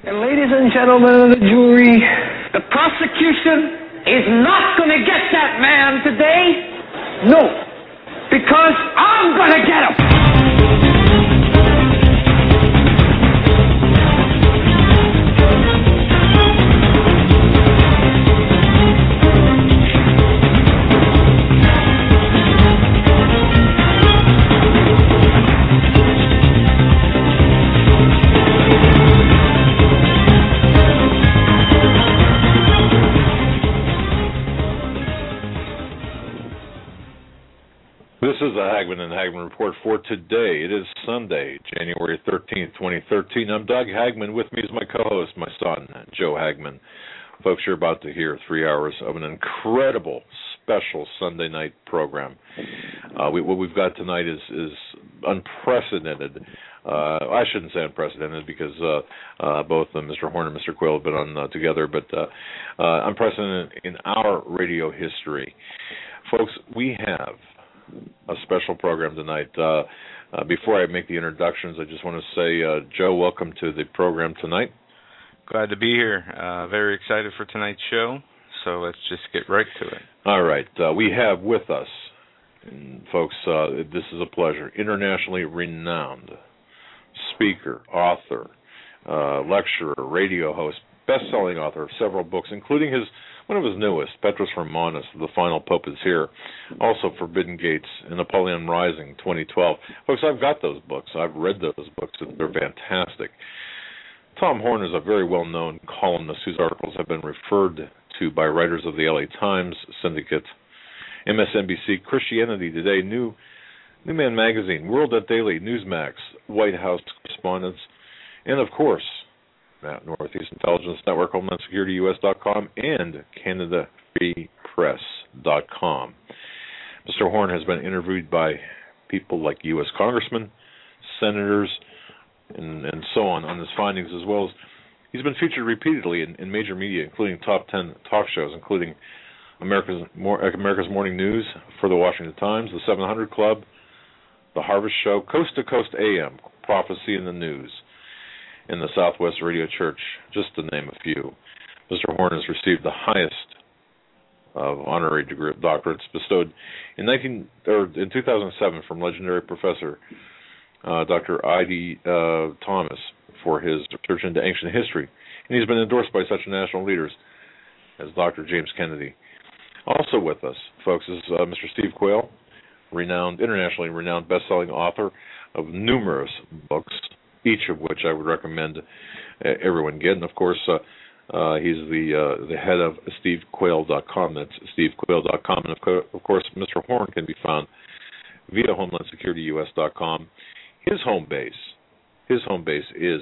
And ladies and gentlemen of the jury, the prosecution is not going to get that man today. No, because I'm going to get him. This is the Hagman and Hagman Report for today. It is Sunday, January 13th, 2013. I'm Doug Hagman. With me is my co-host, my son, Joe Hagman. Folks, you're about to hear 3 hours of an incredible special Sunday night program. What we've got tonight is unprecedented. I shouldn't say unprecedented because both Mr. Horn and Mr. Quayle have been on together, but unprecedented in our radio history. Folks, we have a special program tonight. Before I make the introductions, I just want to say, Joe, welcome to the program tonight. Glad to be here. Very excited for tonight's show, so let's just get right to it. All right. We have with us, and folks, this is a pleasure, internationally renowned speaker, author, lecturer, radio host, best-selling author of several books, including one of his newest, Petrus Romanus, The Final Pope is Here, also Forbidden Gates and Napoleon Rising, 2012. Folks, I've got those books. I've read those books. They're fantastic. Tom Horn is a very well-known columnist whose articles have been referred to by writers of the LA Times Syndicate, MSNBC, Christianity Today, New Man Magazine, World at Daily, Newsmax, White House Correspondents, and, of course, Northeast Intelligence Network, Homeland Security, US.com, and CanadaFreePress.com. Mr. Horn has been interviewed by people like U.S. congressmen, senators, and so on his findings, as well as he's been featured repeatedly in major media, including top 10 talk shows, including America's Morning News for the Washington Times, the 700 Club, the Harvest Show, Coast to Coast AM, Prophecy in the News, in the Southwest Radio Church, just to name a few. Mr. Horn has received the highest of honorary doctorates bestowed in 2007 from legendary professor Dr. I.D. Thomas for his research into ancient history, and he's been endorsed by such national leaders as Dr. James Kennedy. Also with us, folks, is Mr. Steve Quayle, internationally renowned best-selling author of numerous books, each of which I would recommend everyone get. And, of course, he's the head of stevequayle.com. That's stevequayle.com. And, of course, Mr. Horn can be found via HomelandSecurityUS.com. His home base is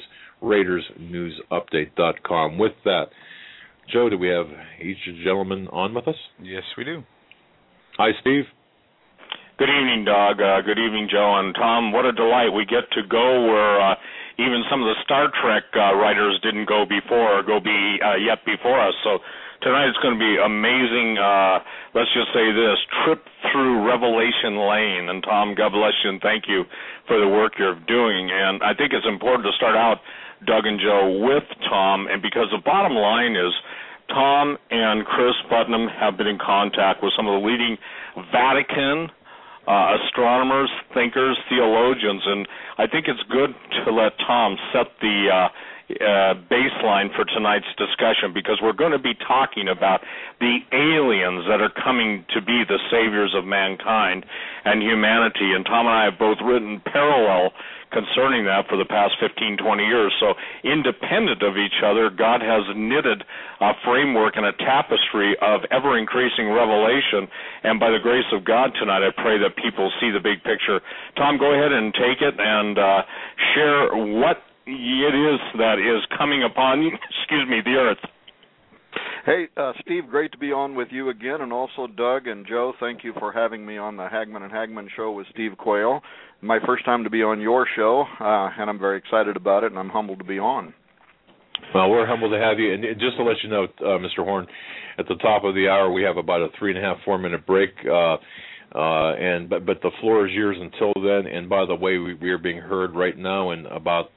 RaidersNewsUpdate.com. With that, Joe, do we have each gentleman on with us? Yes, we do. Hi, Steve. Good evening, Doug. Good evening, Joe and Tom. What a delight. We get to go where even some of the Star Trek writers didn't go before yet before us. So tonight it's going to be amazing. Let's just say this, trip through Revelation Lane. And Tom, God bless you and thank you for the work you're doing. And I think it's important to start out, Doug and Joe, with Tom, and because the bottom line is Tom and Chris Putnam have been in contact with some of the leading Vatican astronomers, thinkers, theologians, and I think it's good to let Tom set the baseline for tonight's discussion because we're going to be talking about the aliens that are coming to be the saviors of mankind and humanity, and Tom and I have both written parallel concerning that for the past 15, 20 years. So independent of each other, God has knitted a framework and a tapestry of ever-increasing revelation, and by the grace of God tonight, I pray that people see the big picture. Tom, go ahead and take it and share what it is that is coming upon, the earth. Hey, Steve, great to be on with you again, and also Doug and Joe, thank you for having me on the Hagman and Hagman show with Steve Quayle. My first time to be on your show, and I'm very excited about it, and I'm humbled to be on. Well, we're humbled to have you. And just to let you know, Mr. Horn, at the top of the hour, we have about a 3.5, 4 minute break. But the floor is yours until then. And by the way, we are being heard right now in about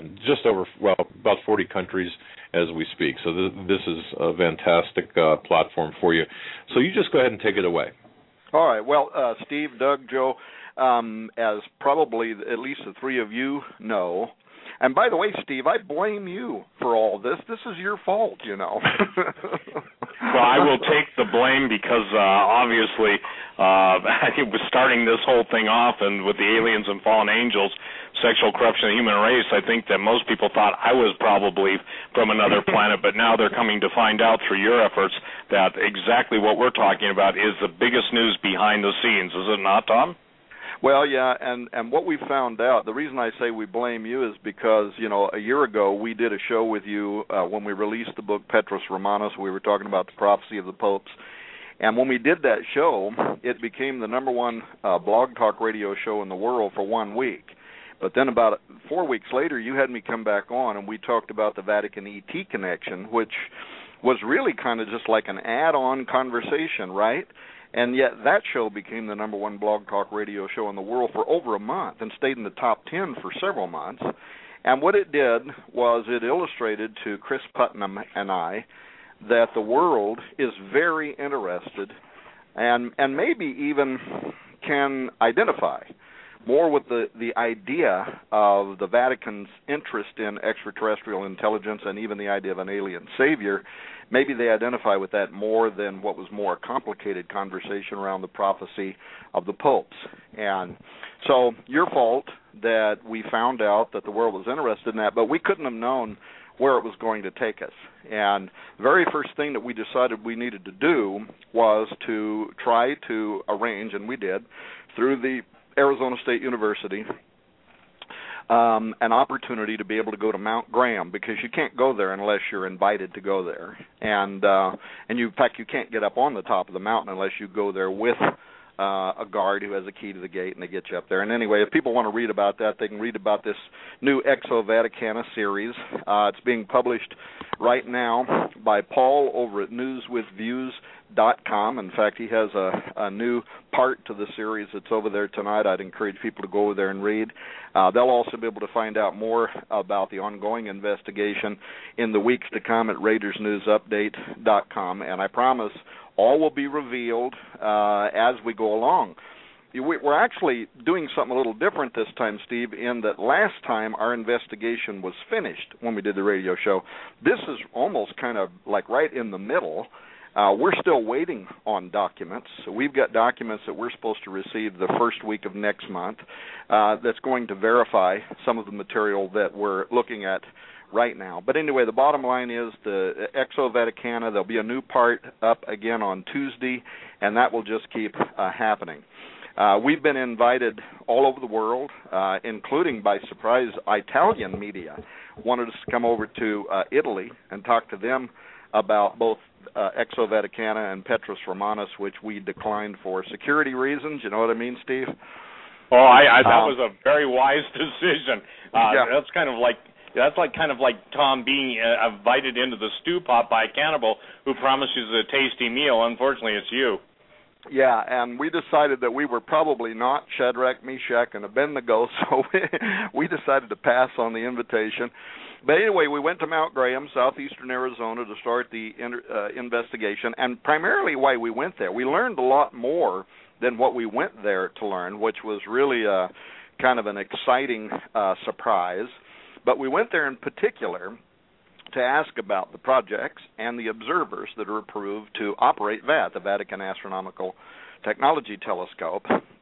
about 40 countries as we speak. So this is a fantastic platform for you. So you just go ahead and take it away. All right. Well, Steve, Doug, Joe, as probably at least the three of you know. And by the way, Steve, I blame you for all this. This is your fault, you know. Well, I will take the blame because obviously I think with starting this whole thing off and with the aliens and fallen angels, sexual corruption of the human race, I think that most people thought I was probably from another planet, but now they're coming to find out through your efforts that exactly what we're talking about is the biggest news behind the scenes. Is it not, Tom? Well, yeah, and what we found out, the reason I say we blame you is because, you know, a year ago we did a show with you when we released the book Petrus Romanus. We were talking about the prophecy of the popes. And when we did that show, it became the number one blog talk radio show in the world for 1 week. But then about 4 weeks later, you had me come back on, and we talked about the Vatican ET connection, which was really kind of just like an add-on conversation, right? And yet that show became the number one blog talk radio show in the world for over a month and stayed in the top 10 for several months. And what it did was it illustrated to Chris Putnam and I that the world is very interested and maybe even can identify more with the idea of the Vatican's interest in extraterrestrial intelligence and even the idea of an alien savior. Maybe they identify with that more than what was more a complicated conversation around the prophecy of the popes. And so your fault that we found out that the world was interested in that, but we couldn't have known where it was going to take us. And the very first thing that we decided we needed to do was to try to arrange, and we did, through the Arizona State University, an opportunity to be able to go to Mount Graham, because you can't go there unless you're invited to go there, and in fact you can't get up on the top of the mountain unless you go there with a guard who has a key to the gate, and they get you up there. And anyway, if people want to read about that, they can read about this new Exo Vaticana series. It's being published right now by Paul over at newswithviews.com. In fact, he has a new part to the series that's over there tonight. I'd encourage people to go over there and read. They'll also be able to find out more about the ongoing investigation in the weeks to come at RaidersNewsUpdate.com. And I promise all will be revealed as we go along. We're actually doing something a little different this time, Steve, in that last time our investigation was finished when we did the radio show. This is almost kind of like right in the middle. We're still waiting on documents. So we've got documents that we're supposed to receive the first week of next month that's going to verify some of the material that we're looking at right now. But anyway, the bottom line is the Exo Vaticana, there'll be a new part up again on Tuesday, and that will just keep happening. We've been invited all over the world, including, by surprise, Italian media wanted us to come over to Italy and talk to them about both Exo Vaticana and Petrus Romanus, which we declined for security reasons. You know what I mean, Steve? Oh, that was a very wise decision. Yeah. That's kind of like Tom being invited into the stew pot by a cannibal who promises a tasty meal. Unfortunately, it's you. Yeah, and we decided that we were probably not Shadrach, Meshach, and Abednego, so we decided to pass on the invitation. But anyway, we went to Mount Graham, southeastern Arizona, to start the investigation, and primarily why we went there. We learned a lot more than what we went there to learn, which was really kind of an exciting surprise. But we went there in particular to ask about the projects and the observers that are approved to operate VAT, the Vatican Astronomical Technology Telescope.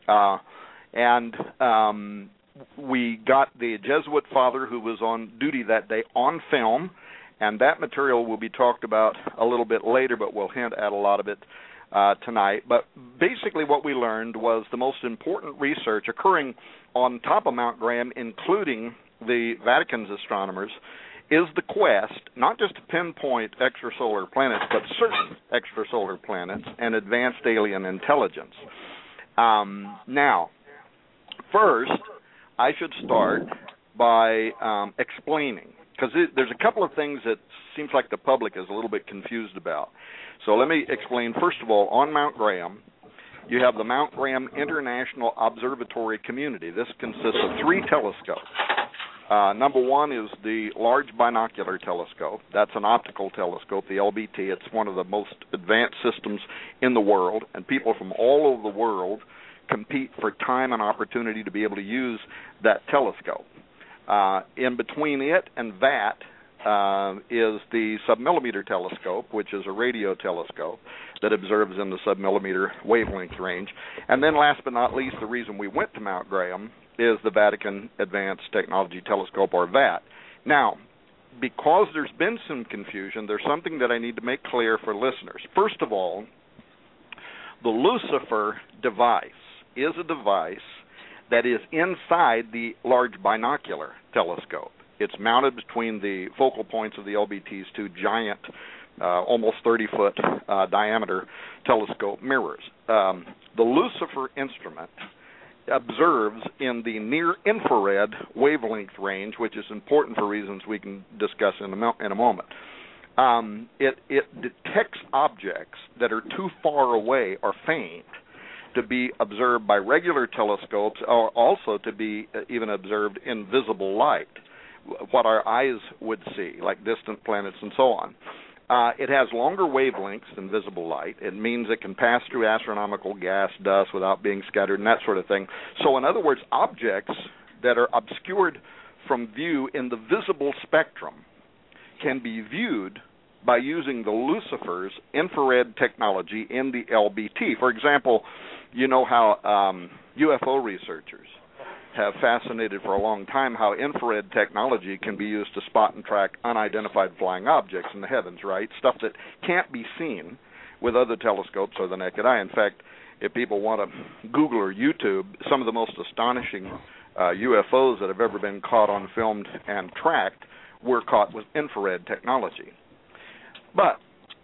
We got the Jesuit father who was on duty that day on film, and that material will be talked about a little bit later, but we'll hint at a lot of it tonight. But basically what we learned was the most important research occurring on top of Mount Graham, including the Vatican's astronomers, is the quest not just to pinpoint extrasolar planets, but certain extrasolar planets and advanced alien intelligence. Now, first, I should start by explaining, because there's a couple of things that seems like the public is a little bit confused about. So let me explain. First of all, on Mount Graham, you have the Mount Graham International Observatory Community. This consists of 3 telescopes. Number one is the Large Binocular Telescope. That's an optical telescope, the LBT. It's one of the most advanced systems in the world, and people from all over the world compete for time and opportunity to be able to use that telescope. In between it and that is the submillimeter telescope, which is a radio telescope that observes in the submillimeter wavelength range. And then last but not least, the reason we went to Mount Graham is the Vatican Advanced Technology Telescope, or VAT. Now, because there's been some confusion, there's something that I need to make clear for listeners. First of all, the Lucifer device is a device that is inside the Large Binocular Telescope. It's mounted between the focal points of the LBT's 2 giant, almost 30-foot diameter telescope mirrors. The Lucifer instrument observes in the near-infrared wavelength range, which is important for reasons we can discuss in a moment. It detects objects that are too far away or faint to be observed by regular telescopes, or also to be even observed in visible light, what our eyes would see, like distant planets and so on. It has longer wavelengths than visible light. It means it can pass through astronomical gas, dust, without being scattered and that sort of thing. So in other words, objects that are obscured from view in the visible spectrum can be viewed by using the Lucifer's infrared technology in the LBT. For example, you know how UFO researchers have fascinated for a long time how infrared technology can be used to spot and track unidentified flying objects in the heavens, right? Stuff that can't be seen with other telescopes or the naked eye. In fact, if people want to Google or YouTube, some of the most astonishing UFOs that have ever been caught on film and tracked were caught with infrared technology. But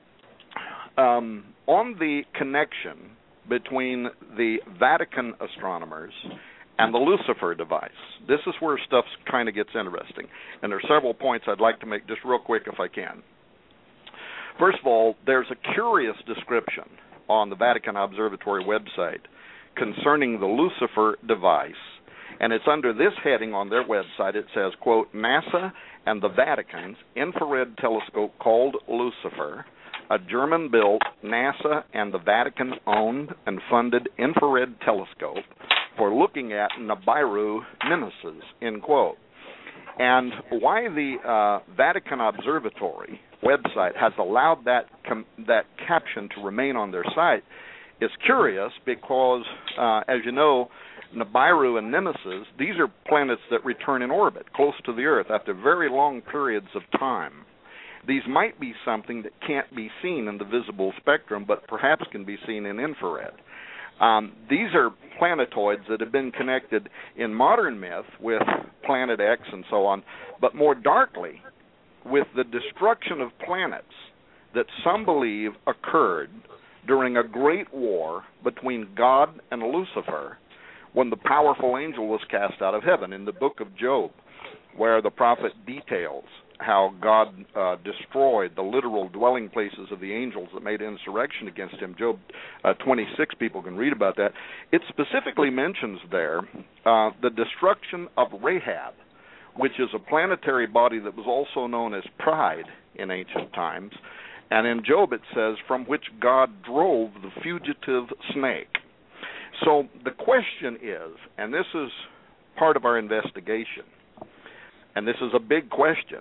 on the connection between the Vatican astronomers and the Lucifer device, this is where stuff kind of gets interesting. And there are several points I'd like to make just real quick if I can. First of all, there's a curious description on the Vatican Observatory website concerning the Lucifer device. And it's under this heading on their website. It says, quote, NASA and the Vatican's infrared telescope called Lucifer, a German-built NASA and the Vatican-owned and funded infrared telescope for looking at Nibiru Nemesis, end quote. And why the Vatican Observatory website has allowed that caption to remain on their site is curious because, as you know, Nibiru and Nemesis, these are planets that return in orbit close to the Earth after very long periods of time. These might be something that can't be seen in the visible spectrum, but perhaps can be seen in infrared. These are planetoids that have been connected in modern myth with Planet X and so on, but more darkly with the destruction of planets that some believe occurred during a great war between God and Lucifer when the powerful angel was cast out of heaven. In the book of Job, where the prophet details how God destroyed the literal dwelling places of the angels that made insurrection against him. Job 26, people can read about that. It specifically mentions there the destruction of Rahab, which is a planetary body that was also known as Pride in ancient times. And in Job it says, from which God drove the fugitive snake. So the question is, and this is part of our investigation, and this is a big question,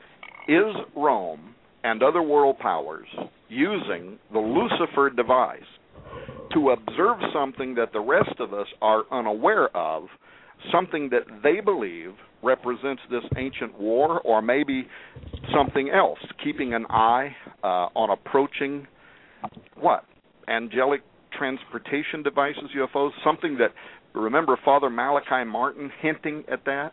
is Rome and other world powers using the Lucifer device to observe something that the rest of us are unaware of, something that they believe represents this ancient war, or maybe something else, keeping an eye on approaching, what, angelic transportation devices, UFOs, something that, remember Father Malachi Martin hinting at that?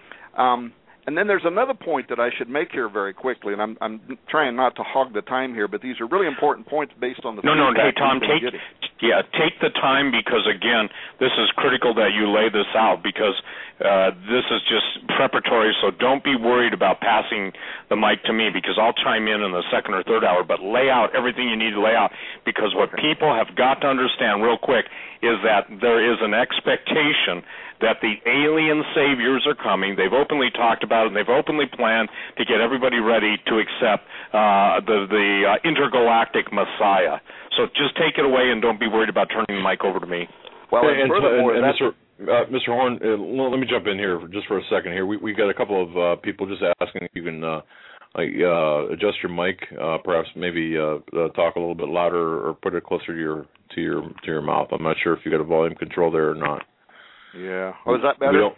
And then there's another point that I should make here very quickly, and I'm trying not to hog the time here, but these are really important points based on the hey Tom, Yeah, take the time because, again, this is critical that you lay this out because this is just preparatory, so don't be worried about passing the mic to me because I'll chime in the second or third hour, but lay out everything you need to lay out because what people have got to understand real quick is that there is an expectation that the alien saviors are coming. They've openly talked about it, and they've openly planned to get everybody ready to accept the intergalactic Messiah. So just take it away and don't be worried about turning the mic over to me. Well, Mr. Horn, let me jump in here just for a second here. We got a couple of people just asking if you can adjust your mic, perhaps maybe talk a little bit louder or put it closer to your mouth. I'm not sure if you got a volume control there or not. Yeah. Oh, is that better?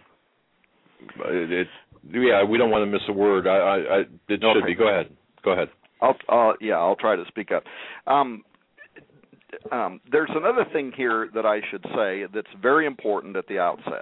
We don't want to miss a word. It should be. Go ahead. I'll try to speak up. There's another thing here that I should say that's very important at the outset.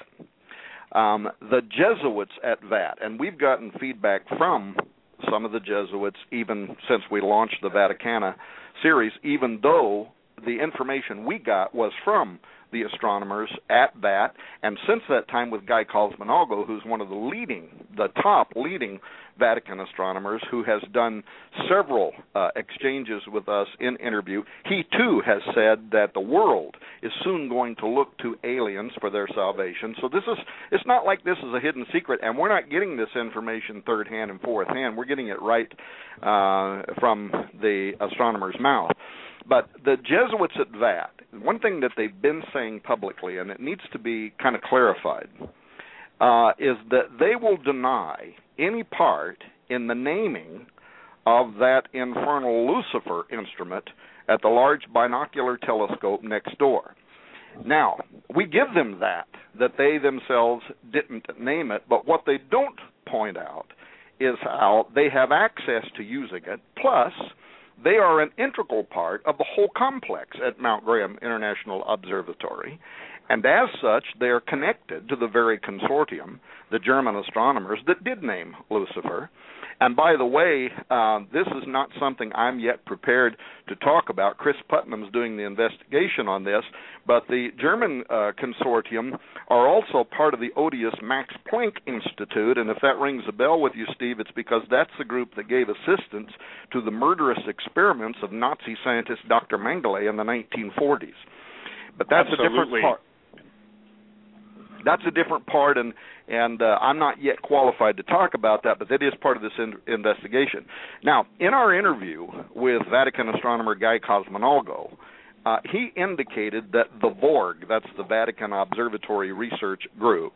The Jesuits at VAT, and we've gotten feedback from some of the Jesuits even since we launched the Vaticana series, even though the information we got was from the astronomers at VAT, and since that time with Guy Cosmonalgo, who's one of the top leading Vatican astronomers, who has done several exchanges with us in interview. He, too, has said that the world is soon going to look to aliens for their salvation. So it's not like this is a hidden secret, and we're not getting this information third hand and fourth hand. We're getting it right from the astronomer's mouth. But the Jesuits at VAT, one thing that they've been saying publicly, and it needs to be kind of clarified, is that they will deny any part in the naming of that infernal Lucifer instrument at the Large Binocular Telescope next door. Now, we give them that they themselves didn't name it, but what they don't point out is how they have access to using it, plus they are an integral part of the whole complex at Mount Graham International Observatory, and as such, they are connected to the very consortium, the German astronomers, that did name Lucifer. And by the way, this is not something I'm yet prepared to talk about. Chris Putnam's doing the investigation on this, but the German consortium are also part of the odious Max Planck Institute, and if that rings a bell with you, Steve, it's because that's the group that gave assistance to the murderous experiments of Nazi scientist Dr. Mengele in the 1940s. But that's a different part. That's a different part, and I'm not yet qualified to talk about that, but that is part of this investigation. Now, in our interview with Vatican astronomer Guy Cosmonalgo, he indicated that the VORG, that's the Vatican Observatory Research Group,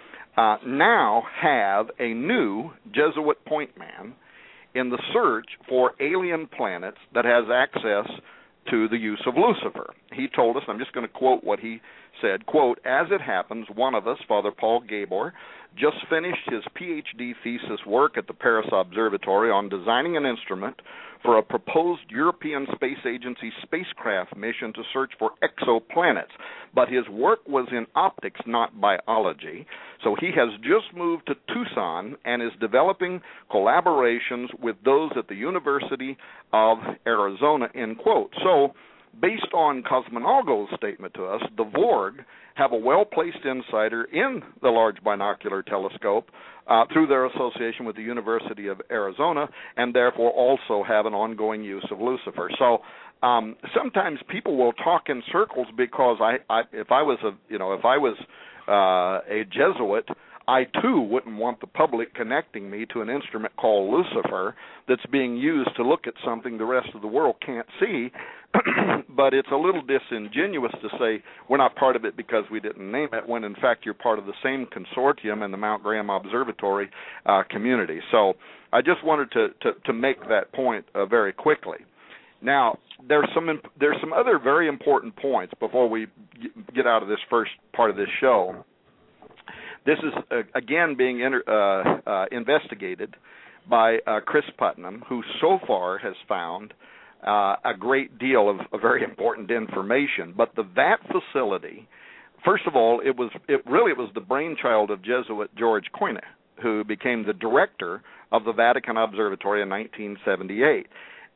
now have a new Jesuit point man in the search for alien planets that has access to the use of Lucifer. He told us, I'm just going to quote what he said, quote, "As it happens, one of us, Father Paul Gabor, just finished his PhD thesis work at the Paris Observatory on designing an instrument for a proposed European Space Agency spacecraft mission to search for exoplanets. But his work was in optics, not biology. So he has just moved to Tucson and is developing collaborations with those at the University of Arizona," end quote. So, based on Cosmonalgo's statement to us, the VORG have a well-placed insider in the Large Binocular Telescope through their association with the University of Arizona, and therefore also have an ongoing use of Lucifer. So sometimes people will talk in circles because if I was a Jesuit, I too wouldn't want the public connecting me to an instrument called Lucifer that's being used to look at something the rest of the world can't see. But it's a little disingenuous to say we're not part of it because we didn't name it, when in fact you're part of the same consortium in the Mount Graham Observatory community. So I just wanted to make that point very quickly. Now, there's some other very important points before we get out of this first part of this show. This is, again, being investigated by Chris Putnam, who so far has found a great deal of very important information. But the VAT facility, first of all, it was the brainchild of Jesuit George Koine, who became the director of the Vatican Observatory in 1978.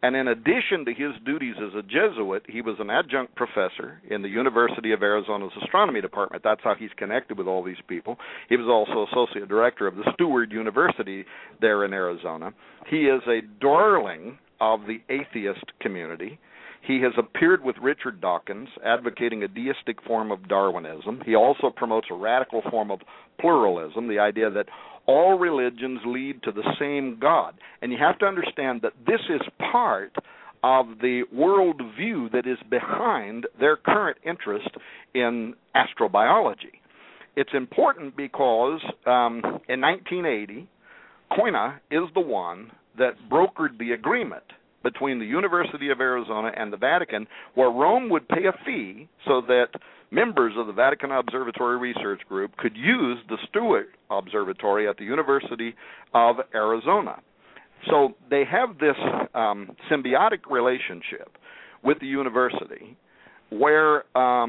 And in addition to his duties as a Jesuit, he was an adjunct professor in the University of Arizona's astronomy department. That's how he's connected with all these people. He was also associate director of the Steward University there in Arizona. He is a darling of the atheist community. He has appeared with Richard Dawkins, advocating a deistic form of Darwinism. He also promotes a radical form of pluralism, the idea that all religions lead to the same God. And you have to understand that this is part of the worldview that is behind their current interest in astrobiology. It's important because in 1980, Koine is the one that brokered the agreement between the University of Arizona and the Vatican, where Rome would pay a fee so that members of the Vatican Observatory Research Group could use the Steward Observatory at the University of Arizona. So they have this symbiotic relationship with the university where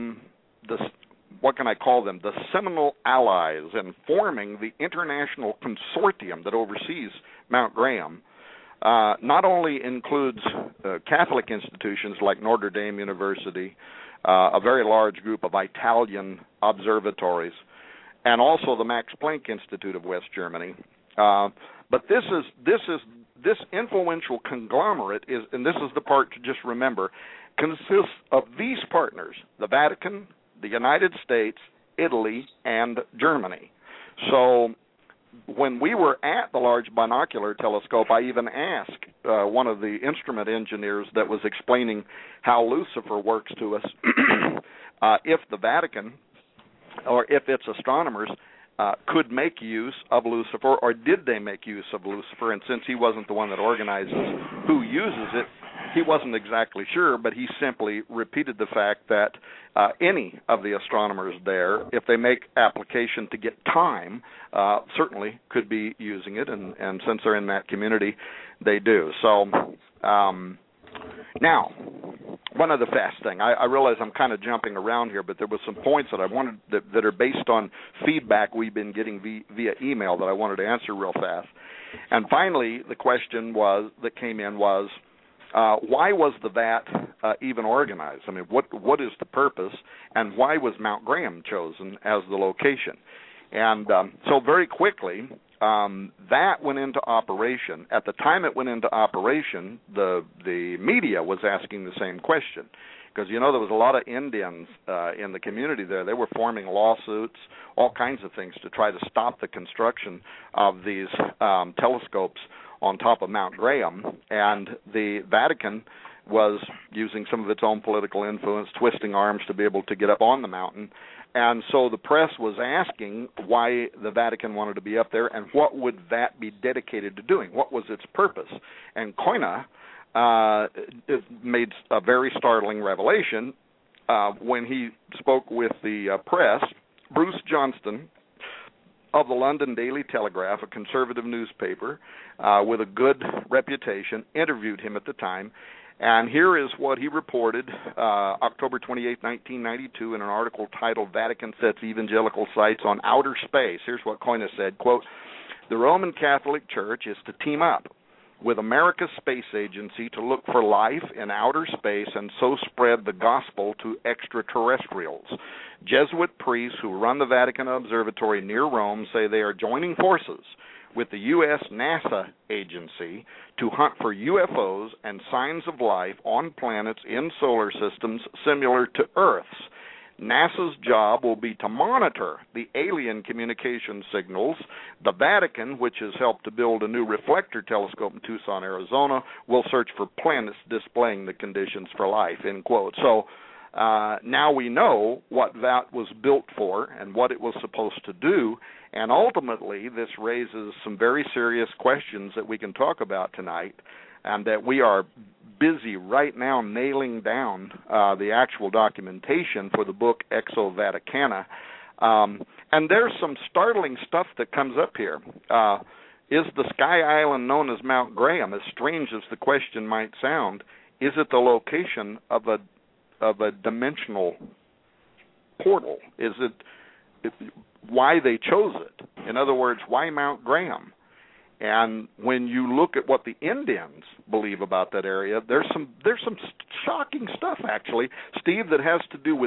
what can I call them, the seminal allies in forming the international consortium that oversees Mount Graham not only includes Catholic institutions like Notre Dame University, a very large group of Italian observatories, and also the Max Planck Institute of West Germany. But this influential conglomerate is, and this is the part to just remember, consists of these partners: the Vatican, the United States, Italy, and Germany. So when we were at the Large Binocular Telescope, I even asked one of the instrument engineers that was explaining how Lucifer works to us if the Vatican or if its astronomers could make use of Lucifer, or did they make use of Lucifer? And since he wasn't the one that organizes who uses it, he wasn't exactly sure, but he simply repeated the fact that any of the astronomers there, if they make application to get time, certainly could be using it, and since they're in that community, they do. So now, one other fast thing. I realize I'm kind of jumping around here, but there were some points that I wanted that are based on feedback we've been getting via email that I wanted to answer real fast. And finally, the question that came in was, why was the VAT even organized? I mean, what is the purpose, and why was Mount Graham chosen as the location? And so very quickly, that went into operation. At the time it went into operation, the media was asking the same question, because, you know, there was a lot of Indians in the community there. They were forming lawsuits, all kinds of things to try to stop the construction of these telescopes on top of Mount Graham, and the Vatican was using some of its own political influence, twisting arms to be able to get up on the mountain. And so the press was asking why the Vatican wanted to be up there and what would that be dedicated to doing, what was its purpose. And Koine made a very startling revelation when he spoke with the press. Bruce Johnston of the London Daily Telegraph, a conservative newspaper with a good reputation, interviewed him at the time. And here is what he reported October 28, 1992, in an article titled "Vatican Sets Evangelical Sights on Outer Space." Here's what Koine said, quote, "The Roman Catholic Church is to team up with America's space agency to look for life in outer space and so spread the gospel to extraterrestrials. Jesuit priests who run the Vatican Observatory near Rome say they are joining forces with the U.S. NASA agency to hunt for UFOs and signs of life on planets in solar systems similar to Earth's. NASA's job will be to monitor the alien communication signals. The Vatican, which has helped to build a new reflector telescope in Tucson, Arizona, will search for planets displaying the conditions for life," end quote. So now we know what that was built for and what it was supposed to do, and ultimately this raises some very serious questions that we can talk about tonight, and that we are busy right now nailing down the actual documentation for the book Exo Vaticana. And there's some startling stuff that comes up here. Is the sky island known as Mount Graham, as strange as the question might sound, is it the location of a dimensional portal? Is it why they chose it? In other words, why Mount Graham? And when you look at what the Indians believe about that area, there's some shocking stuff, actually, Steve, that has to do with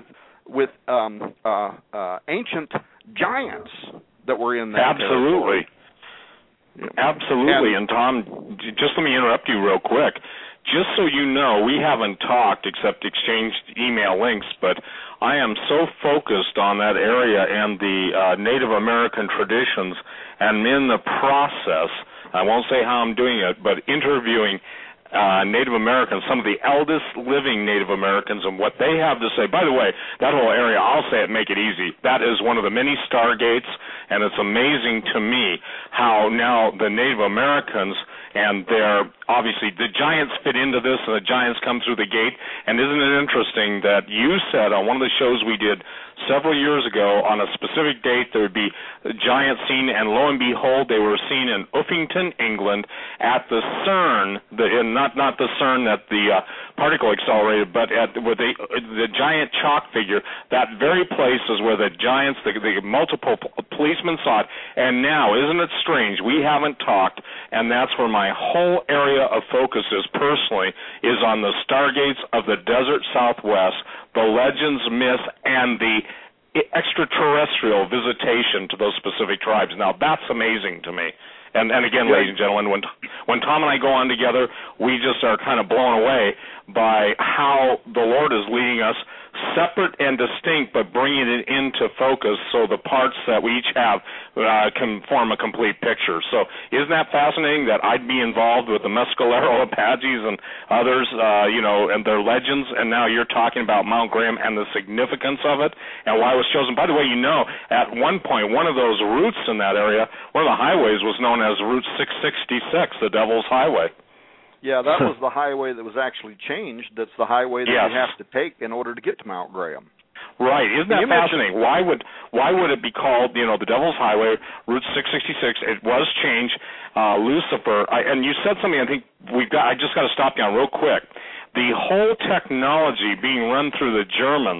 ancient giants that were in that Absolutely. territory. Absolutely. And Tom, just let me interrupt you real quick. Just so you know, we haven't talked except exchanged email links, but I am so focused on that area and the Native American traditions, and in the process, I won't say how I'm doing it, but interviewing Native Americans, some of the eldest living Native Americans, and what they have to say. By the way, that whole area, I'll say it, make it easy. That is one of the many stargates, and it's amazing to me how now the Native Americans, and they're obviously the giants fit into this, and the giants come through the gate. And isn't it interesting that you said on one of the shows we did several years ago, on a specific date, there would be a giant seen, and lo and behold, they were seen in Uffington, England, at the CERN, not the CERN that the particle accelerated, but at where the giant chalk figure. That very place is where the giants, the multiple policemen saw it. And now, isn't it strange? We haven't talked, and that's where my whole area of focus is personally, is on the stargates of the desert Southwest, the legends, myths, and the extraterrestrial visitation to those specific tribes. Now, that's amazing to me. And again, ladies and gentlemen, when Tom and I go on together, we just are kind of blown away by how the Lord is leading us separate and distinct, but bringing it into focus so the parts that we each have can form a complete picture. So isn't that fascinating that I'd be involved with the Mescalero Apaches and others, and their legends, and now you're talking about Mount Graham and the significance of it and why it was chosen. By the way, at one point, one of those routes in that area, one of the highways was known as Route 666, the Devil's Highway. Yeah, that was the highway that was actually changed. That's the highway that you have to take in order to get to Mount Graham. Right. Isn't that fascinating? Why would it be called, the Devil's Highway, Route 666? It was changed, Lucifer. And you said something I think I just got to stop you on real quick. The whole technology being run through the Germans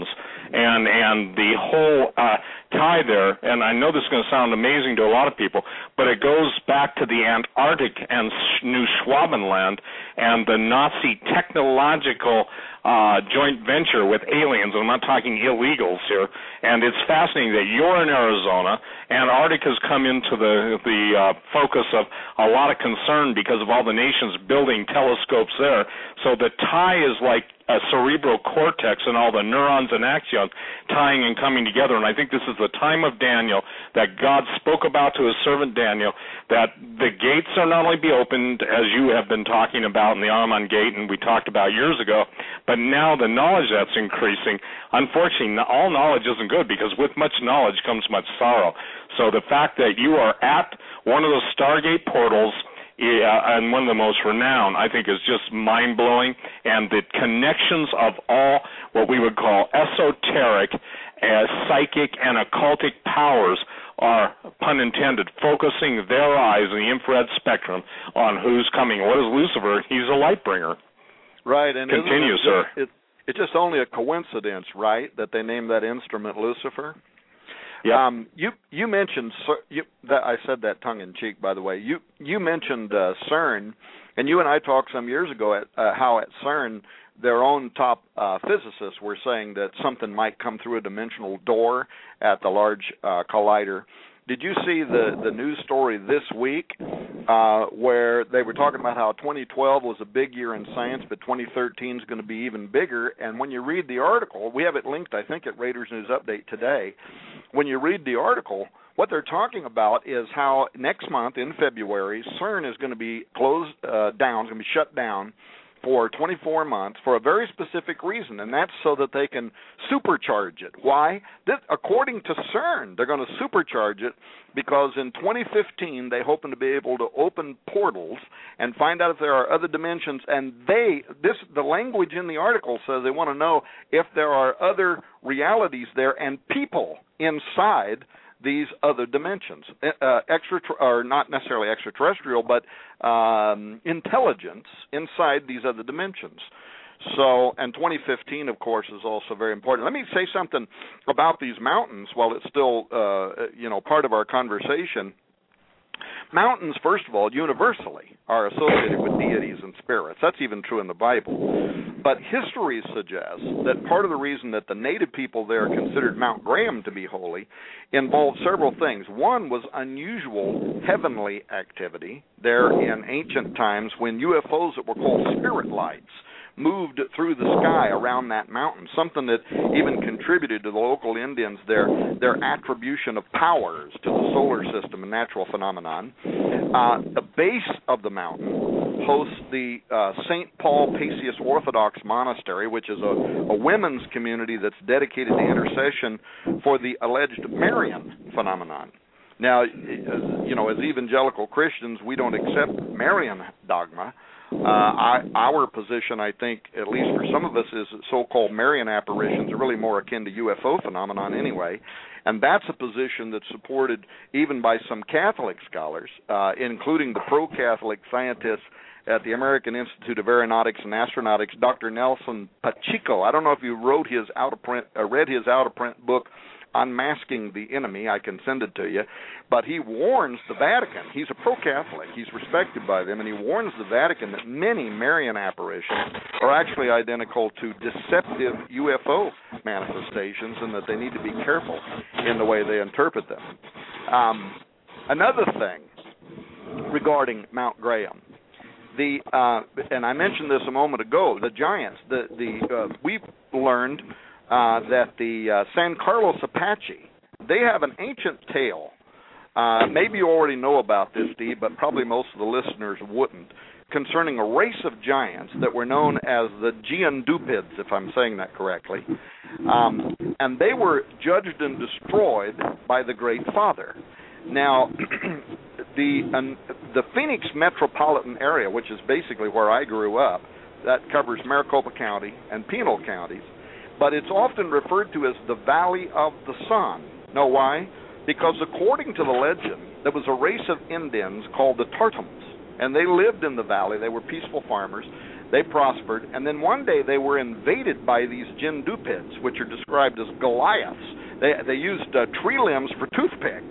and the whole tie there, and I know this is going to sound amazing to a lot of people, but it goes back to the Antarctic and New Schwabenland and the Nazi technological joint venture with aliens, and I'm not talking illegals here, and it's fascinating that you're in Arizona. Antarctica has come into the focus of a lot of concern because of all the nations building telescopes there, so the tie is like a cerebral cortex and all the neurons and axons tying and coming together. And I think this is the time of Daniel that God spoke about to his servant Daniel, that the gates are not only be opened, as you have been talking about in the Ammon Gate, and we talked about years ago, but now the knowledge that's increasing. Unfortunately, all knowledge isn't good, because with much knowledge comes much sorrow. So the fact that you are at one of those Stargate portals, and one of the most renowned, I think, is just mind-blowing, and the connections of all what we would call esoteric, psychic, and occultic powers are, pun intended, focusing their eyes in the infrared spectrum on who's coming. What is Lucifer? He's a light bringer. Right. And continue, sir. It's just only a coincidence, right, that they named that instrument Lucifer? Yeah. You mentioned that I said that tongue in cheek, by the way. You mentioned CERN, and you and I talked some years ago at how at CERN their own top physicists were saying that something might come through a dimensional door at the Large Collider. Did you see the news story this week where they were talking about how 2012 was a big year in science, but 2013 is going to be even bigger? And when you read the article, we have it linked, I think, at Raiders News Update today. When you read the article, what they're talking about is how next month in February, CERN is going to be closed down, it's going to be shut down for 24 months for a very specific reason, and that's so that they can supercharge it. Why? According to CERN, they're going to supercharge it because in 2015 they hope to be able to open portals and find out if there are other dimensions, and the language in the article says they want to know if there are other realities there and people inside these other dimensions, or not necessarily extraterrestrial, but intelligence inside these other dimensions. So, and 2015, of course, is also very important. Let me say something about these mountains while it's still, part of our conversation. Mountains, first of all, universally are associated with deities and spirits. That's even true in the Bible. But history suggests that part of the reason that the native people there considered Mount Graham to be holy involved several things. One was unusual heavenly activity there in ancient times when UFOs that were called spirit lights moved through the sky around that mountain, something that even contributed to the local Indians their attribution of powers to the solar system, a natural phenomenon. The base of the mountain hosts the St. Paul Paisius Orthodox Monastery, which is a women's community that's dedicated to intercession for the alleged Marian phenomenon. Now, as evangelical Christians, we don't accept Marian dogma. Our position, I think, at least for some of us, is that so-called Marian apparitions are really more akin to UFO phenomenon anyway, and that's a position that's supported even by some Catholic scholars, including the pro-Catholic scientists at the American Institute of Aeronautics and Astronautics, Dr. Nelson Pacheco. I don't know if you read his out-of-print book, Unmasking the Enemy. I can send it to you. But he warns the Vatican. He's a pro-Catholic. He's respected by them, and he warns the Vatican that many Marian apparitions are actually identical to deceptive UFO manifestations and that they need to be careful in the way they interpret them. Another thing regarding Mount Graham, and I mentioned this a moment ago, the giants, we've learned that the San Carlos Apache, they have an ancient tale. Maybe you already know about this, Steve, but probably most of the listeners wouldn't, concerning a race of giants that were known as the Giandupids, if I'm saying that correctly. And they were judged and destroyed by the Great Father. Now, the Phoenix metropolitan area, which is basically where I grew up, that covers Maricopa County and Pinal counties, but it's often referred to as the Valley of the Sun. Know why? Because according to the legend, there was a race of Indians called the Tartums, and they lived in the valley. They were peaceful farmers. They prospered, and then one day they were invaded by these Giandupids, which are described as Goliaths. They used tree limbs for toothpicks.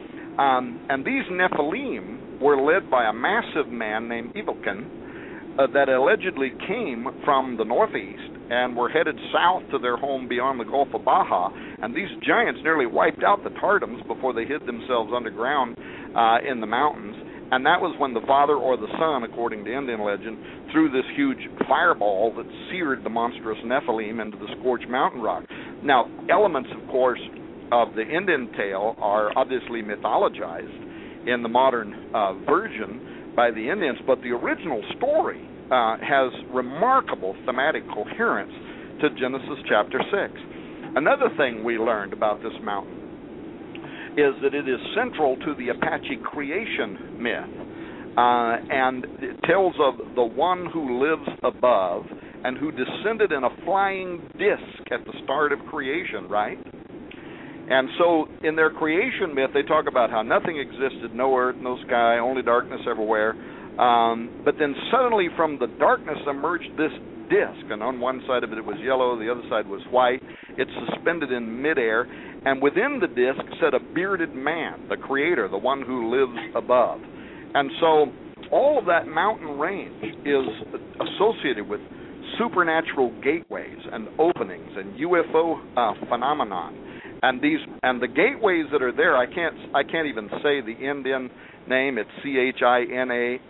And these Nephilim were led by a massive man named Evilkin that allegedly came from the northeast and were headed south to their home beyond the Gulf of Baja. And these giants nearly wiped out the Tartums before they hid themselves underground in the mountains. And that was when the father or the son, according to Indian legend, threw this huge fireball that seared the monstrous Nephilim into the scorched mountain rock. Now, elements, of course, of the Indian tale are obviously mythologized in the modern version by the Indians, but the original story has remarkable thematic coherence to Genesis chapter 6. Another thing we learned about this mountain is that it is central to the Apache creation myth, and it tells of the one who lives above and who descended in a flying disc at the start of creation, right? And so in their creation myth, they talk about how nothing existed, no earth, no sky, only darkness everywhere. But then suddenly from the darkness emerged this disc, and on one side of it was yellow, the other side was white. It's suspended in midair, and within the disc sat a bearded man, the creator, the one who lives above. And so all of that mountain range is associated with supernatural gateways and openings and UFO phenomenon. And the gateways that are there, I can't even say the Indian name. It's Chinaitih,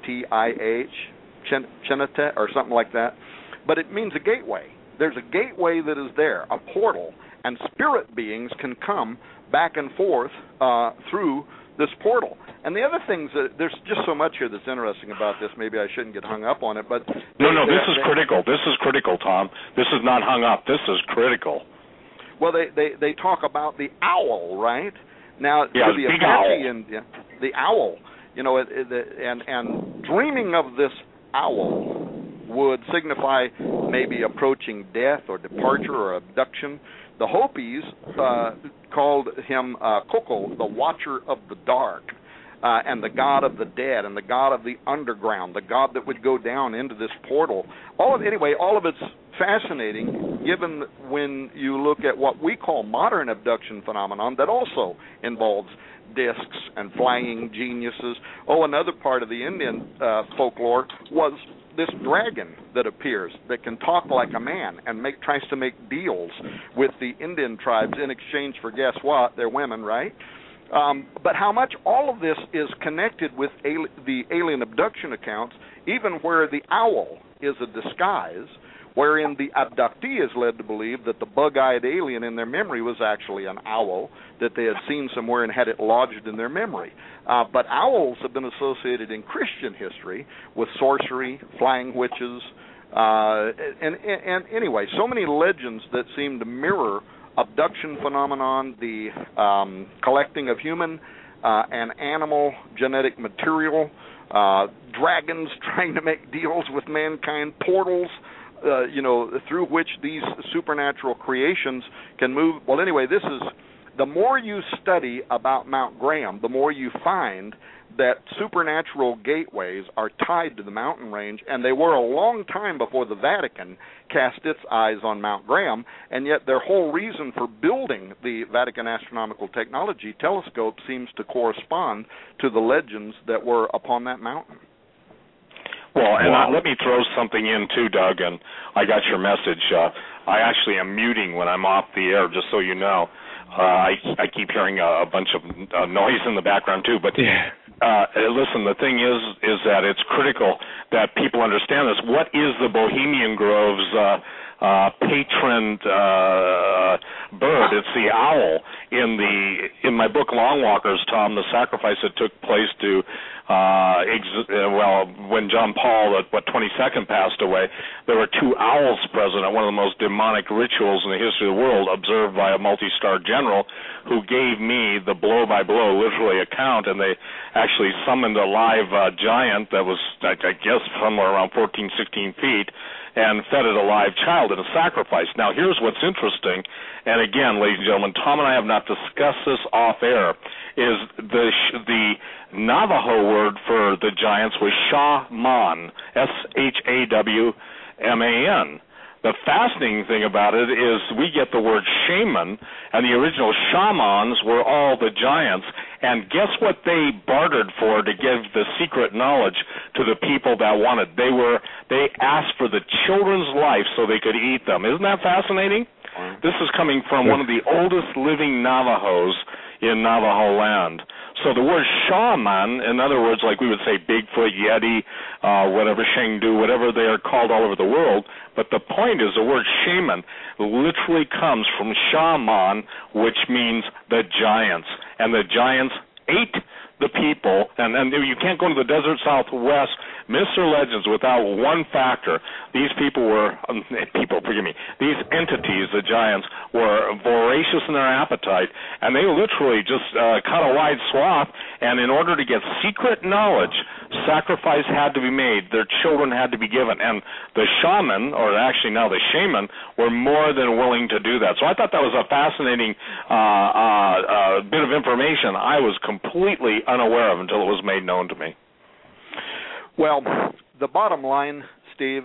Chinate or something like that. But it means a gateway. There's a gateway that is there, a portal, and spirit beings can come back and forth through this portal. And the other things, there's just so much here that's interesting about this. Maybe I shouldn't get hung up on it, but no, this is critical. This is critical, Tom. This is not hung up. This is critical. Well, they talk about the owl, right? Now, yeah, the big Apache owl. and the owl, and dreaming of this owl would signify maybe approaching death or departure or abduction. The Hopis called him Koko, the Watcher of the Dark. and the god of the dead and the god of the underground, the god that would go down into this portal. All of it's fascinating, given when you look at what we call modern abduction phenomenon that also involves discs and flying geniuses. Another part of the Indian folklore was this dragon that appears that can talk like a man and tries to make deals with the Indian tribes in exchange for, guess what, they're women, right? But how much all of this is connected with the alien abduction accounts, even where the owl is a disguise, wherein the abductee is led to believe that the bug-eyed alien in their memory was actually an owl that they had seen somewhere and had it lodged in their memory. But owls have been associated in Christian history with sorcery, flying witches, and anyway, so many legends that seem to mirror abduction phenomenon, the collecting of human and animal genetic material, dragons trying to make deals with mankind, portals, through which these supernatural creations can move. Well, anyway, the more you study about Mount Graham, the more you find that supernatural gateways are tied to the mountain range, and they were a long time before the Vatican cast its eyes on Mount Graham, and yet their whole reason for building the Vatican Astronomical Technology Telescope seems to correspond to the legends that were upon that mountain. Well, and let me throw something in too, Doug, and I got your message. I actually am muting when I'm off the air, just so you know. I keep hearing a bunch of noise in the background too, but listen, the thing is that it's critical that people understand this. What is the Bohemian Grove's patron bird? It's the owl. In my book Long Walkers, Tom, the sacrifice that took place to when John Paul, 22nd, passed away, there were two owls present at one of the most demonic rituals in the history of the world, observed by a multi-star general who gave me the blow-by-blow, literally, account, and they actually summoned a live giant that was, I guess, somewhere around 14, 16 feet, and fed it a live child in a sacrifice. Now, here's what's interesting, and again, ladies and gentlemen, Tom and I have not discussed this off-air, is the Navajo word for the giants was shaman, S-H-A-W-M-A-N. The fascinating thing about it is we get the word shaman, and the original shamans were all the giants, and guess what they bartered for to give the secret knowledge to the people that wanted? They asked for the children's life so they could eat them. Isn't that fascinating? This is coming from one of the oldest living Navajos in Navajo land. So the word shaman, in other words, like we would say Bigfoot, Yeti, whatever, Shangdu, whatever they are called all over the world, but the point is the word shaman literally comes from shaman, which means the giants. And the giants ate the people, and you can't go to the desert Southwest, myths or legends, without one factor. These these entities, the giants, were voracious in their appetite, and they literally just cut a wide swath, and in order to get secret knowledge, sacrifice had to be made, their children had to be given, and the shaman, or actually now the shaman, were more than willing to do that. So I thought that was a fascinating bit of information I was completely unaware of until it was made known to me. Well, the bottom line, Steve,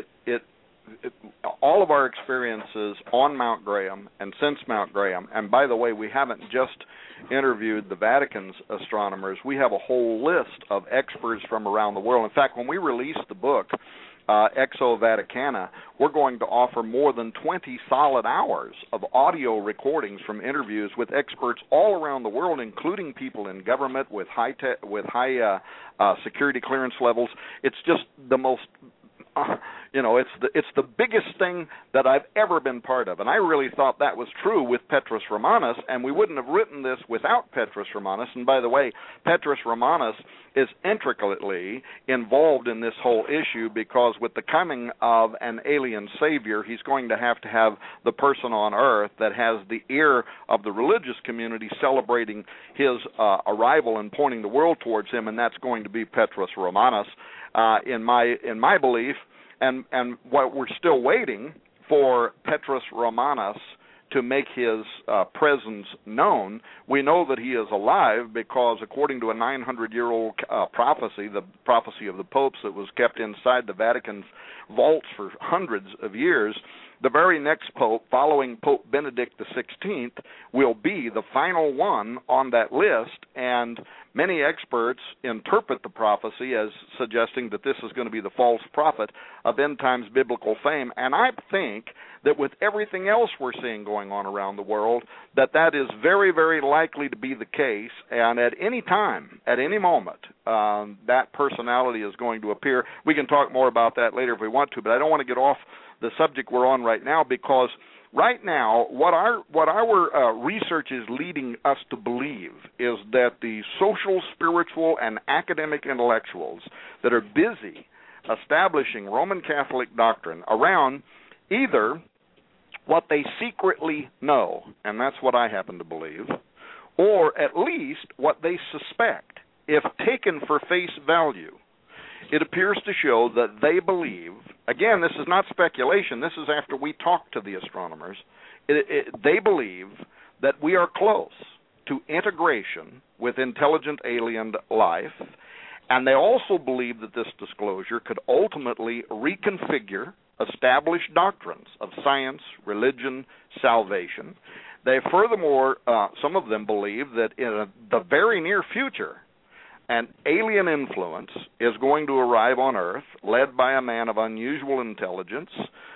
all of our experiences on Mount Graham and since Mount Graham, and by the way, we haven't just interviewed the Vatican's astronomers. We have a whole list of experts from around the world. In fact, when we release the book, Exo Vaticana, we're going to offer more than 20 solid hours of audio recordings from interviews with experts all around the world, including people in government with high security clearance levels. It's just the most it's the biggest thing that I've ever been part of, and I really thought that was true with Petrus Romanus, and we wouldn't have written this without Petrus Romanus. And by the way, Petrus Romanus is intricately involved in this whole issue because with the coming of an alien savior, he's going to have the person on Earth that has the ear of the religious community celebrating his arrival and pointing the world towards him, and that's going to be Petrus Romanus. In my belief, and what we're still waiting for Petrus Romanus to make his presence known. We know that he is alive because, according to a 900-year-old prophecy, the prophecy of the popes that was kept inside the Vatican's vaults for hundreds of years, the very next pope, following Pope Benedict XVI, will be the final one on that list, and many experts interpret the prophecy as suggesting that this is going to be the false prophet of end times biblical fame. And I think that with everything else we're seeing going on around the world, that is very, very likely to be the case. And at any time, at any moment, that personality is going to appear. We can talk more about that later if we want to, but I don't want to get off the subject we're on right now, because right now, what our research is leading us to believe is that the social, spiritual, and academic intellectuals that are busy establishing Roman Catholic doctrine around either what they secretly know, and that's what I happen to believe, or at least what they suspect, if taken for face value, it appears to show that they believe, again, this is not speculation, this is after we talk to the astronomers, they believe that we are close to integration with intelligent alien life, and they also believe that this disclosure could ultimately reconfigure established doctrines of science, religion, salvation. They furthermore, some of them believe that in the very near future, an alien influence is going to arrive on Earth, led by a man of unusual intelligence.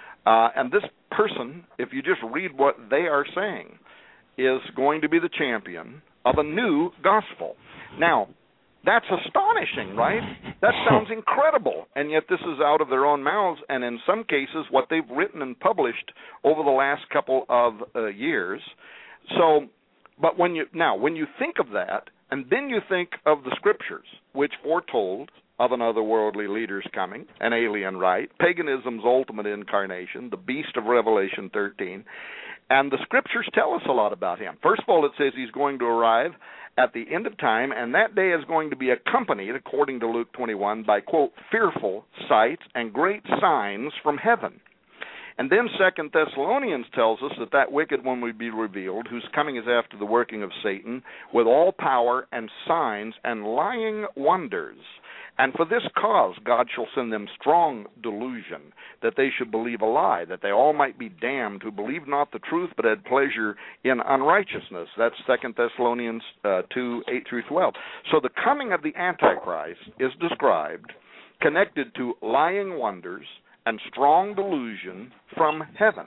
And this person, if you just read what they are saying, is going to be the champion of a new gospel. Now, that's astonishing, right? That sounds incredible. And yet this is out of their own mouths, and in some cases what they've written and published over the last couple of years. So, but when you think of that, and then you think of the scriptures, which foretold of an otherworldly leader's coming, an alien rite, paganism's ultimate incarnation, the beast of Revelation 13, and the scriptures tell us a lot about him. First of all, it says he's going to arrive at the end of time, and that day is going to be accompanied, according to Luke 21, by, quote, fearful sights and great signs from heaven. And then 2 Thessalonians tells us that wicked one will be revealed, whose coming is after the working of Satan, with all power and signs and lying wonders. And for this cause God shall send them strong delusion, that they should believe a lie, that they all might be damned who believe not the truth, but had pleasure in unrighteousness. That's 2 Thessalonians 2, 8 through 12. So the coming of the Antichrist is described, connected to lying wonders and strong delusion from heaven.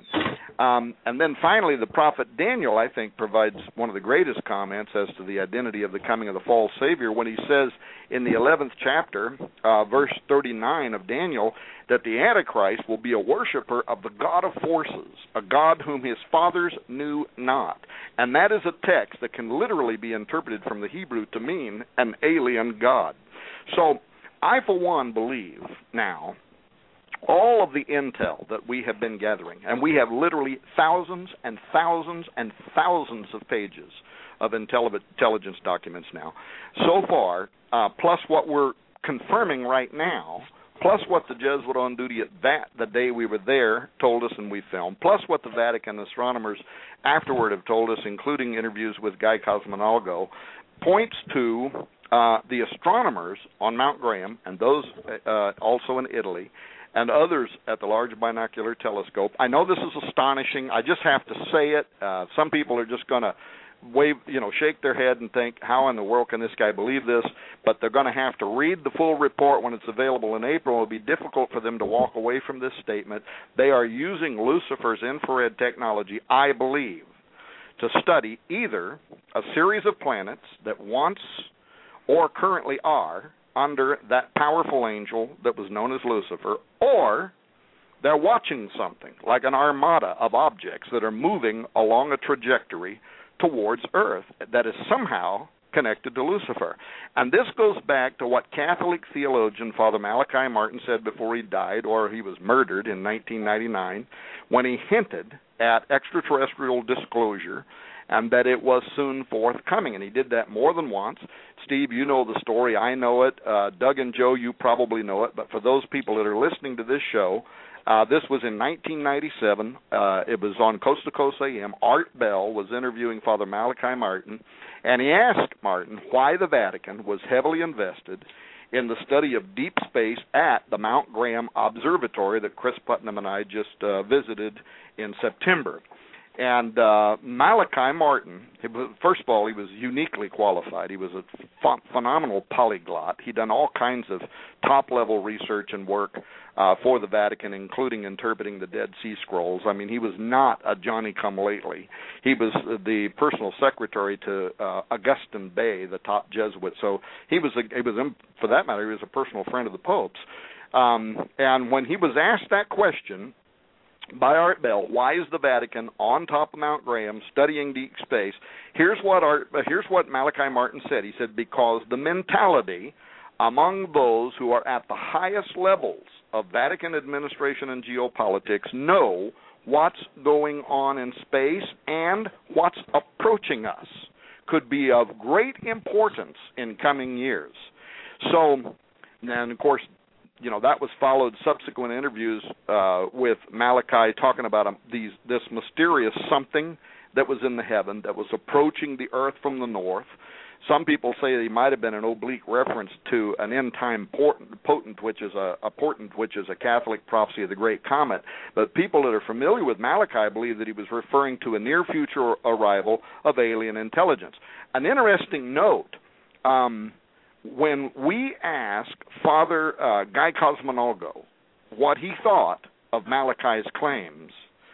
And then finally, the prophet Daniel, I think, provides one of the greatest comments as to the identity of the coming of the false Savior when he says in the 11th chapter, verse 39 of Daniel, that the Antichrist will be a worshiper of the God of forces, a God whom his fathers knew not. And that is a text that can literally be interpreted from the Hebrew to mean an alien God. So I, for one, believe now all of the intel that we have been gathering, and we have literally thousands and thousands and thousands of pages of intelligence documents now, so far, plus what we're confirming right now, plus what the Jesuit on duty at the day we were there told us and we filmed, plus what the Vatican astronomers afterward have told us, including interviews with Guy Cosmonalgo, points to the astronomers on Mount Graham, and those also in Italy, and others at the Large Binocular Telescope. I know this is astonishing. I just have to say it. Some people are just going to shake their head and think, how in the world can this guy believe this? But they're going to have to read the full report when it's available in April. It'll be difficult for them to walk away from this statement. They are using Lucifer's infrared technology, I believe, to study either a series of planets that once or currently are under that powerful angel that was known as Lucifer, or they're watching something like an armada of objects that are moving along a trajectory towards Earth that is somehow connected to Lucifer. And this goes back to what Catholic theologian Father Malachi Martin said before he died, or he was murdered in 1999, when he hinted at extraterrestrial disclosure and that it was soon forthcoming. And he did that more than once. Steve, you know the story. I know it. Doug and Joe, you probably know it. But for those people that are listening to this show, This was in 1997. It was on Coast to Coast AM. Art Bell was interviewing Father Malachi Martin, and he asked Martin why the Vatican was heavily invested in the study of deep space at the Mount Graham Observatory that Chris Putnam and I just visited in September. And Malachi Martin, first of all, he was uniquely qualified. He was a phenomenal polyglot. He'd done all kinds of top-level research and work for the Vatican, including interpreting the Dead Sea Scrolls. I mean, he was not a Johnny-come-lately. He was the personal secretary to Augustine Bay, the top Jesuit. So he was, for that matter, he was a personal friend of the Pope's. And when he was asked that question by Art Bell, why is the Vatican on top of Mount Graham studying deep space? Here's what Malachi Martin said. He said, because the mentality among those who are at the highest levels of Vatican administration and geopolitics know what's going on in space and what's approaching us could be of great importance in coming years. So, and of course, you know, that was followed subsequent interviews with Malachi talking about this mysterious something that was in the heaven that was approaching the earth from the north. Some people say that he might have been an oblique reference to an end-time portent, which is a Catholic prophecy of the Great Comet. But people that are familiar with Malachi believe that he was referring to a near-future arrival of alien intelligence. An interesting note. When we asked Father Guy Cosmonalgo what he thought of Malachi's claims,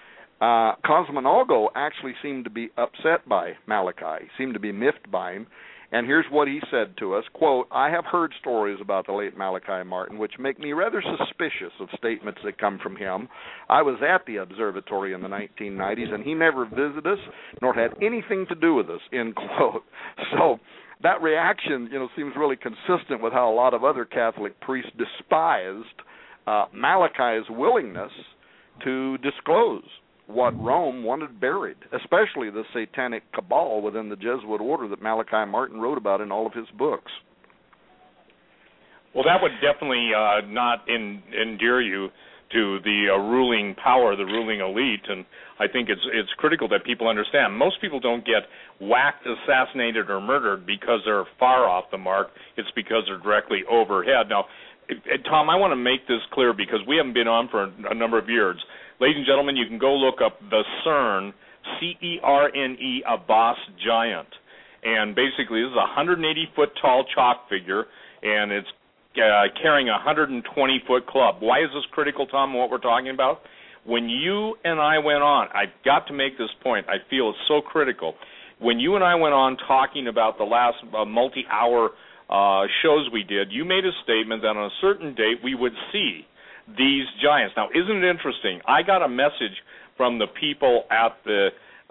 Cosmonalgo actually seemed to be upset by Malachi, seemed to be miffed by him, and here's what he said to us, quote, I have heard stories about the late Malachi Martin which make me rather suspicious of statements that come from him. I was at the observatory in the 1990s, and he never visited us nor had anything to do with us, end quote. So that reaction, you know, seems really consistent with how a lot of other Catholic priests despised Malachi's willingness to disclose what Rome wanted buried, especially the satanic cabal within the Jesuit order that Malachi Martin wrote about in all of his books. Well, that would definitely not endear you to the ruling power, the ruling elite, and I think it's critical that people understand. Most people don't get whacked, assassinated, or murdered because they're far off the mark. It's because they're directly overhead. Now, Tom, I want to make this clear because we haven't been on for a number of years. Ladies and gentlemen, you can go look up the CERN, C-E-R-N-E, Abbas Giant. And basically, this is a 180-foot tall chalk figure, and it's carrying a 120-foot club. Why is this critical, Tom, what we're talking about? When you and I went on, I've got to make this point. I feel it's so critical. When you and I went on talking about the last multi-hour shows we did, you made a statement that on a certain date we would see these giants. Now, isn't it interesting? I got a message from the people at the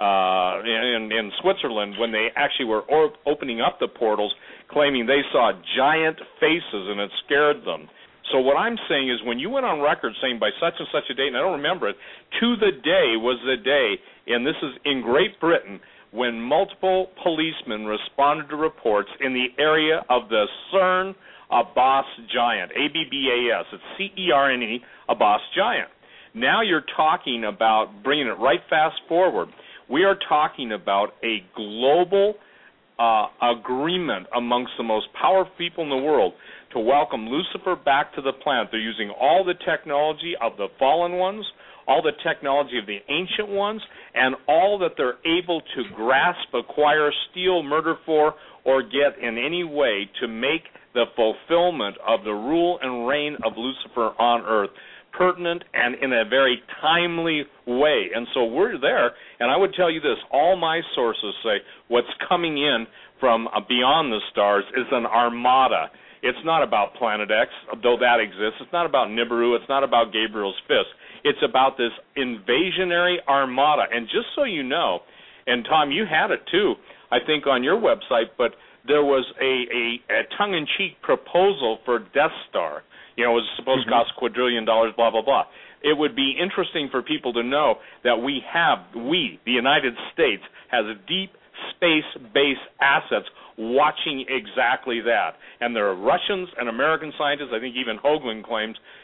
in Switzerland when they actually were opening up the portals, claiming they saw giant faces and it scared them. So what I'm saying is when you went on record saying by such and such a date, and I don't remember it, to the day was the day, and this is in Great Britain, when multiple policemen responded to reports in the area of the CERN Abbas Giant, A-B-B-A-S. It's C-E-R-N-E, Abbas Giant. Now you're talking about bringing it right fast forward. We are talking about a global agreement amongst the most powerful people in the world to welcome Lucifer back to the planet. They're using all the technology of the fallen ones, all the technology of the ancient ones, and all that they're able to grasp, acquire, steal, murder for, or get in any way to make the fulfillment of the rule and reign of Lucifer on earth pertinent and in a very timely way. And so we're there, and I would tell you this, all my sources say what's coming in from beyond the stars is an armada. It's not about Planet X, though that exists. It's not about Nibiru. It's not about Gabriel's fist. It's about this invasionary armada. And just so you know, and Tom, you had it too, I think on your website, but there was a tongue-in-cheek proposal for Death Star. You know, it was supposed to cost $250 billion, blah, blah, blah. It would be interesting for people to know that we, the United States, has a deep space-based assets watching exactly that. And there are Russians and American scientists, I think even Hoagland claims,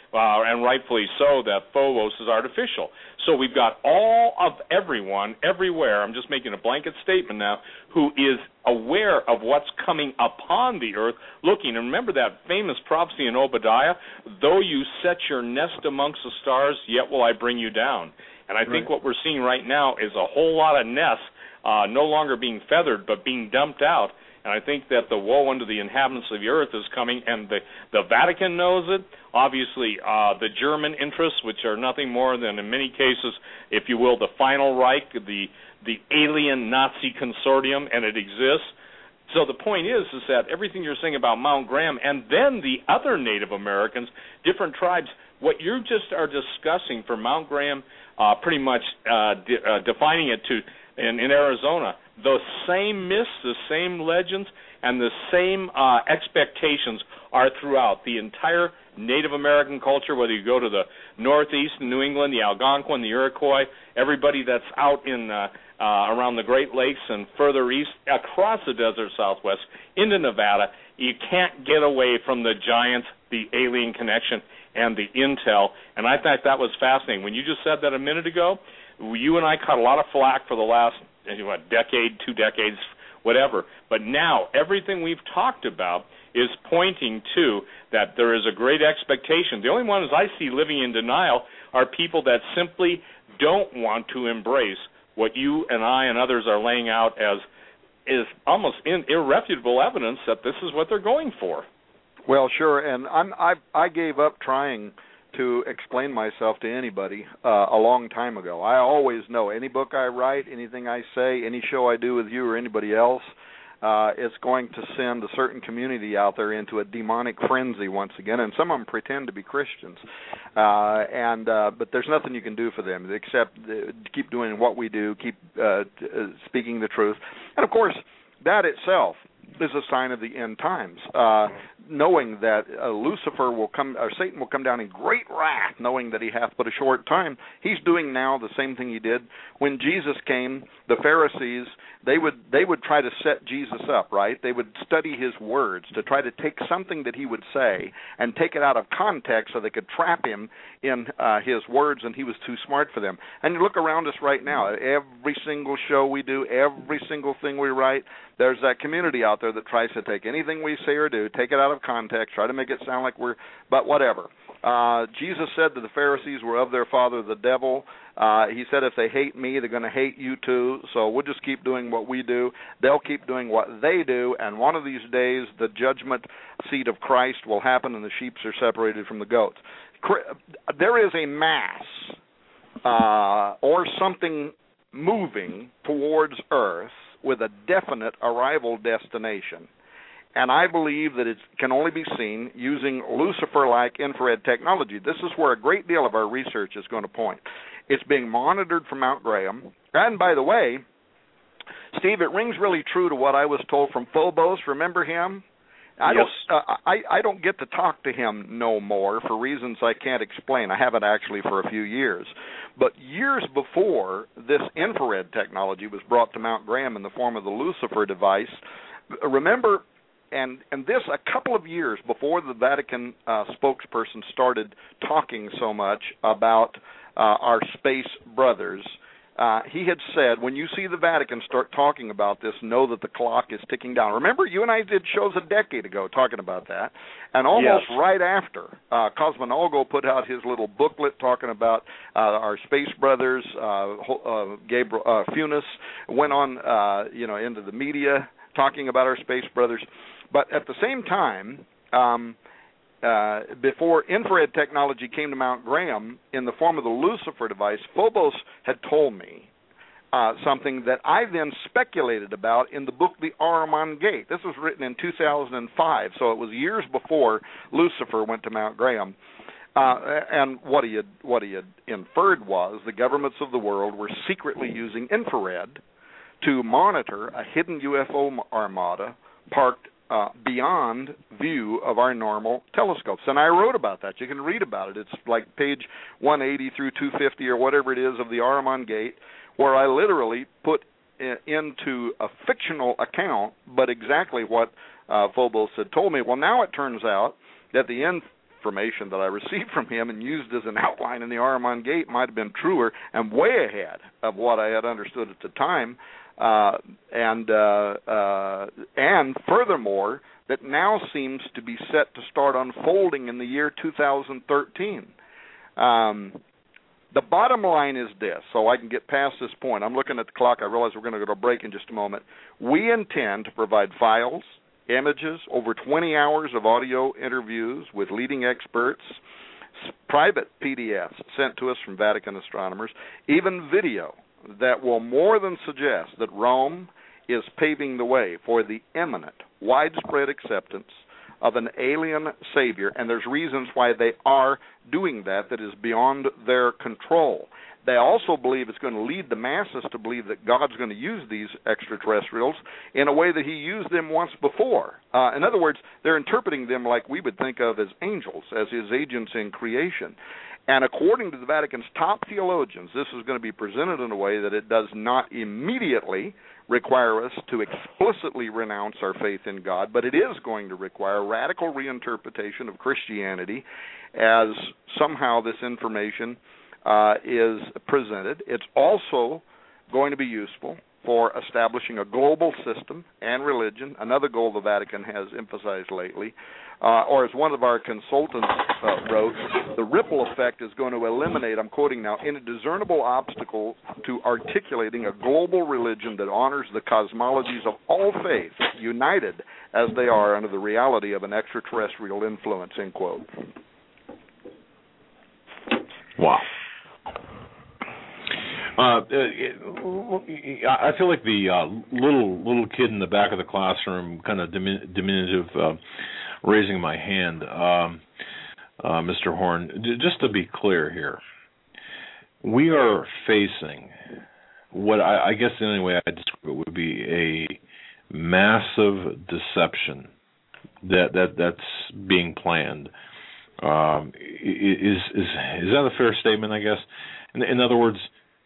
and rightfully so, that Phobos is artificial. So we've got all of everyone, everywhere, I'm just making a blanket statement now, who is aware of what's coming upon the earth, looking. And remember that famous prophecy in Obadiah, though you set your nest amongst the stars, yet will I bring you down. And I think what we're seeing right now is a whole lot of nests no longer being feathered, but being dumped out. And I think that the woe unto the inhabitants of the earth is coming, and the Vatican knows it. Obviously, the German interests, which are nothing more than, in many cases, if you will, the final Reich, the alien Nazi consortium, and it exists. So the point is that everything you're saying about Mount Graham and then the other Native Americans, different tribes, what you just are discussing for Mount Graham, pretty much defining it to in Arizona, the same myths, the same legends, and the same expectations are throughout the entire Native American culture, whether you go to the Northeast, New England, the Algonquin, the Iroquois, everybody that's out in around the Great Lakes and further east, across the desert Southwest, into Nevada. You can't get away from the giants, the alien connection, and the intel. And I thought that was fascinating. When you just said that a minute ago, you and I caught a lot of flack for the last decade, 2 decades, whatever. But now everything we've talked about is pointing to that there is a great expectation. The only ones I see living in denial are people that simply don't want to embrace what you and I and others are laying out as is almost irrefutable evidence that this is what they're going for. Well, sure, and I gave up trying to explain myself to anybody a long time ago. I always know any book I write, anything I say, any show I do with you or anybody else, it's going to send a certain community out there into a demonic frenzy once again, and some of them pretend to be Christians. But there's nothing you can do for them except keep doing what we do, keep speaking the truth. And, of course, that itself is a sign of the end times, knowing that Lucifer will come, or Satan will come down in great wrath, knowing that he hath but a short time. He's doing now the same thing he did when Jesus came. The Pharisees, they would try to set Jesus up, right? They would study his words to try to take something that he would say and take it out of context so they could trap him in his words, and he was too smart for them. And you look around us right now, every single show we do, every single thing we write, there's that community out there that tries to take anything we say or do, take it out of context, try to make it sound like we're, but whatever. Jesus said that the Pharisees were of their father, the devil. He said if they hate me, they're going to hate you too. So we'll just keep doing what we do. They'll keep doing what they do, and one of these days the judgment seat of Christ will happen and the sheep are separated from the goats. There is a mass or something moving towards Earth with a definite arrival destination. And I believe that it can only be seen using Lucifer-like infrared technology. This is where a great deal of our research is going to point. It's being monitored from Mount Graham. And by the way, Steve, it rings really true to what I was told from Phobos. Remember him? I don't get to talk to him no more for reasons I can't explain. I haven't actually for a few years. But years before this infrared technology was brought to Mount Graham in the form of the Lucifer device, remember, and this a couple of years before the Vatican spokesperson started talking so much about our space brothers, he had said, when you see the Vatican start talking about this, know that the clock is ticking down. Remember, you and I did shows a decade ago talking about that. And almost right after, Cosmonolgo put out his little booklet talking about our space brothers. Gabriel Funes went on, into the media talking about our space brothers. But at the same time, before infrared technology came to Mount Graham in the form of the Lucifer device, Phobos had told me something that I then speculated about in the book The Ahriman Gate. This was written in 2005, so it was years before Lucifer went to Mount Graham. And what he had inferred was the governments of the world were secretly using infrared to monitor a hidden UFO armada parked beyond view of our normal telescopes. And I wrote about that. You can read about it. It's like page 180 through 250 or whatever it is of the Ahriman Gate, where I literally put into a fictional account, but exactly what Phobos had told me. Well, now it turns out that the information that I received from him and used as an outline in the Ahriman Gate might have been truer and way ahead of what I had understood at the time. And furthermore, that now seems to be set to start unfolding in the year 2013. The bottom line is this, so I can get past this point. I'm looking at the clock. I realize we're going to go to a break in just a moment. We intend to provide files, images, over 20 hours of audio interviews with leading experts, private PDFs sent to us from Vatican astronomers, even video that will more than suggest that Rome is paving the way for the imminent, widespread acceptance of an alien savior, and there's reasons why they are doing that is beyond their control. They also believe it's going to lead the masses to believe that God's going to use these extraterrestrials in a way that he used them once before. In other words, they're interpreting them like we would think of as angels, as his agents in creation. And according to the Vatican's top theologians, this is going to be presented in a way that it does not immediately require us to explicitly renounce our faith in God, but it is going to require radical reinterpretation of Christianity as somehow this information is presented. It's also going to be useful for establishing a global system and religion, another goal the Vatican has emphasized lately. Or as one of our consultants wrote, the ripple effect is going to eliminate, I'm quoting now, any discernible obstacle to articulating a global religion that honors the cosmologies of all faiths, united as they are under the reality of an extraterrestrial influence, end quote. Wow. I feel like the little kid in the back of the classroom, kind of diminutive, raising my hand, Mr. Horn. Just to be clear here, we are facing what I guess the only way I describe it would be a massive deception that's being planned. Is that a fair statement? I guess. In other words,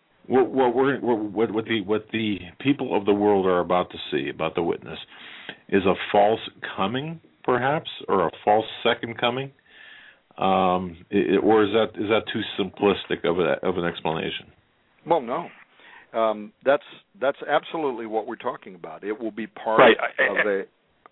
what the people of the world are about to see, about to witness, is a false coming, perhaps, or a false second coming, or is that too simplistic of an explanation? Well, no. That's absolutely what we're talking about. It will be part of a.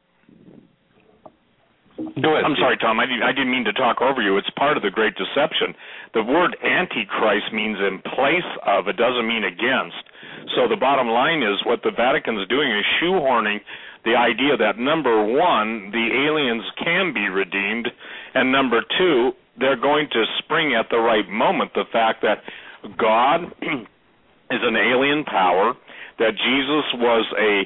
Go ahead. I'm sorry, Tom. I didn't mean to talk over you. It's part of the Great Deception. The word Antichrist means in place of. It doesn't mean against. So the bottom line is what the Vatican's doing is shoehorning the idea that, number one, the aliens can be redeemed, and number two, they're going to spring at the right moment the fact that God is an alien power, that Jesus was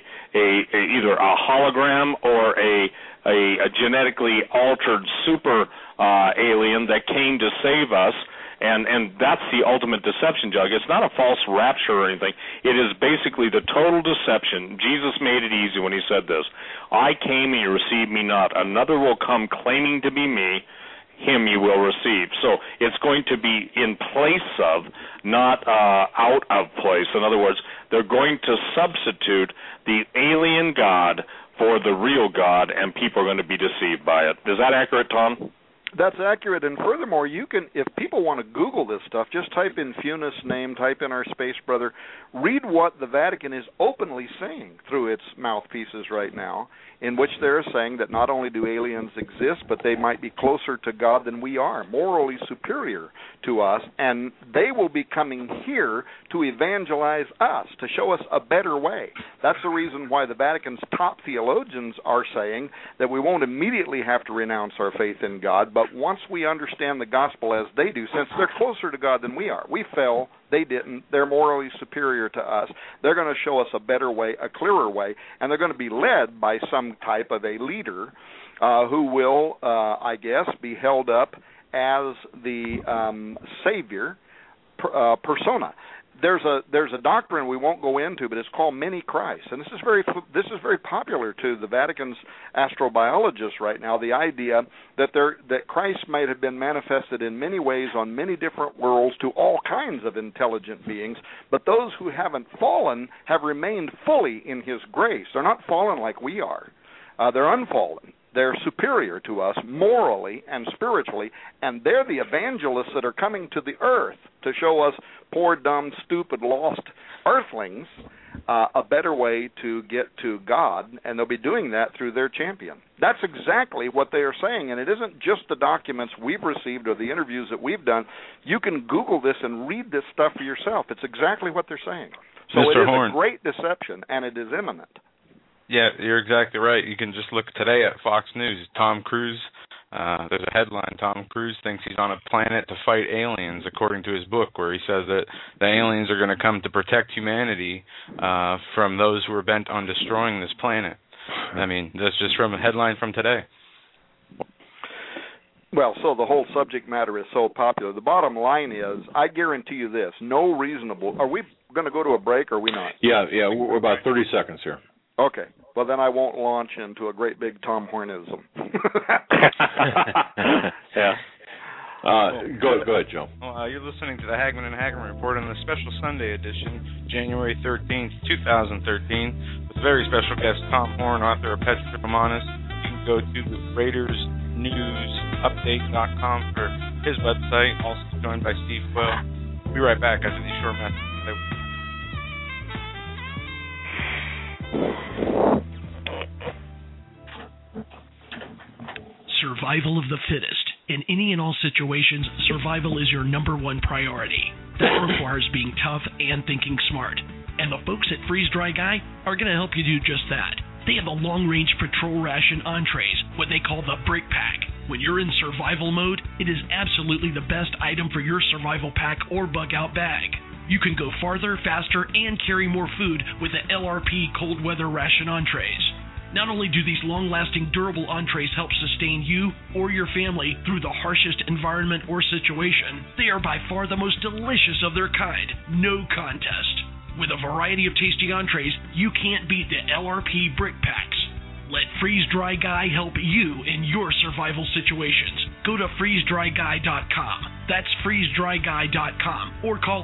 either a hologram or a genetically altered super alien that came to save us, and that's the ultimate deception, Jug. It's not a false rapture or anything. It is basically the total deception. Jesus made it easy when he said this: I came and you received me not. Another will come claiming to be me. Him you will receive. So it's going to be in place of, not out of place. In other words, they're going to substitute the alien God for the real God, and people are going to be deceived by it. Is that accurate, Tom? That's accurate, and furthermore, you can, if people want to Google this stuff, just type in Funes' name, type in our space brother, read what the Vatican is openly saying through its mouthpieces right now, in which they're saying that not only do aliens exist, but they might be closer to God than we are, morally superior to us, and they will be coming here to evangelize us, to show us a better way. That's the reason why the Vatican's top theologians are saying that we won't immediately have to renounce our faith in God, but once we understand the gospel as they do, since they're closer to God than we are, we fell, they didn't, they're morally superior to us, they're going to show us a better way, a clearer way, and they're going to be led by some type of a leader who will, I guess, be held up as the Savior persona. There's a doctrine we won't go into, but it's called many Christs, and this is very popular to the Vatican's astrobiologists right now. The idea that Christ might have been manifested in many ways on many different worlds to all kinds of intelligent beings, but those who haven't fallen have remained fully in His grace. They're not fallen like we are. They're unfallen. They're superior to us morally and spiritually, and they're the evangelists that are coming to the earth to show us poor, dumb, stupid, lost earthlings a better way to get to God, and they'll be doing that through their champion. That's exactly what they are saying, and it isn't just the documents we've received or the interviews that we've done. You can Google this and read this stuff for yourself. It's exactly what they're saying. So Mr. it is Horn. a great deception, and it is imminent. Yeah, you're exactly right. You can just look today at Fox News. Tom Cruise, there's a headline, Tom Cruise thinks he's on a planet to fight aliens, according to his book, where he says that the aliens are going to come to protect humanity from those who are bent on destroying this planet. I mean, that's just from a headline from today. Well, so the whole subject matter is so popular. The bottom line is, I guarantee you this, no reasonable... Are we going to go to a break, or are we not? Yeah, we're about 30 seconds here. Okay. Well, then I won't launch into a great big Tom Hornism. Yeah. Go ahead, Joe. Well, you're listening to the Hagman and Hagman Report on the special Sunday edition, January 13th, 2013, with very special guest Tom Horn, author of Petra Romanus. You can go to RaidersNewsUpdate.com for his website, also joined by Steve Quayle. We'll be right back after these short messages. Survival of the fittest. In any and all situations, survival is your number one priority. That requires being tough and thinking smart. And the folks at Freeze Dry Guy are going to help you do just that. They have the long-range patrol ration entrees, what they call the Brick Pack. When you're in survival mode, it is absolutely the best item for your survival pack or bug-out bag. You can go farther, faster, and carry more food with the LRP cold weather ration entrees. Not only do these long-lasting, durable entrees help sustain you or your family through the harshest environment or situation, they are by far the most delicious of their kind. No contest. With a variety of tasty entrees, you can't beat the LRP Brick Packs. Let Freeze Dry Guy help you in your survival situations. Go to freezedryguy.com. That's freezedryguy.com, or call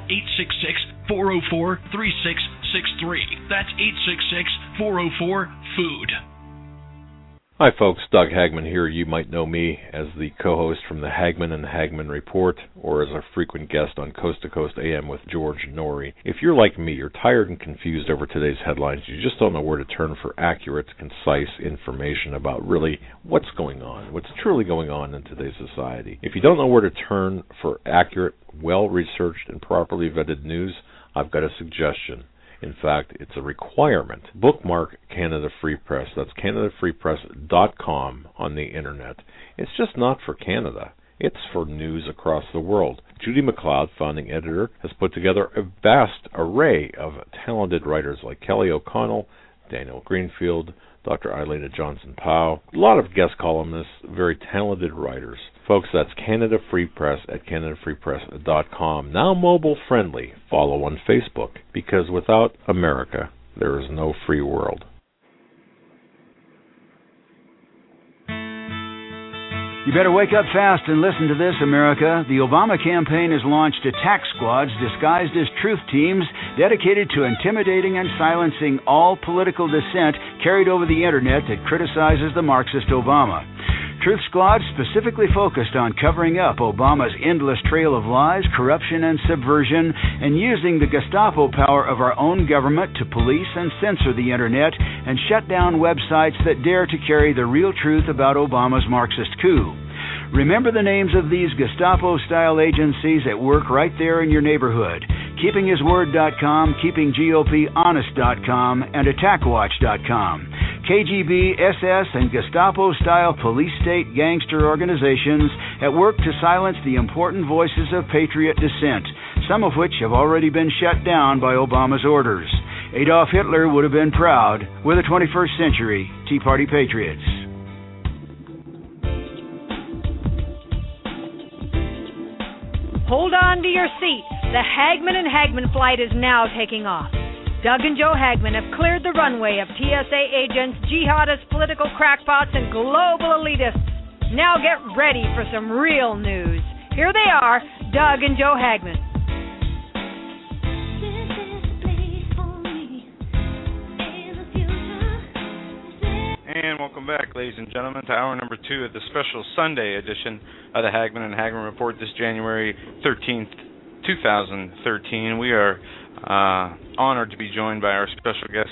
866-404-3663. That's 866-404-FOOD. Hi folks, Doug Hagman here. You might know me as the co-host from the Hagman and Hagman Report, or as a frequent guest on Coast to Coast AM with George Norrie. If you're like me, you're tired and confused over today's headlines. You just don't know where to turn for accurate, concise information about really what's going on, what's truly going on in today's society. If you don't know where to turn for accurate, well-researched, and properly vetted news, I've got a suggestion. In fact, it's a requirement. Bookmark Canada Free Press. That's CanadaFreePress.com on the internet. It's just not for Canada. It's for news across the world. Judy McLeod, founding editor, has put together a vast array of talented writers like Kelly O'Connell, Daniel Greenfield, Dr. Eileen Johnson-Powell, a lot of guest columnists, very talented writers. Folks, that's Canada Free Press at CanadaFreePress.com. Now mobile friendly. Follow on Facebook, because without America, there is no free world. You better wake up fast and listen to this, America. The Obama campaign has launched attack squads disguised as truth teams dedicated to intimidating and silencing all political dissent carried over the internet that criticizes the Marxist Obama. Truth Squad specifically focused on covering up Obama's endless trail of lies, corruption, and subversion, and using the Gestapo power of our own government to police and censor the internet and shut down websites that dare to carry the real truth about Obama's Marxist coup. Remember the names of these Gestapo-style agencies at work right there in your neighborhood. KeepingHisWord.com, KeepingGOPHonest.com, and AttackWatch.com. KGB, SS, and Gestapo-style police-state gangster organizations at work to silence the important voices of patriot dissent, some of which have already been shut down by Obama's orders. Adolf Hitler would have been proud. We're the 21st century Tea Party patriots. Hold on to your seats. The Hagman and Hagman flight is now taking off. Doug and Joe Hagman have cleared the runway of TSA agents, jihadists, political crackpots, and global elitists. Now get ready for some real news. Here they are, Doug and Joe Hagman. And welcome back, ladies and gentlemen, to hour number 2 of the special Sunday edition of the Hagmann and Hagmann Report this January 13th, 2013. We are honored to be joined by our special guest,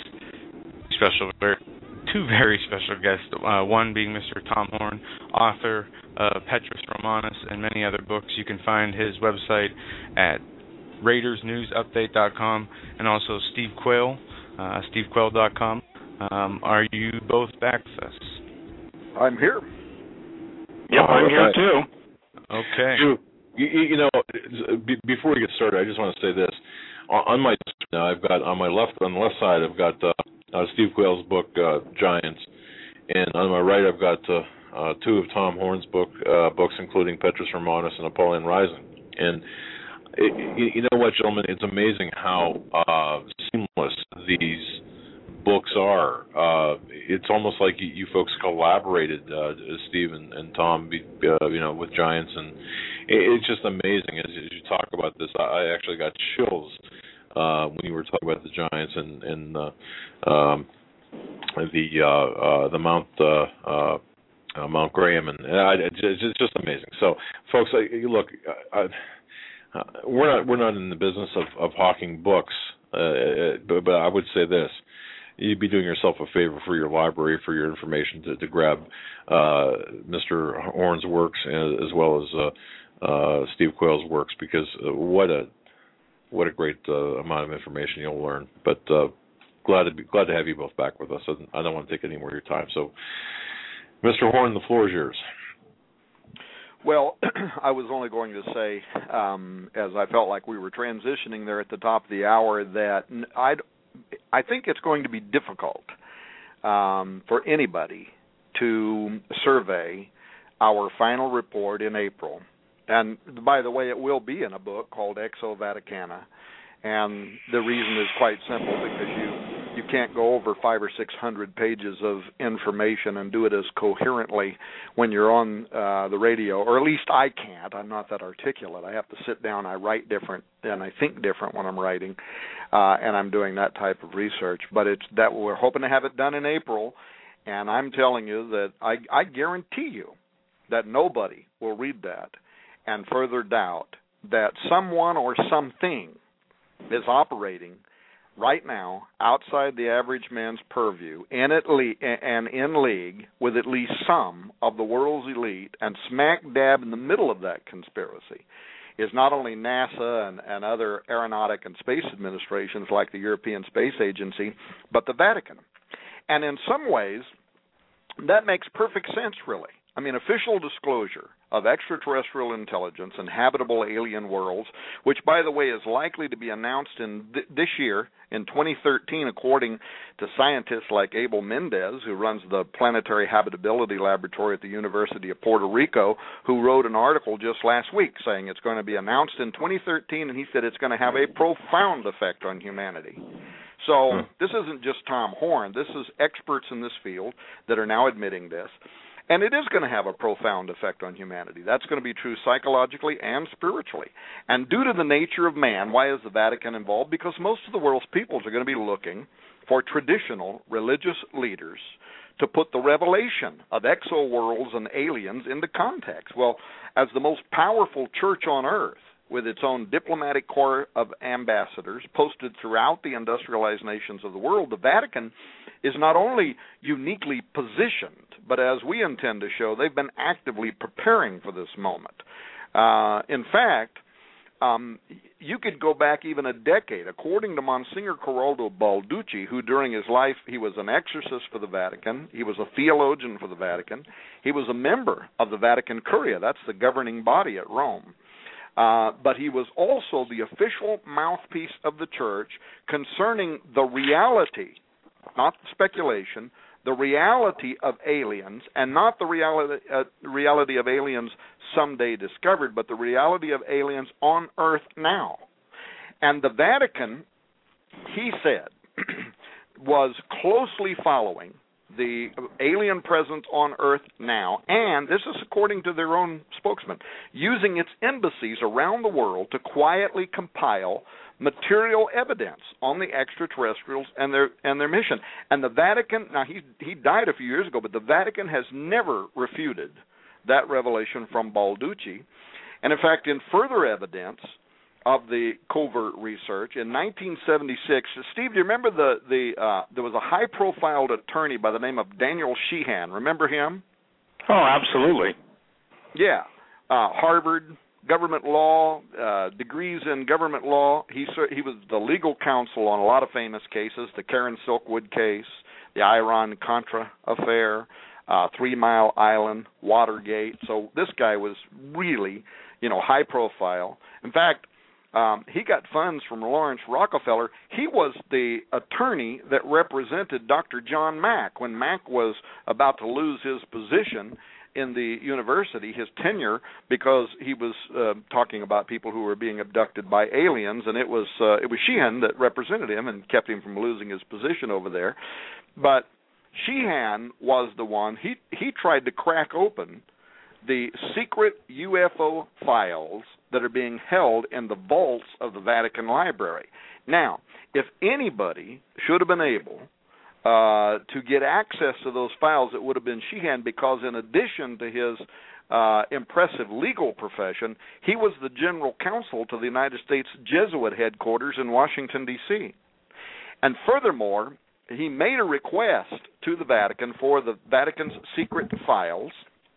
two very special guests, one being Mr. Tom Horn, author of Petrus Romanus and many other books. You can find his website at RaidersNewsUpdate.com, and also Steve Quayle, SteveQuayle.com. Are you both back with us? I'm here. Yep, I'm here too. Okay. You know, before we get started, I just want to say this. On my I've got on the left side, I've got Steve Quayle's book Giants, and on my right, I've got two of Tom Horn's books, including Petrus Romanus and Apollyon Rising. And you know what, gentlemen? It's amazing how seamless these books are. It's almost like you folks collaborated, Steve and Tom, with Giants, and it's just amazing as you talk about this. I actually got chills when you were talking about the Giants and the Mount Graham, and it's just amazing. So, folks, look, we're not in the business of hawking books, but I would say this. You'd be doing yourself a favor for your library, for your information, to grab Mr. Horn's works as well as Steve Quayle's works, because what a great amount of information you'll learn. But glad to have you both back with us. I don't want to take any more of your time. So, Mr. Horn, the floor is yours. Well, I was only going to say, as I felt like we were transitioning there at the top of the hour, that I think it's going to be difficult for anybody to survey our final report in April. And by the way, it will be in a book called Exo Vaticana. And the reason is quite simple, because you can't go over 500 or 600 pages of information and do it as coherently when you're on the radio, or at least I can't. I'm not that articulate. I have to sit down. I write different and I think different when I'm writing, and I'm doing that type of research. But it's that we're hoping to have it done in April, and I'm telling you that I guarantee you that nobody will read that and further doubt that someone or something is operating right now outside the average man's purview and in league with at least some of the world's elite, and smack dab in the middle of that conspiracy is not only NASA and other aeronautic and space administrations like the European Space Agency, but the Vatican. And in some ways, that makes perfect sense, really. I mean, official disclosure of extraterrestrial intelligence and habitable alien worlds, which, by the way, is likely to be announced in this year, in 2013, according to scientists like Abel Mendez, who runs the Planetary Habitability Laboratory at the University of Puerto Rico, who wrote an article just last week saying it's going to be announced in 2013, and he said it's going to have a profound effect on humanity. So this isn't just Tom Horn. This is experts in this field that are now admitting this. And it is going to have a profound effect on humanity. That's going to be true psychologically and spiritually. And due to the nature of man, why is the Vatican involved? Because most of the world's peoples are going to be looking for traditional religious leaders to put the revelation of exo-worlds and aliens into context. Well, as the most powerful church on earth, with its own diplomatic corps of ambassadors posted throughout the industrialized nations of the world, the Vatican is not only uniquely positioned, but as we intend to show, they've been actively preparing for this moment. In fact, you could go back even a decade. According to Monsignor Corrado Balducci, who during his life, he was an exorcist for the Vatican, he was a theologian for the Vatican, he was a member of the Vatican Curia, that's the governing body at Rome. But he was also the official mouthpiece of the church concerning the reality, not speculation, the reality of aliens, and not the reality of aliens someday discovered, but the reality of aliens on Earth now. And the Vatican, he said, was closely following the alien presence on Earth now, and this is according to their own spokesman, using its embassies around the world to quietly compile material evidence on the extraterrestrials and their mission. And the Vatican, now he died a few years ago, but the Vatican has never refuted that revelation from Balducci. And in fact, in further evidence of the covert research, in 1976, Steve, do you remember there was a high-profile attorney by the name of Daniel Sheehan? Remember him? Oh, absolutely. Yeah. Harvard, government law, degrees in government law. He was the legal counsel on a lot of famous cases, the Karen Silkwood case, the Iran-Contra affair, 3 Mile Island, Watergate. So this guy was really, high profile. In fact, he got funds from Lawrence Rockefeller. He was the attorney that represented Dr. John Mack when Mack was about to lose his position in the university, his tenure, because he was talking about people who were being abducted by aliens, and it was Sheehan that represented him and kept him from losing his position over there. But Sheehan was the one, he tried to crack open the secret UFO files that are being held in the vaults of the Vatican Library. Now, if anybody should have been able to get access to those files, it would have been Sheehan, because in addition to his impressive legal profession, he was the general counsel to the United States Jesuit headquarters in Washington, D.C. And furthermore, he made a request to the Vatican for the Vatican's secret files.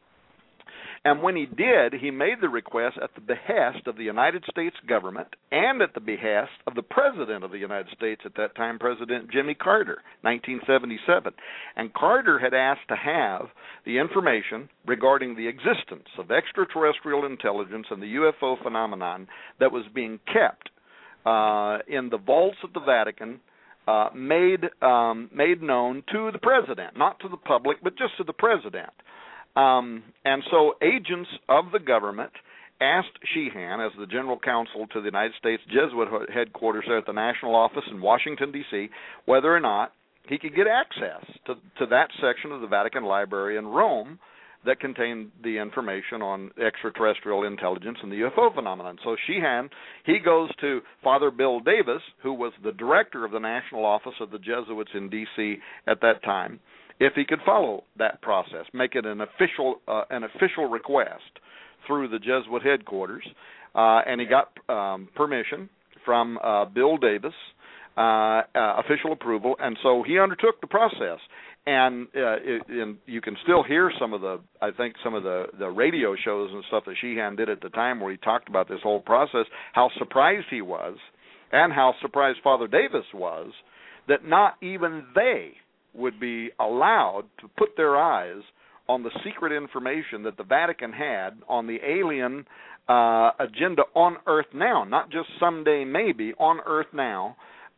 And when he did, he made the request at the behest of the United States government and at the behest of the President of the United States at that time, President Jimmy Carter, 1977. And Carter had asked to have the information regarding the existence of extraterrestrial intelligence and the UFO phenomenon that was being kept in the vaults of the Vatican, made known to the President, not to the public, but just to the President. And so agents of the government asked Sheehan, as the general counsel to the United States Jesuit headquarters there at the national office in Washington, D.C., whether or not he could get access to that section of the Vatican Library in Rome that contained the information on extraterrestrial intelligence and the UFO phenomenon. So Sheehan, he goes to Father Bill Davis, who was the director of the national office of the Jesuits in D.C. at that time, if he could follow that process, make it an official request through the Jesuit headquarters, and he got permission from Bill Davis, official approval, and so he undertook the process. And you can still hear some of the radio shows and stuff that Sheehan did at the time where he talked about this whole process, how surprised he was, and how surprised Father Davis was that not even they would be allowed to put their eyes on the secret information that the Vatican had on the alien agenda on Earth now, not just someday maybe, on Earth now,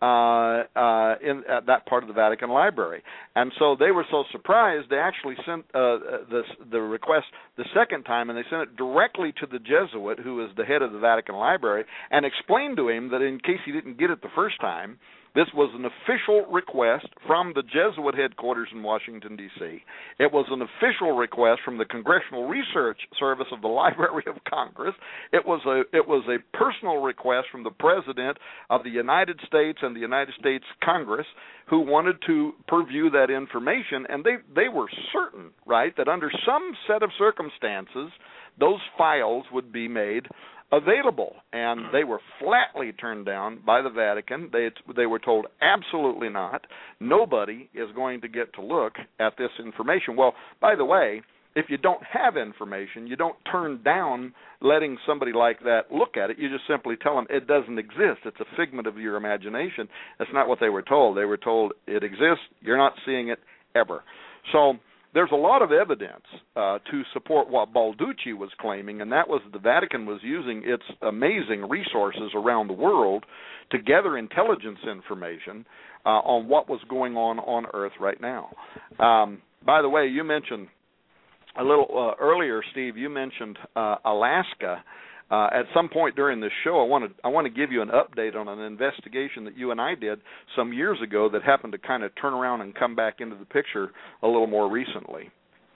in that part of the Vatican Library. And so they were so surprised, they actually sent the request the second time, and they sent it directly to the Jesuit, who is the head of the Vatican Library, and explained to him that in case he didn't get it the first time, this was an official request from the Jesuit headquarters in Washington, D.C. It was an official request from the Congressional Research Service of the Library of Congress. It was a personal request from the President of the United States and the United States Congress, who wanted to purview that information, and they were certain, right, that under some set of circumstances, those files would be made available, and they were flatly turned down by the Vatican. They were told absolutely not. Nobody is going to get to look at this information. Well, by the way, if you don't have information, you don't turn down letting somebody like that look at it. You just simply tell them it doesn't exist. It's a figment of your imagination. That's not what they were told. They were told it exists. You're not seeing it ever. So there's a lot of evidence to support what Balducci was claiming, and that was the Vatican was using its amazing resources around the world to gather intelligence information on what was going on Earth right now. By the way, you mentioned a little earlier, Steve, you mentioned Alaska. At some point during this show, I want to give you an update on an investigation that you and I did some years ago that happened to kind of turn around and come back into the picture a little more recently.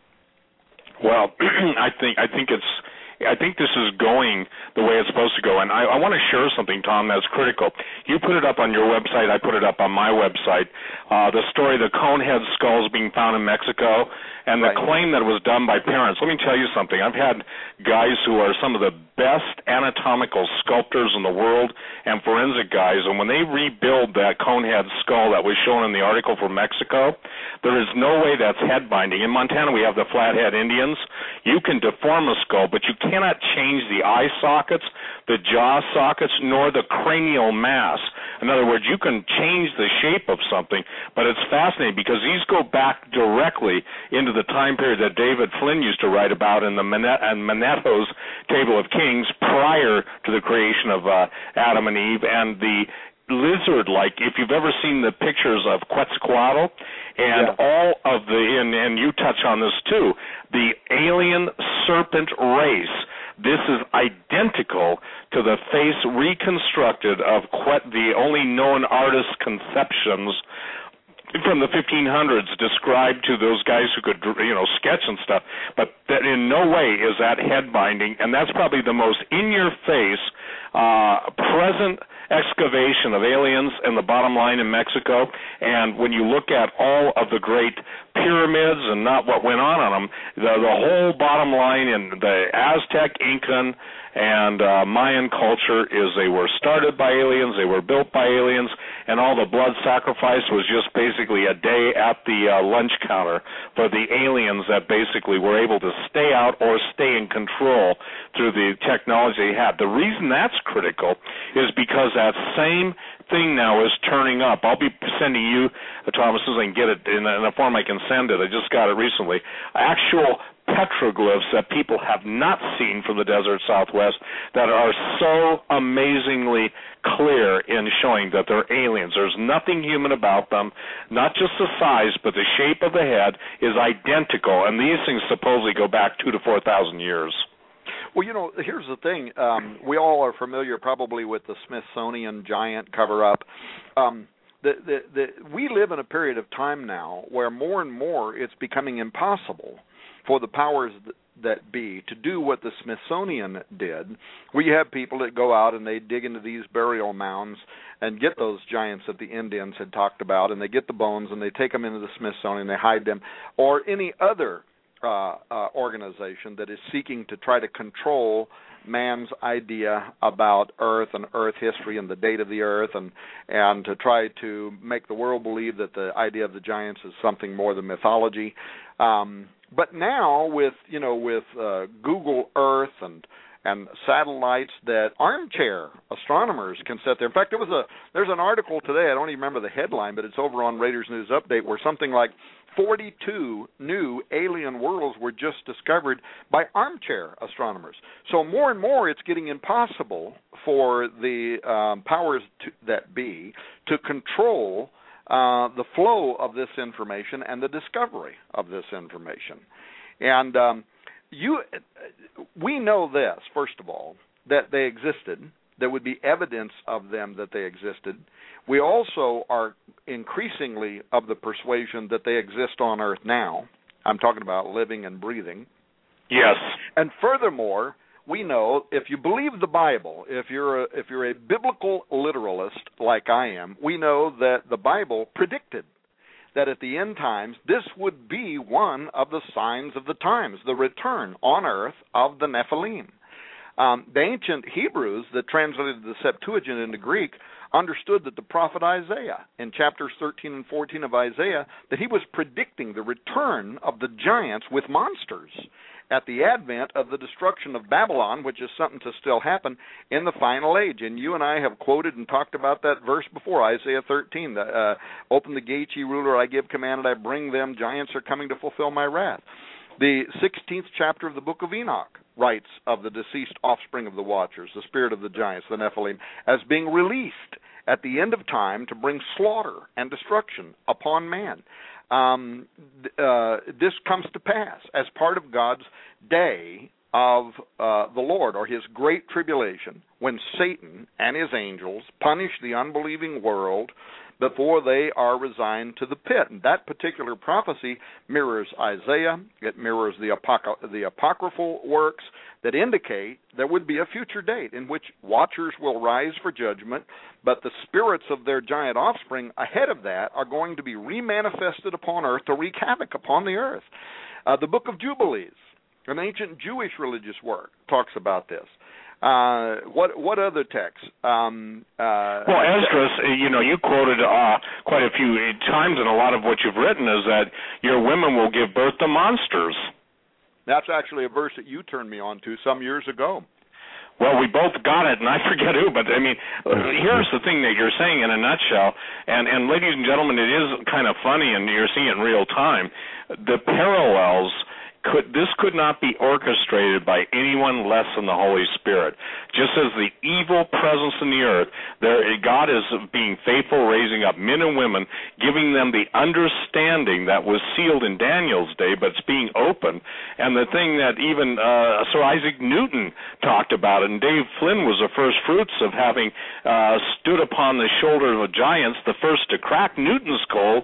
Well, I think this is going the way it's supposed to go, and I want to share something, Tom, that's critical. You put it up on your website, I put it up on my website, the story, the conehead skulls being found in Mexico, and the claim that it was done by parents. Let me tell you something. I've had guys who are some of the best anatomical sculptors in the world and forensic guys, and when they rebuild that conehead skull that was shown in the article for Mexico, there is no way that's head binding. In Montana, we have the Flathead Indians. You can deform a skull, but you cannot change the eye sockets, the jaw sockets, nor the cranial mass. In other words, you can change the shape of something, but it's fascinating because these go back directly into the time period that David Flynn used to write about in the Manetho's Table of Kings prior to the creation of Adam and Eve, and the lizard-like, if you've ever seen the pictures of Quetzalcoatl and all of the, and you touch on this too, the alien serpent race, this is identical to the face reconstructed of the only known artist's conceptions from the 1500s described to those guys who could, sketch and stuff, but that in no way is that head binding, and that's probably the most in-your-face present excavation of aliens in the bottom line in Mexico. And when you look at all of the great pyramids and not what went on them, the whole bottom line in the Aztec, Incan, and Mayan culture is they were started by aliens, they were built by aliens, and all the blood sacrifice was just basically a day at the lunch counter for the aliens that basically were able to stay out or stay in control through the technology they had. The reason that's critical is because that same thing now is turning up. I'll be sending you, Thomas, as I can get it in a form I can send it. I just got it recently. Actual petroglyphs that people have not seen from the desert Southwest that are so amazingly clear in showing that they're aliens. There's nothing human about them, not just the size, but the shape of the head is identical, and these things supposedly go back 2,000 to 4,000 years. Well, here's the thing. We all are familiar probably with the Smithsonian giant cover-up. We live in a period of time now where more and more it's becoming impossible for the powers that be to do what the Smithsonian did. We have people that go out and they dig into these burial mounds and get those giants that the Indians had talked about, and they get the bones and they take them into the Smithsonian, they hide them, or any other organization that is seeking to try to control man's idea about Earth and Earth history and the date of the Earth, and to try to make the world believe that the idea of the giants is something more than mythology. But now with Google Earth and satellites that armchair astronomers can sit there. In fact, there's an article today, I don't even remember the headline, but it's over on Raiders News Update, where something like 42 new alien worlds were just discovered by armchair astronomers. So more and more it's getting impossible for the powers that be to control the flow of this information and the discovery of this information. And we know this, first of all, that they existed. There would be evidence of them that they existed. We also are increasingly of the persuasion that they exist on Earth now. I'm talking about living and breathing. Yes. And furthermore, we know if you believe the Bible, if you're a biblical literalist like I am, we know that the Bible predicted that at the end times this would be one of the signs of the times, the return on Earth of the Nephilim. The ancient Hebrews that translated the Septuagint into Greek understood that the prophet Isaiah, in chapters 13 and 14 of Isaiah, that he was predicting the return of the giants with monsters at the advent of the destruction of Babylon, which is something to still happen in the final age. And you and I have quoted and talked about that verse before, Isaiah 13. Open the gates, ye ruler, I give command, and I bring them. Giants are coming to fulfill my wrath. The 16th chapter of the book of Enoch writes of the deceased offspring of the Watchers, the spirit of the giants, the Nephilim, as being released at the end of time to bring slaughter and destruction upon man. This comes to pass as part of God's day of the Lord, or his great tribulation, when Satan and his angels punish the unbelieving world before they are resigned to the pit. And that particular prophecy mirrors Isaiah. It mirrors the apocryphal works that indicate there would be a future date in which watchers will rise for judgment, but the spirits of their giant offspring ahead of that are going to be remanifested upon earth to wreak havoc upon the earth. The Book of Jubilees, an ancient Jewish religious work, talks about this. What other texts? Well, Esdras, you quoted quite a few times, and a lot of what you've written is that your women will give birth to monsters. That's actually a verse that you turned me on to some years ago. Well, we both got it, and I forget who, but I mean, here's the thing that you're saying in a nutshell, and ladies and gentlemen, it is kind of funny, and you're seeing it in real time. The parallels. This could not be orchestrated by anyone less than the Holy Spirit. Just as the evil presence in the earth, God is being faithful, raising up men and women, giving them the understanding that was sealed in Daniel's day, but it's being opened. And the thing that even Sir Isaac Newton talked about, and Dave Flynn was the first fruits of having stood upon the shoulder of giants, the first to crack Newton's code,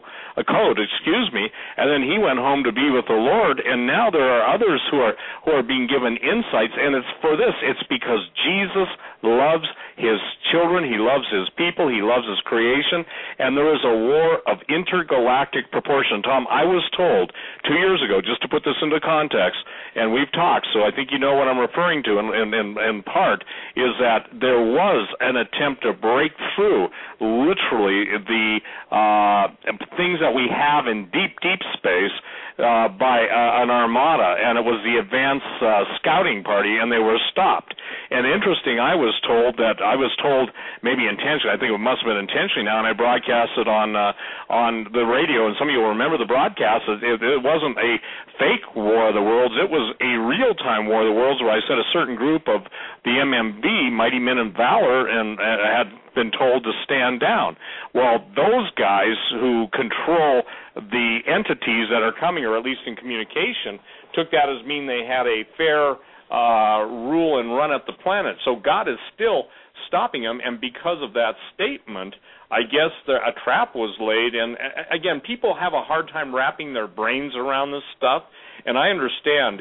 and then he went home to be with the Lord, and now there are others who are being given insights, and it's for this. It's because Jesus loves his children, he loves his people, he loves his creation, and there is a war of intergalactic proportion. Tom, I was told 2 years ago, just to put this into context, and we've talked, so I think you know what I'm referring to in part, is that there was an attempt to break through literally the things that we have in deep, deep space by an armada, and it was the advanced scouting party, and they were stopped. And interesting, I was told maybe intentionally, I think it must have been intentionally now, and I broadcast it on the radio, and some of you will remember the broadcast. It wasn't a fake War of the Worlds, it was a real-time War of the Worlds where I said a certain group of the MMV, Mighty Men in Valor, and had been told to stand down. Well, those guys who control the entities that are coming, or at least in communication, took that as mean they had a fair rule and run at the planet. So God is still stopping them, and because of that statement, I guess a trap was laid. And again, people have a hard time wrapping their brains around this stuff, and I understand,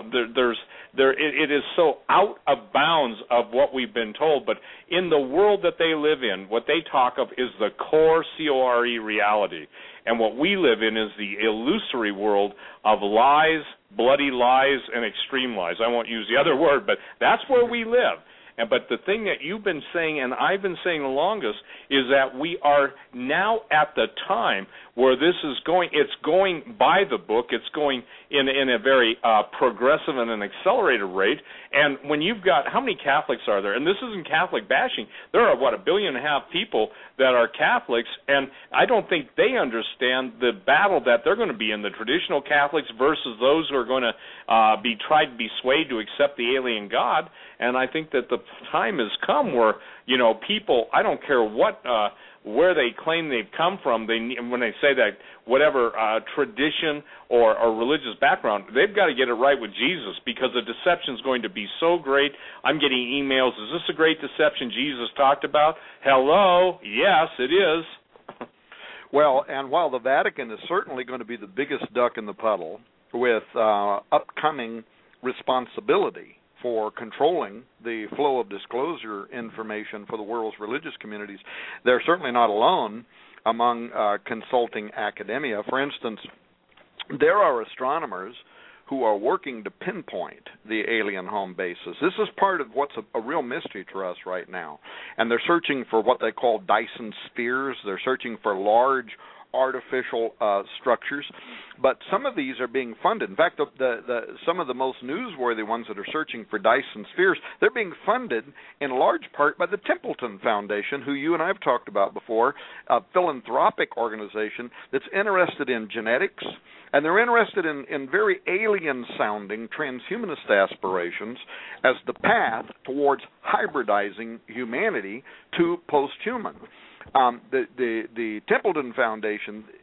it is so out of bounds of what we've been told, but in the world that they live in, what they talk of is the core C-O-R-E reality. And what we live in is the illusory world of lies, bloody lies, and extreme lies. I won't use the other word, but that's where we live. But the thing that you've been saying, and I've been saying the longest, is that we are now at the time where this is going, it's going by the book, it's going in a very progressive and an accelerated rate. And when you've got, how many Catholics are there? And this isn't Catholic bashing. There are, 1.5 billion people that are Catholics, and I don't think they understand the battle that they're going to be in, the traditional Catholics versus those who are going to try to be swayed to accept the alien God. And I think that the time has come where, people, I don't care what, where they claim they've come from, when they say that whatever tradition or religious background, they've got to get it right with Jesus, because the deception is going to be so great. I'm getting emails, is this a great deception Jesus talked about? Hello, yes, it is. Well, and while the Vatican is certainly going to be the biggest duck in the puddle with upcoming responsibility for controlling the flow of disclosure information for the world's religious communities, they're certainly not alone among consulting academia. For instance, there are astronomers who are working to pinpoint the alien home bases. This is part of what's a real mystery to us right now. And they're searching for what they call Dyson spheres. They're searching for large artificial structures, but some of these are being funded. In fact, some of the most newsworthy ones that are searching for Dyson spheres, they're being funded in large part by the Templeton Foundation, who you and I have talked about before, a philanthropic organization that's interested in genetics, and they're interested in very alien-sounding transhumanist aspirations as the path towards hybridizing humanity to post-human. The Templeton Foundation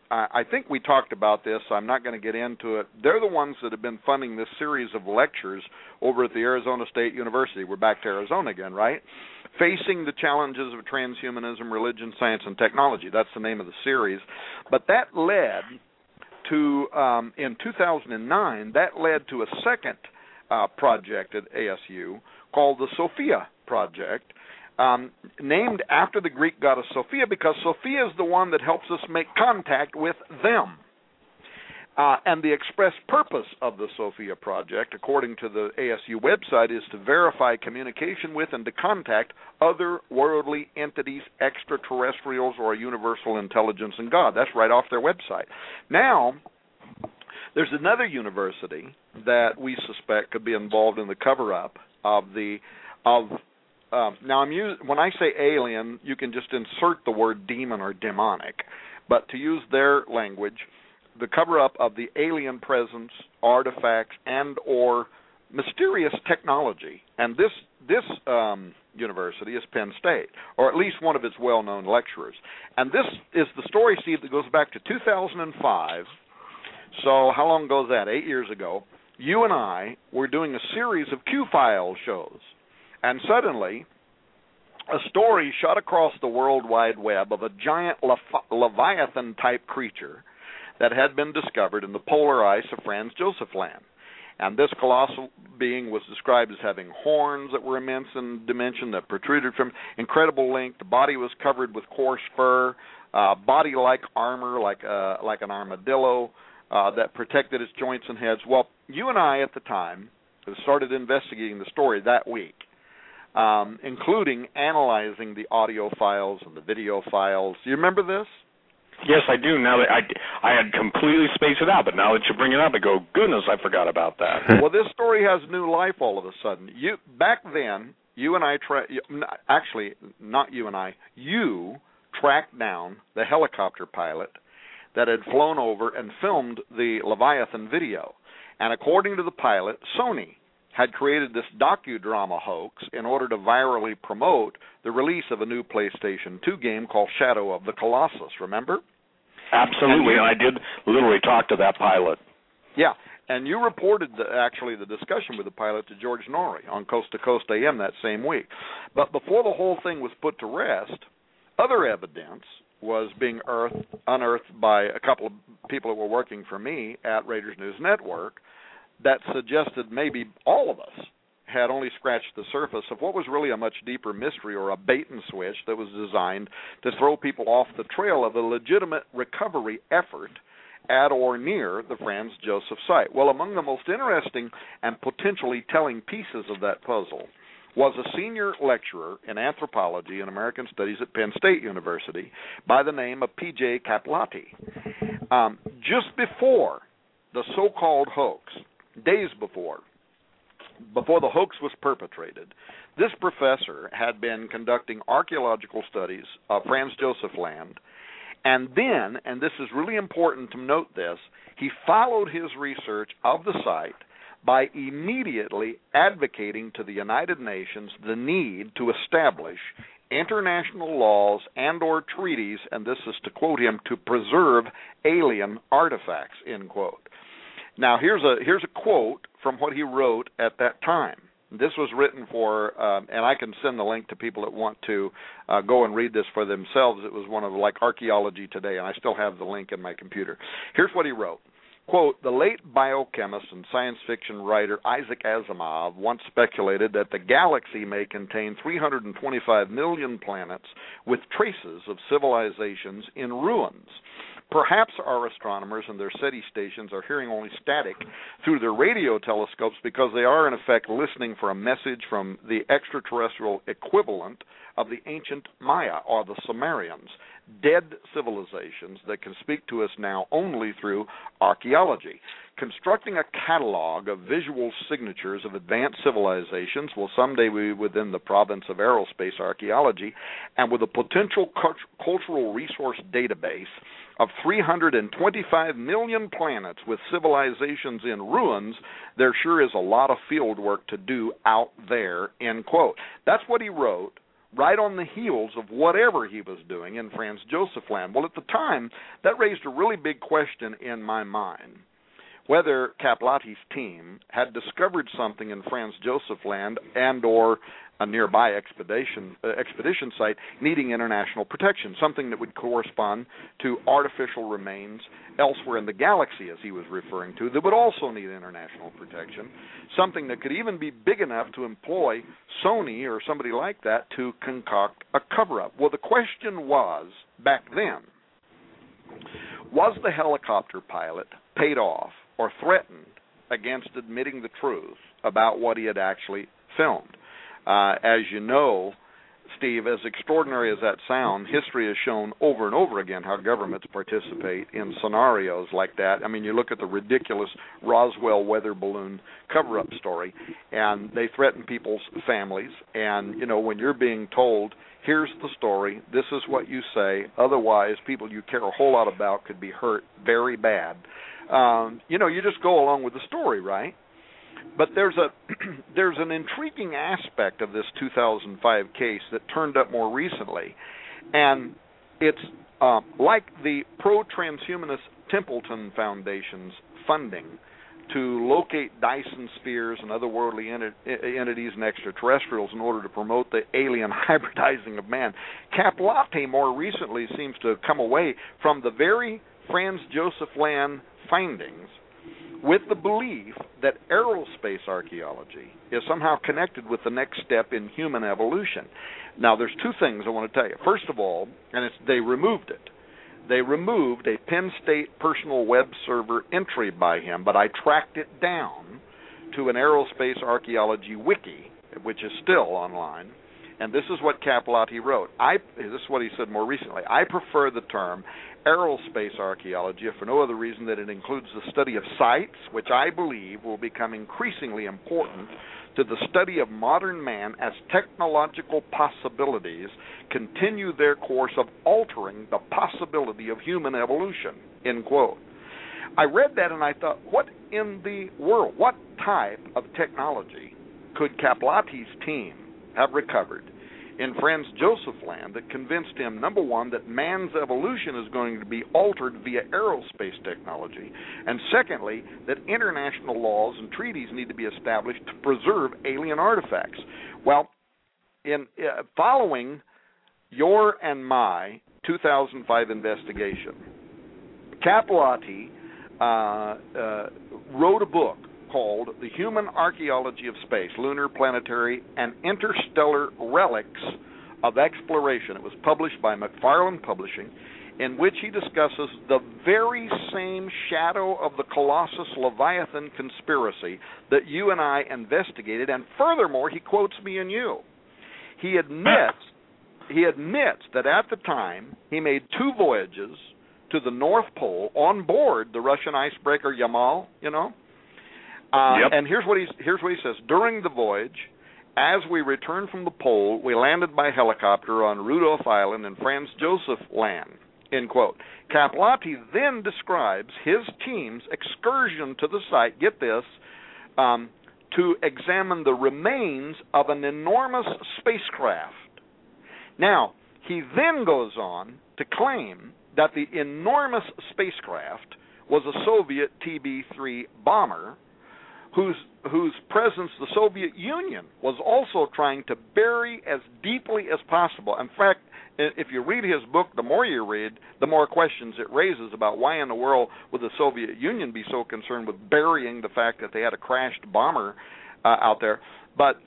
I think we talked about this, so I'm not going to get into it. They're the ones that have been funding this series of lectures over at the Arizona State University. We're back to Arizona again, right? Facing the Challenges of Transhumanism, Religion, Science, and Technology. That's the name of the series. But that led to, in 2009, that led to a second project at ASU called the Sophia Project, named after the Greek goddess Sophia, because Sophia is the one that helps us make contact with them. And the express purpose of the Sophia Project, according to the ASU website, is to verify communication with and to contact other worldly entities, extraterrestrials, or universal intelligence and God. That's right off their website. Now, there's another university that we suspect could be involved in the cover-up of the now, when I say alien, you can just insert the word demon or demonic. But to use their language, the cover-up of the alien presence, artifacts, and or mysterious technology. And this university is Penn State, or at least one of its well-known lecturers. And this is the story, Steve, that goes back to 2005. So how long ago is that? 8 years ago. You and I were doing a series of Q-File shows. And suddenly, a story shot across the World Wide Web of a giant Leviathan-type creature that had been discovered in the polar ice of Franz Josef Land. And this colossal being was described as having horns that were immense in dimension, that protruded from incredible length. The body was covered with coarse fur, body-like armor, like an armadillo, that protected its joints and heads. Well, you and I at the time started investigating the story that week, including analyzing the audio files and the video files. Do you remember this? Yes, I do. Now that I had completely spaced it out, but now that you bring it up, I go, goodness, I forgot about that. Well, this story has new life all of a sudden. Back then, you and I actually, not you and I, you tracked down the helicopter pilot that had flown over and filmed the Leviathan video. And according to the pilot, Sony had created this docudrama hoax in order to virally promote the release of a new PlayStation 2 game called Shadow of the Colossus, remember? Absolutely, and I did literally talk to that pilot. Yeah, and you reported actually the discussion with the pilot to George Norrie on Coast to Coast AM that same week. But before the whole thing was put to rest, other evidence was being unearthed by a couple of people that were working for me at Raiders News Network that suggested maybe all of us had only scratched the surface of what was really a much deeper mystery, or a bait and switch that was designed to throw people off the trail of a legitimate recovery effort at or near the Franz Josef site. Well, among the most interesting and potentially telling pieces of that puzzle was a senior lecturer in anthropology and American studies at Penn State University by the name of P.J. Caplati. Just before the so-called hoax, days before the hoax was perpetrated, this professor had been conducting archaeological studies of Franz Josef Land, and then, and this is really important to note this, he followed his research of the site by immediately advocating to the United Nations the need to establish international laws and or treaties, and this is to quote him, to preserve alien artifacts, end quote. Now, here's a quote from what he wrote at that time. This was written for, and I can send the link to people that want to go and read this for themselves. It was one of like Archaeology Today, and I still have the link in my computer. Here's what he wrote. Quote, the late biochemist and science fiction writer Isaac Asimov once speculated that the galaxy may contain 325 million planets with traces of civilizations in ruins. Perhaps our astronomers and their SETI stations are hearing only static through their radio telescopes because they are, in effect, listening for a message from the extraterrestrial equivalent of the ancient Maya or the Sumerians, dead civilizations that can speak to us now only through archaeology. Constructing a catalog of visual signatures of advanced civilizations will someday be within the province of aerospace archaeology, and with a potential cultural resource database of 325 million planets with civilizations in ruins, there sure is a lot of field work to do out there, end quote. That's what he wrote right on the heels of whatever he was doing in Franz Josef Land. Well, at the time, that raised a really big question in my mind, whether Caplotti's team had discovered something in Franz Josef Land and or a nearby expedition site needing international protection, something that would correspond to artificial remains elsewhere in the galaxy, as he was referring to, that would also need international protection, something that could even be big enough to employ Sony or somebody like that to concoct a cover-up. Well, the question was, back then, was the helicopter pilot paid off or threatened against admitting the truth about what he had actually filmed? As you know, Steve, as extraordinary as that sounds, history has shown over and over again how governments participate in scenarios like that. I mean, you look at the ridiculous Roswell weather balloon cover-up story, and they threaten people's families. And, you know, when you're being told, here's the story, this is what you say, otherwise people you care a whole lot about could be hurt very bad. You know, you just go along with the story, right? But there's an intriguing aspect of this 2005 case that turned up more recently, and it's like the pro-transhumanist Templeton Foundation's funding to locate Dyson spheres and otherworldly entities and extraterrestrials in order to promote the alien hybridizing of man. Caplotti more recently seems to have come away from the very Franz Josef Land findings with the belief that aerospace archaeology is somehow connected with the next step in human evolution. Now, there's two things I want to tell you. First of all, and they removed it. They removed a Penn State personal web server entry by him, but I tracked it down to an aerospace archaeology wiki, which is still online, and this is what Caplotti wrote. This is what he said more recently. I prefer the term aerospace archaeology, if for no other reason that it includes the study of sites, which I believe will become increasingly important to the study of modern man as technological possibilities continue their course of altering the possibility of human evolution, end quote. I read that and I thought, what in the world, what type of technology could Caplotti's team have recovered in Franz Josef Land that convinced him, number one, that man's evolution is going to be altered via aerospace technology, and secondly, that international laws and treaties need to be established to preserve alien artifacts. Well, in following your and my 2005 investigation, Caplotti wrote a book called The Human Archaeology of Space, Lunar, Planetary, and Interstellar Relics of Exploration. It was published by McFarland Publishing, in which he discusses the very same shadow of the Colossus Leviathan conspiracy that you and I investigated, and furthermore, he quotes me and you. He admits that at the time he made 2 voyages to the North Pole on board the Russian icebreaker Yamal, you know. Yep. And here's what he says. During the voyage, as we returned from the pole, we landed by helicopter on Rudolph Island in Franz Josef Land, end quote. Caplotti then describes his team's excursion to the site, get this, to examine the remains of an enormous spacecraft. Now, he then goes on to claim that the enormous spacecraft was a Soviet TB-3 bomber whose presence the Soviet Union was also trying to bury as deeply as possible. In fact, if you read his book, the more you read, the more questions it raises about why in the world would the Soviet Union be so concerned with burying the fact that they had a crashed bomber out there. But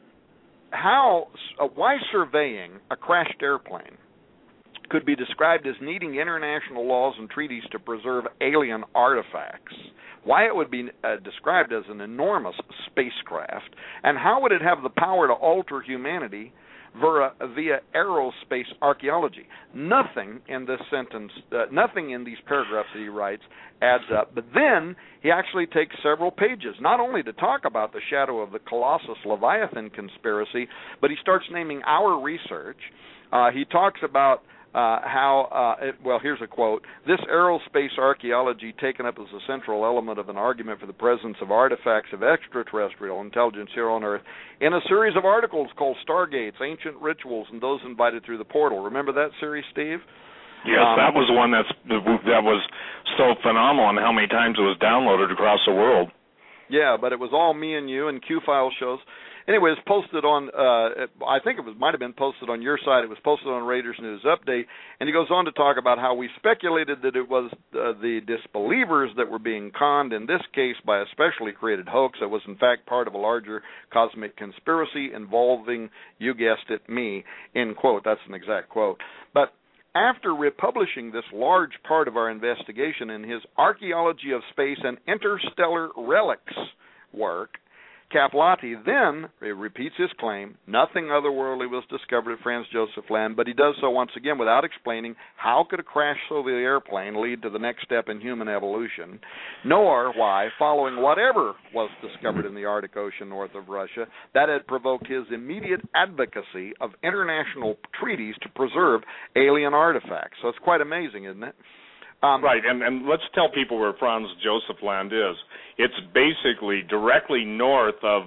why surveying a crashed airplane could be described as needing international laws and treaties to preserve alien artifacts, why it would be described as an enormous spacecraft, and how would it have the power to alter humanity via aerospace archaeology. Nothing in this sentence, nothing in these paragraphs that he writes adds up. But then he actually takes several pages, not only to talk about the shadow of the Colossus Leviathan conspiracy, but he starts naming our research. He talks about Here's a quote. This aerospace archaeology taken up as a central element of an argument for the presence of artifacts of extraterrestrial intelligence here on Earth in a series of articles called Stargates, Ancient Rituals, and Those Invited Through the Portal. Remember that series, Steve? Yes, that was one that was so phenomenal, and how many times it was downloaded across the world. Yeah, but it was all me and you and Q-File shows. Anyway, it's posted on, I think might have been posted on your site. It was posted on Raiders News Update, and he goes on to talk about how we speculated that it was the disbelievers that were being conned, in this case by a specially created hoax that was in fact part of a larger cosmic conspiracy involving, you guessed it, me, end quote. That's an exact quote. But after republishing this large part of our investigation in his Archaeology of Space and Interstellar Relics work, Caplati then repeats his claim, nothing otherworldly was discovered at Franz Josef Land, but he does so once again without explaining how could a crashed Soviet airplane lead to the next step in human evolution, nor why, following whatever was discovered in the Arctic Ocean north of Russia, that had provoked his immediate advocacy of international treaties to preserve alien artifacts. So it's quite amazing, isn't it? Right, and let's tell people where Franz Josef Land is. It's basically directly north of,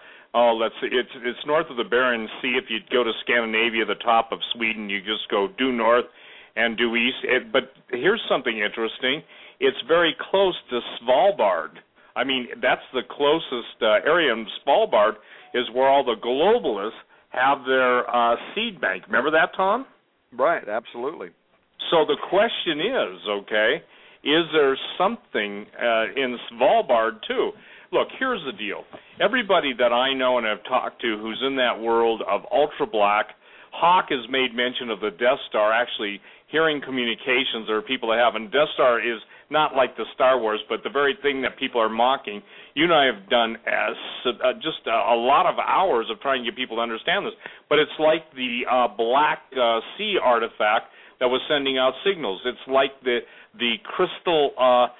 it's north of the Barents Sea. If you go to Scandinavia, the top of Sweden, you just go due north and due east. But here's something interesting. It's very close to Svalbard. I mean, that's the closest area, and Svalbard is where all the globalists have their seed bank. Remember that, Tom? Right, absolutely. So the question is there something in Svalbard too? Look, here's the deal. Everybody that I know and have talked to who's in that world of ultra black, Hawk has made mention of the Death Star, actually hearing communications. There are people that have, and Death Star is not like the Star Wars, but the very thing that people are mocking. You and I have done just a lot of hours of trying to get people to understand this, but it's like the Black Sea artifact that was sending out signals. It's like the crystal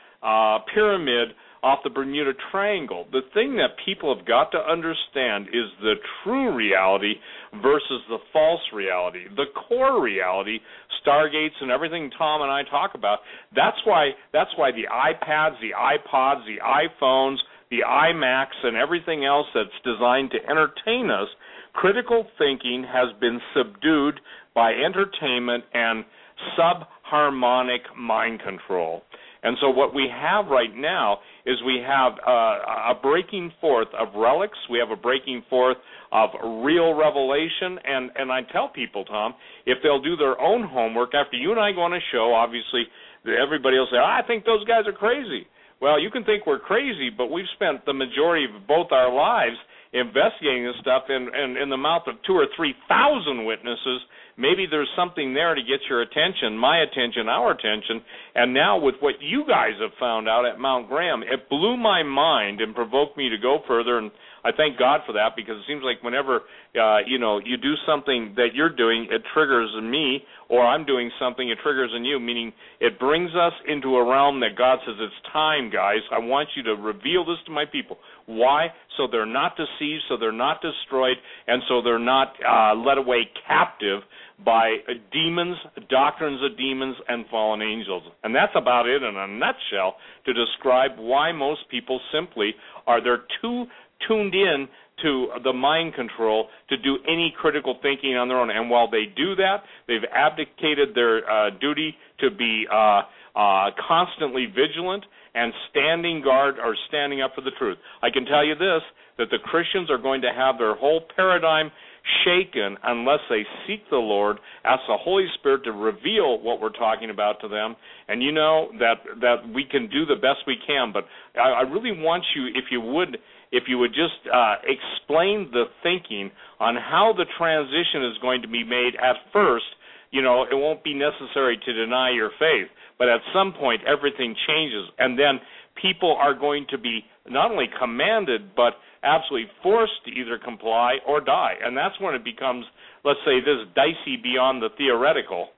pyramid off the Bermuda Triangle. The thing that people have got to understand is the true reality versus the false reality. The core reality, Stargates and everything Tom and I talk about, that's why the iPads, the iPods, the iPhones, the iMacs, and everything else that's designed to entertain us, critical thinking has been subdued by entertainment and subharmonic mind control. And so what we have right now is we have a breaking forth of relics. We have a breaking forth of real revelation. And I tell people, Tom, if they'll do their own homework, after you and I go on a show, obviously everybody will say, I think those guys are crazy. Well, you can think we're crazy, but we've spent the majority of both our lives investigating this stuff in the mouth of 2,000 or 3,000 witnesses. Maybe there's something there to get your attention, my attention, our attention. And now with what you guys have found out at Mount Graham, it blew my mind and provoked me to go further. And I thank God for that, because it seems like whenever you do something that you're doing, it triggers in me, or I'm doing something, it triggers in you, meaning it brings us into a realm that God says, it's time, guys. I want you to reveal this to my people. Why? So they're not deceived, so they're not destroyed, and so they're not led away captive by demons, doctrines of demons, and fallen angels. And that's about it in a nutshell to describe why most people simply they're too tuned in to the mind control to do any critical thinking on their own. And while they do that, they've abdicated their duty to be constantly vigilant and standing guard or standing up for the truth. I can tell you this, that the Christians are going to have their whole paradigm shaken unless they seek the Lord, ask the Holy Spirit to reveal what we're talking about to them. And you know that we can do the best we can, but I really want you, if you would just explain the thinking on how the transition is going to be made. At first, it won't be necessary to deny your faith, but at some point everything changes, and then people are going to be not only commanded but absolutely forced to either comply or die. And that's when it becomes, let's say, this dicey beyond the theoretical.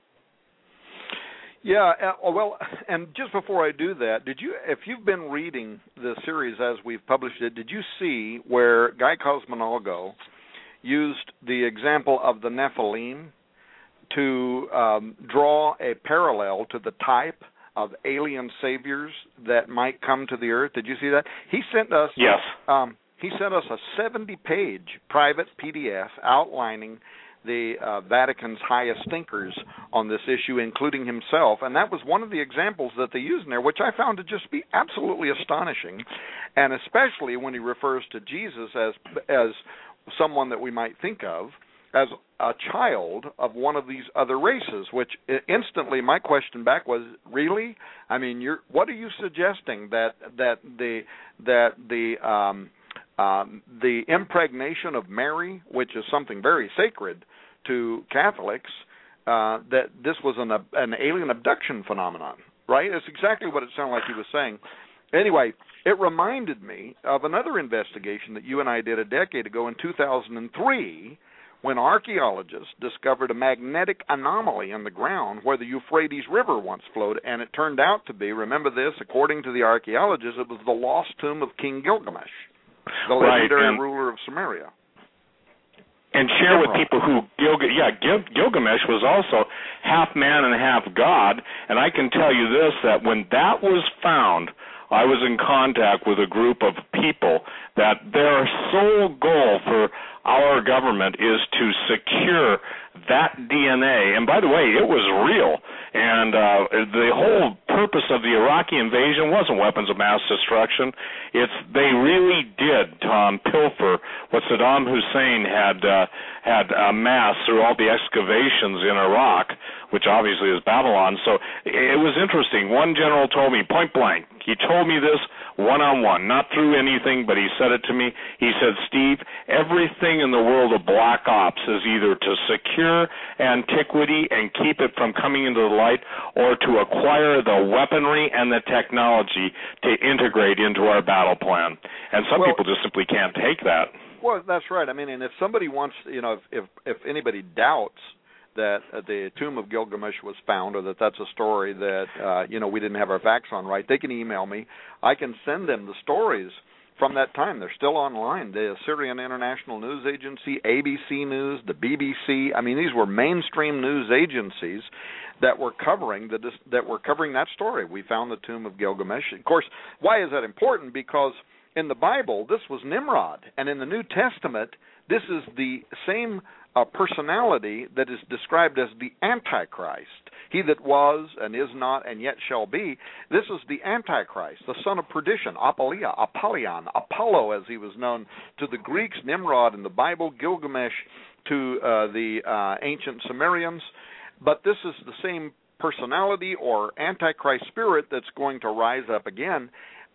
Yeah, well, and just before I do that, if you've been reading the series as we've published it, did you see where Guy Cosmonalgo used the example of the Nephilim to draw a parallel to the type of alien saviors that might come to the earth. Did you see that? He sent us. Yes. He sent us a 70-page private PDF outlining the Vatican's highest thinkers on this issue, including himself, and that was one of the examples that they used in there, which I found to just be absolutely astonishing, and especially when he refers to Jesus as someone that we might think of as a child of one of these other races, which instantly my question back was, really? I mean, what are you suggesting, that the impregnation of Mary, which is something very sacred to Catholics, that this was an alien abduction phenomenon, right? It's exactly what it sounded like he was saying. Anyway, it reminded me of another investigation that you and I did a decade ago in 2003, when archaeologists discovered a magnetic anomaly in the ground where the Euphrates River once flowed, and it turned out to be, remember this, according to the archaeologists, it was the lost tomb of King Gilgamesh, the legendary ruler of Sumeria. And share with people who Gilgamesh was also half man and half god, and I can tell you this, that when that was found, I was in contact with a group of people that their sole goal for our government is to secure that DNA. And by the way, it was real. And the whole purpose of the Iraqi invasion wasn't weapons of mass destruction. They really did, Tom, pilfer what Saddam Hussein had amassed through all the excavations in Iraq, which obviously is Babylon. So it was interesting. One general told me point blank, he told me this one-on-one, not through anything, but he said it to me. He said, Steve, everything in the world of black ops is either to secure antiquity and keep it from coming into the light, or to acquire the weaponry and the technology to integrate into our battle plan. And some people just simply can't take that. Well, that's right. I mean, and if somebody wants, if anybody doubts that the tomb of Gilgamesh was found, or that's a story that we didn't have our facts on right, they can email me. I can send them the stories from that time. They're still online. The Assyrian International News Agency, ABC News, the BBC. I mean, these were mainstream news agencies that were covering that story. We found the tomb of Gilgamesh. Of course, why is that important? Because in the Bible, this was Nimrod, and in the New Testament, this is the same personality that is described as the Antichrist. He that was and is not and yet shall be. This is the Antichrist, the son of perdition, Apollyon, Apollo as he was known to the Greeks, Nimrod in the Bible, Gilgamesh to the ancient Sumerians. But this is the same personality or Antichrist spirit that's going to rise up again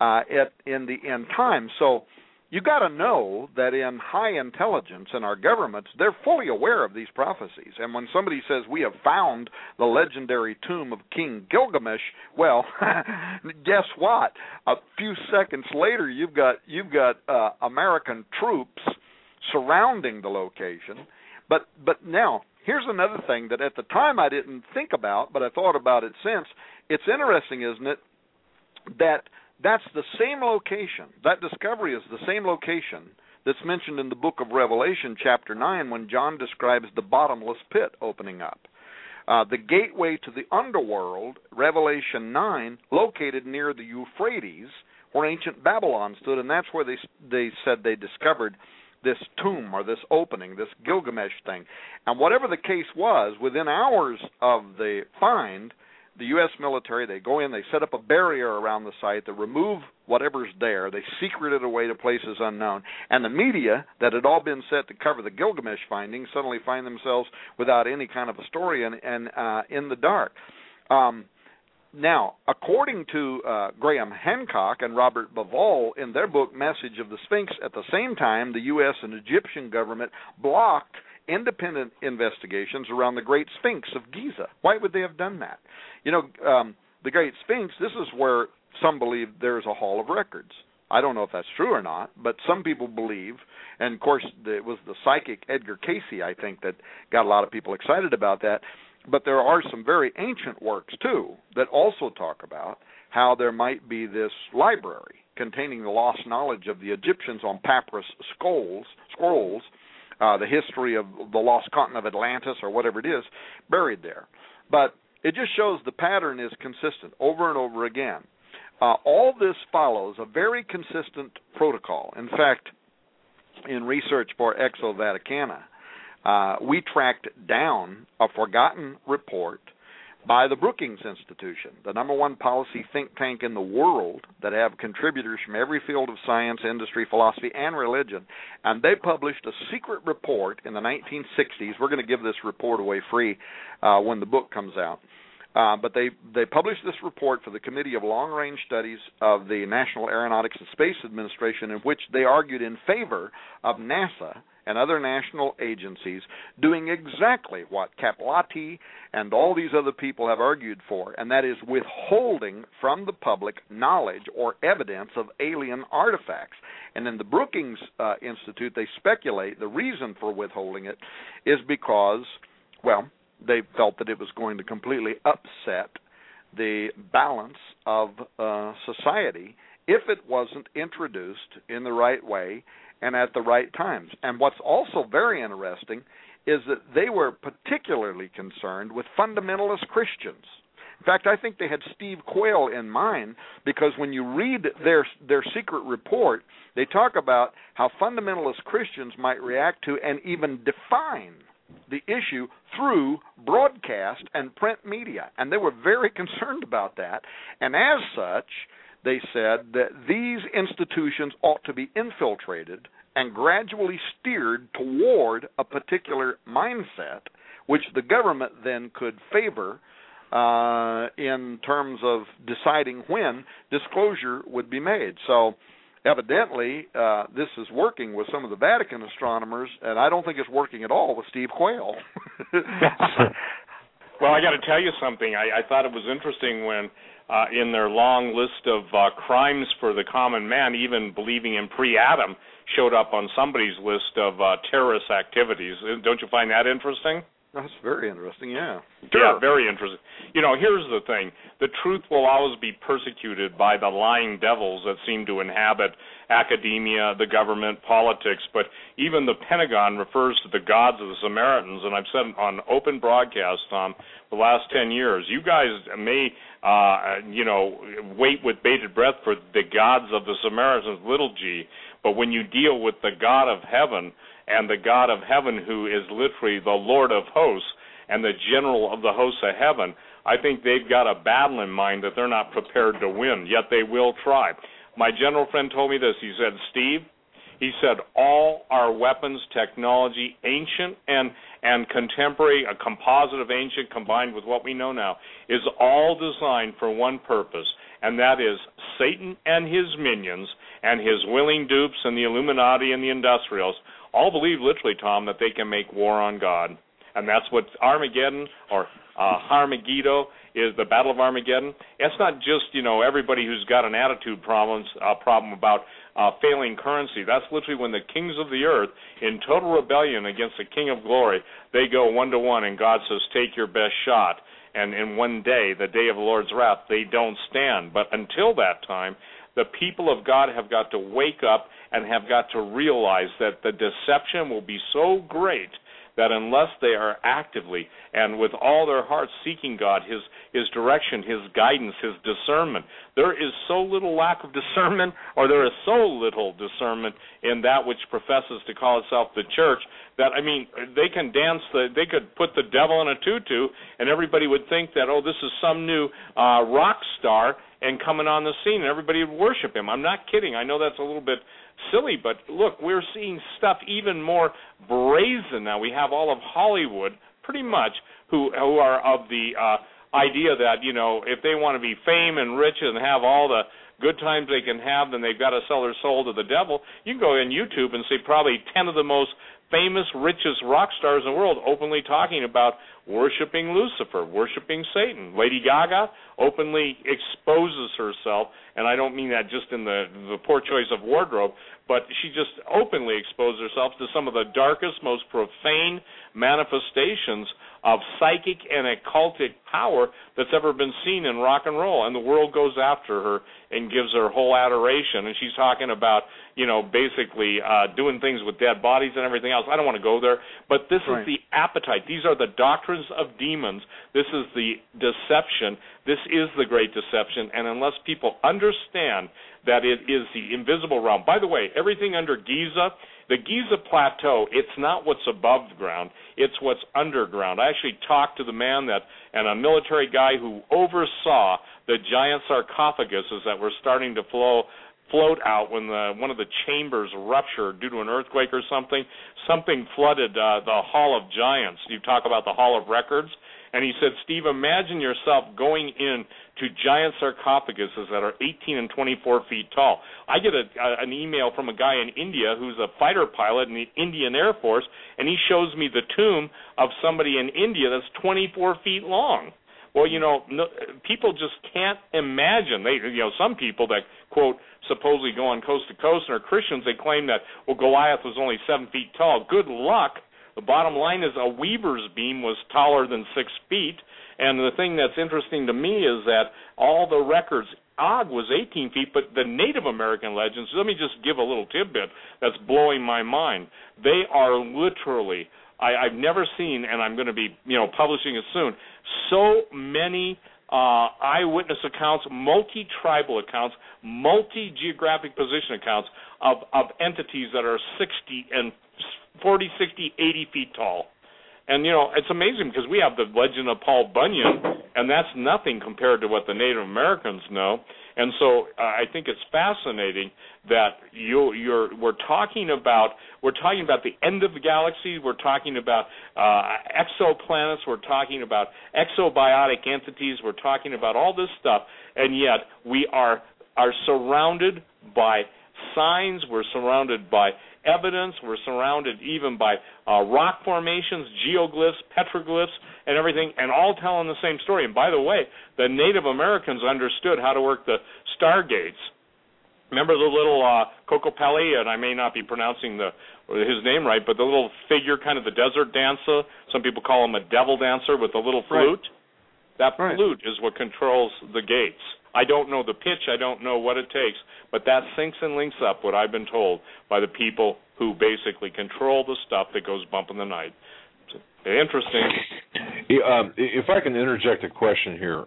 in the end time. So you got to know that in high intelligence in our governments, they're fully aware of these prophecies. And when somebody says we have found the legendary tomb of King Gilgamesh, well, guess what? A few seconds later, you've got American troops surrounding the location. But now, here's another thing that at the time I didn't think about, but I thought about it since. It's interesting, isn't it, that that's the same location. That discovery is the same location that's mentioned in the book of Revelation, chapter 9, when John describes the bottomless pit opening up. The gateway to the underworld, Revelation 9, located near the Euphrates, where ancient Babylon stood, and that's where they said they discovered this tomb or this opening, this Gilgamesh thing. And whatever the case was, within hours of the find, the U.S. military, they go in, they set up a barrier around the site, they remove whatever's there, they secret it away to places unknown, and the media that had all been set to cover the Gilgamesh findings suddenly find themselves without any kind of a story and in the dark. Now, according to Graham Hancock and Robert Bauval in their book Message of the Sphinx, at the same time the U.S. and Egyptian government blocked independent investigations around the Great Sphinx of Giza. Why would they have done that? The Great Sphinx, this is where some believe there's a Hall of Records. I don't know if that's true or not, but some people believe, and of course it was the psychic Edgar Cayce, I think, that got a lot of people excited about that. But there are some very ancient works, too, that also talk about how there might be this library containing the lost knowledge of the Egyptians on papyrus scrolls the history of the lost continent of Atlantis or whatever it is, buried there. But it just shows the pattern is consistent over and over again. All this follows a very consistent protocol. In fact, in research for Exo Vaticana, we tracked down a forgotten report by the Brookings Institution, the number one policy think tank in the world that have contributors from every field of science, industry, philosophy, and religion. And they published a secret report in the 1960s. We're going to give this report away free when the book comes out. But they published this report for the Committee of Long-Range Studies of the National Aeronautics and Space Administration, in which they argued in favor of NASA and other national agencies doing exactly what Kaplati and all these other people have argued for, and that is withholding from the public knowledge or evidence of alien artifacts. And in the Brookings Institute, they speculate the reason for withholding it is because, well, they felt that it was going to completely upset the balance of society if it wasn't introduced in the right way and at the right times. And what's also very interesting is that they were particularly concerned with fundamentalist Christians. In fact, I think they had Steve Quayle in mind, because when you read their secret report, they talk about how fundamentalist Christians might react to and even define the issue through broadcast and print media. And they were very concerned about that. And as such, they said that these institutions ought to be infiltrated and gradually steered toward a particular mindset, which the government then could favor in terms of deciding when disclosure would be made. So evidently, this is working with some of the Vatican astronomers, and I don't think it's working at all with Steve Quayle. Well, I got to tell you something. I thought it was interesting when in their long list of crimes for the common man, even believing in pre-Adam showed up on somebody's list of terrorist activities. Don't you find that interesting? That's very interesting, yeah. Sure. Yeah, very interesting. You know, here's the thing. The truth will always be persecuted by the lying devils that seem to inhabit academia, the government, politics, but even the Pentagon refers to the gods of the Samaritans, and I've said on open broadcast, Tom, the last 10 years, you guys may, wait with bated breath for the gods of the Samaritans, little g, but when you deal with the God of heaven, and the God of heaven who is literally the Lord of hosts and the general of the hosts of heaven, I think they've got a battle in mind that they're not prepared to win, yet they will try. My general friend told me this. He said, Steve, he said, all our weapons, technology, ancient and contemporary, a composite of ancient combined with what we know now, is all designed for one purpose, and that is Satan and his minions and his willing dupes and the Illuminati and the industrials all believe literally, Tom, that they can make war on God. And that's what Armageddon or Harmageddo is, the Battle of Armageddon. It's not just, everybody who's got an attitude problem about failing currency. That's literally when the kings of the earth, in total rebellion against the King of Glory, they go 1-to-1, and God says, take your best shot. And in one day, the day of the Lord's wrath, they don't stand. But until that time, the people of God have got to wake up and have got to realize that the deception will be so great that unless they are actively and with all their hearts seeking God, His direction, His guidance, His discernment, there is so little lack of discernment, or there is so little discernment in that which professes to call itself the church, that, they can they could put the devil in a tutu, and everybody would think that, this is some new rock star and coming on the scene, and everybody would worship him. I'm not kidding. I know that's a little bit silly, but look, we're seeing stuff even more brazen now. We have all of Hollywood, pretty much, who are of the idea that, if they want to be fame and rich and have all the good times they can have, then they've got to sell their soul to the devil. You can go on YouTube and see probably 10 of the most famous, richest rock stars in the world openly talking about worshiping Lucifer, worshiping Satan. Lady Gaga openly exposes herself, and I don't mean that just in the poor choice of wardrobe, but she just openly exposed herself to some of the darkest, most profane manifestations of psychic and occultic power that's ever been seen in rock and roll, and the world goes after her and gives her whole adoration. And she's talking about, basically doing things with dead bodies and everything else. I don't want to go there, but this is the appetite. These are the doctrines of demons. This is the deception. This is the great deception, and unless people understand that it is the invisible realm. By the way, everything under Giza, the Giza Plateau, it's not what's above the ground, it's what's underground. I actually talked to the man and a military guy who oversaw the giant sarcophaguses that were starting to float out when one of the chambers ruptured due to an earthquake or something. Something flooded the Hall of Giants. You talk about the Hall of Records. And he said, Steve, imagine yourself going in to giant sarcophaguses that are 18 and 24 feet tall. I get an email from a guy in India who's a fighter pilot in the Indian Air Force, and he shows me the tomb of somebody in India that's 24 feet long. Well, people just can't imagine. Some people that, quote, supposedly go on coast to coast and are Christians, they claim that, Goliath was only 7 feet tall. Good luck. The bottom line is a weaver's beam was taller than 6 feet, and the thing that's interesting to me is that all the records, Og was 18 feet, but the Native American legends, let me just give a little tidbit that's blowing my mind. They are literally, I've never seen, and I'm going to be publishing it soon, so many eyewitness accounts, multi-tribal accounts, multi-geographic position accounts of entities that are 60 and 40, 60, 80 feet tall. And, it's amazing because we have the legend of Paul Bunyan, and that's nothing compared to what the Native Americans know. And so I think it's fascinating that we're talking about the end of the galaxy. We're talking about exoplanets. We're talking about exobiotic entities. We're talking about all this stuff, and yet we are surrounded by signs. We're surrounded by evidence. We're surrounded even by rock formations, geoglyphs, petroglyphs, and everything, and all telling the same story. And by the way, the Native Americans understood how to work the stargates. Remember the little Kokopelli, and I may not be pronouncing his name right, but the little figure, kind of the desert dancer. Some people call him a devil dancer with a little flute. Right. That flute is what controls the gates. I don't know the pitch. I don't know what it takes, but that syncs and links up what I've been told by the people who basically control the stuff that goes bump in the night. Interesting. If I can interject a question here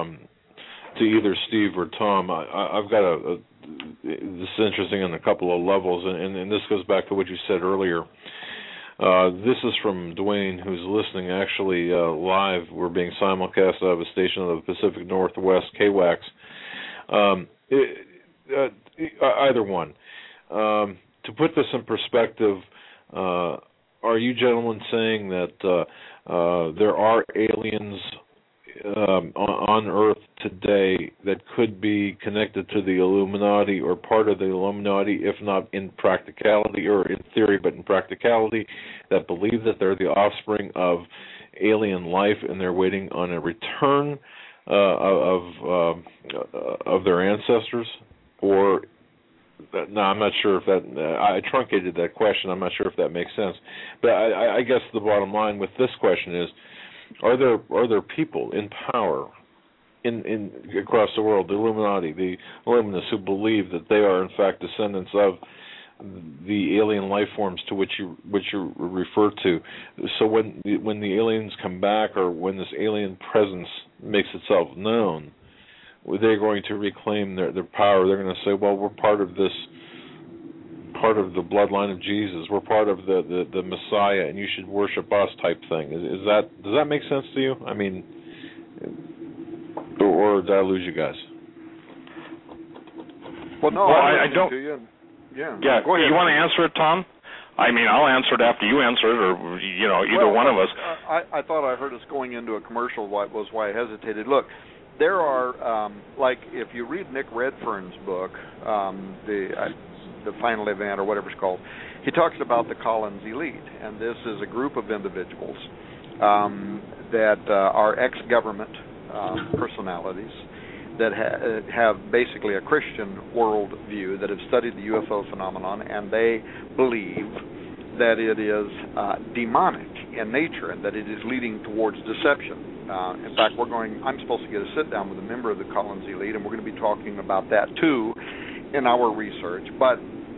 to either Steve or Tom, I've got this is interesting on a couple of levels, and this goes back to what you said earlier. This is from Dwayne, who's listening actually live. We're being simulcast out of a station of the Pacific Northwest, KWAX. Either one. To put this in perspective, are you gentlemen saying that there are aliens on Earth today that could be connected to the Illuminati or part of the Illuminati, if not in practicality or in theory, but in practicality, that believe that they're the offspring of alien life and they're waiting on a return of their ancestors? Or no, I'm not sure if that. I truncated that question. I'm not sure if that makes sense. But I guess the bottom line with this question is: Are there people in power in across the world, the Illuminati, the Illuminists, who believe that they are in fact descendants of the alien life forms to which you refer to? So when the aliens come back, or when this alien presence makes itself known, they're going to reclaim their power. They're going to say, well, we're part of this, part of the bloodline of Jesus. We're part of the Messiah, and you should worship us, type thing. Does that make sense to you? I mean, or did I lose you guys? Well, no, I don't. To you. Yeah. Go ahead. You want to answer it, Tom? I mean, I'll answer it after you answer it, or either one of us. I thought I heard us going into a commercial. Was why I hesitated. Look. There are, like, if you read Nick Redfern's book, the Final Event, or whatever it's called, he talks about the Collins Elite, and this is a group of individuals that are ex-government personalities that have basically a Christian world view, that have studied the UFO phenomenon, and they believe that it is demonic. in nature, and that it is leading towards deception. In fact, I'm supposed to get a sit-down with a member of the Collins Elite, and we're going to be talking about that, too, in our research. But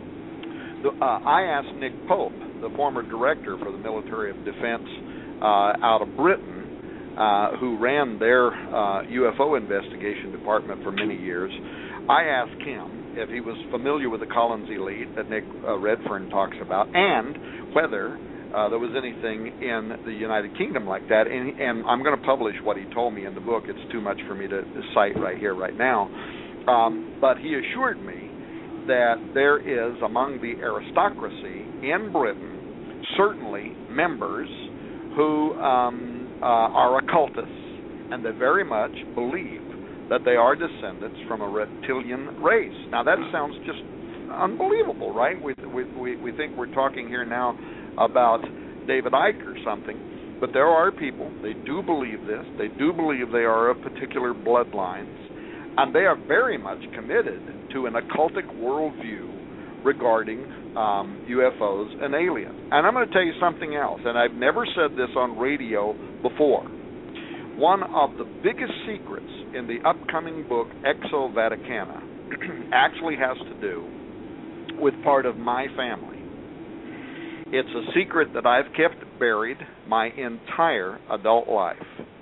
I asked Nick Pope, the former director for the Military of Defense out of Britain, who ran their UFO investigation department for many years. I asked him if he was familiar with the Collins Elite that Nick Redfern talks about, and whether there was anything in the United Kingdom like that. And I'm going to publish what he told me in the book. It's too much for me to cite right here, right now. But he assured me that there is, among the aristocracy in Britain, certainly members who are occultists, and they very much believe that they are descendants from a reptilian race. Now, that sounds just unbelievable, right? We think we're talking here now about David Icke or something, but there are people, they do believe this, they do believe they are of particular bloodlines, and they are very much committed to an occultic worldview regarding UFOs and aliens. And I'm going to tell you something else, and I've never said this on radio before. One of the biggest secrets in the upcoming book, Exo Vaticana, actually has to do with part of my family. It's a secret that I've kept buried my entire adult life.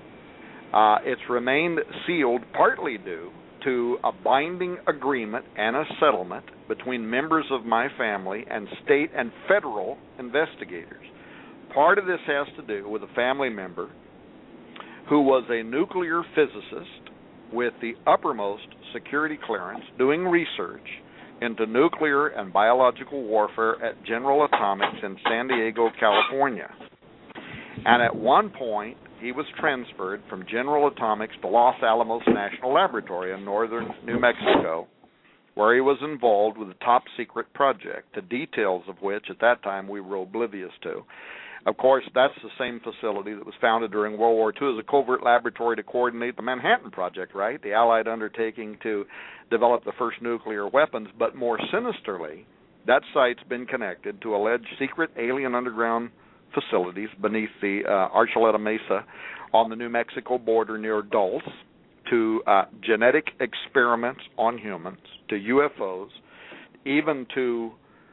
It's remained sealed partly due to a binding agreement and a settlement between members of my family and state and federal investigators. Part of this has to do with a family member who was a nuclear physicist with the uppermost security clearance doing research into nuclear and biological warfare at General Atomics in San Diego, California. And at one point, he was transferred from General Atomics to Los Alamos National Laboratory in northern New Mexico, where he was involved with a top-secret project, the details of which at that time we were oblivious to. Of course, that's the same facility that was founded during World War II as a covert laboratory to coordinate the Manhattan Project, right? The Allied undertaking to develop the first nuclear weapons. But more sinisterly, that site's been connected to alleged secret alien underground facilities beneath the Archuleta Mesa on the New Mexico border near Dulce, to genetic experiments on humans, to UFOs, even to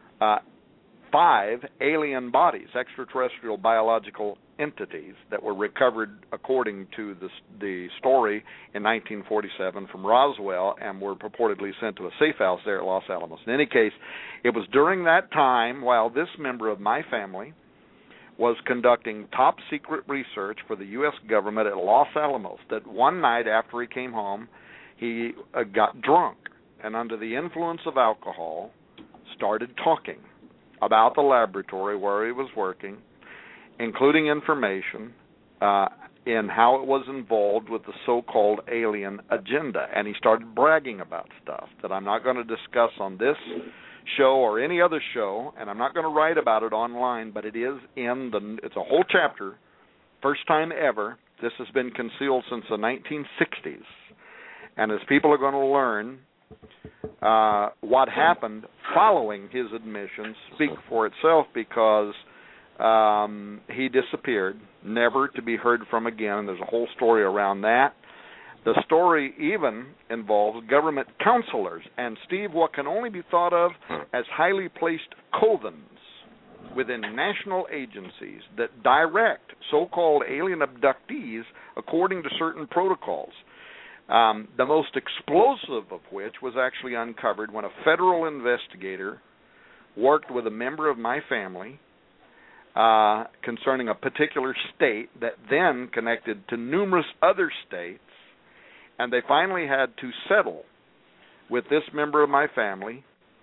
5 alien bodies, extraterrestrial biological entities that were recovered according to the story in 1947 from Roswell and were purportedly sent to a safe house there at Los Alamos. In any case, it was during that time, while this member of my family was conducting top-secret research for the U.S. government at Los Alamos, that one night after he came home, he got drunk and under the influence of alcohol started talking about the laboratory where he was working, including information in how it was involved with the so-called alien agenda. And he started bragging about stuff that I'm not going to discuss on this show or any other show, and I'm not going to write about it online, but it is it's a whole chapter, first time ever. This has been concealed since the 1960s. And as people are going to learn, what happened following his admissions speak for itself, because he disappeared, never to be heard from again. There's a whole story around that. The story even involves government counselors and, Steve, what can only be thought of as highly placed covens within national agencies that direct so-called alien abductees according to certain protocols. The most explosive of which was actually uncovered when a federal investigator worked with a member of my family concerning a particular state that then connected to numerous other states, and they finally had to settle with this member of my family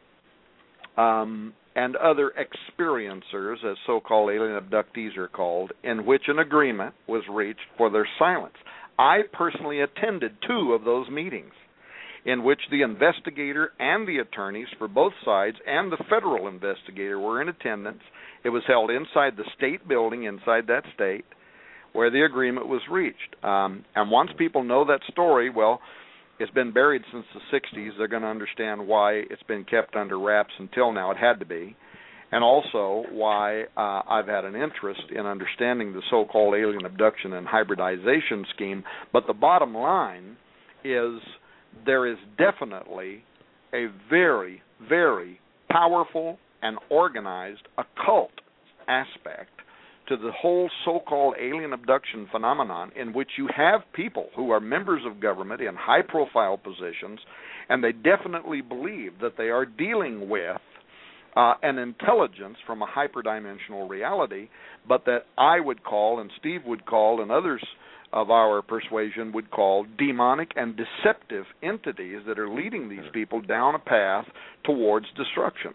and other experiencers, as so-called alien abductees are called, in which an agreement was reached for their silence. I personally attended 2 of those meetings in which the investigator and the attorneys for both sides and the federal investigator were in attendance. It was held inside the state building, inside that state, where the agreement was reached. And once people know that story, well, it's been buried since the 60s. They're going to understand why it's been kept under wraps until now. It had to be. and also why I've had an interest in understanding the so-called alien abduction and hybridization scheme. But the bottom line is there is definitely a very, very powerful and organized occult aspect to the whole so-called alien abduction phenomenon, in which you have people who are members of government in high-profile positions, and they definitely believe that they are dealing with an intelligence from a hyperdimensional reality, but that I would call, and Steve would call, and others of our persuasion would call demonic and deceptive entities that are leading these people down a path towards destruction.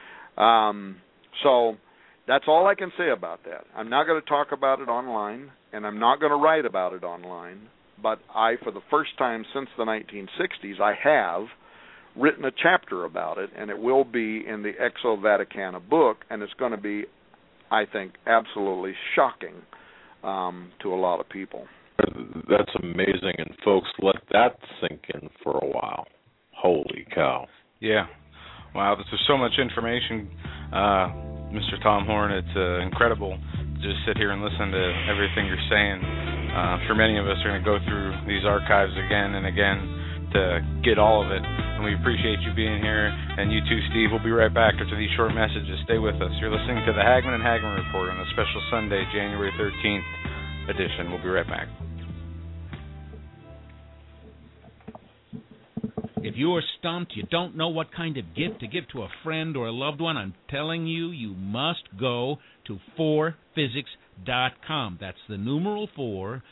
So that's all I can say about that. I'm not going to talk about it online, and I'm not going to write about it online, but I, for the first time since the 1960s, I have written a chapter about it, and it will be in the Exo Vaticana book, and it's going to be, I think, absolutely shocking to a lot of people. That's amazing, and folks, let that sink in for a while. Holy cow. Yeah. Wow, there's so much information, Mr. Tom Horn. It's incredible to just sit here and listen to everything you're saying. I'm sure many of us are going to go through these archives again and again to get all of it, and we appreciate you being here, and you too, Steve. We'll be right back after these short messages. Stay with us. You're listening to the Hagmann and Hagmann Report on a special Sunday, January 13th edition. We'll be right back. If you're stumped, you don't know what kind of gift to give to a friend or a loved one, I'm telling you, you must go to 4physics.com. That's the numeral 4,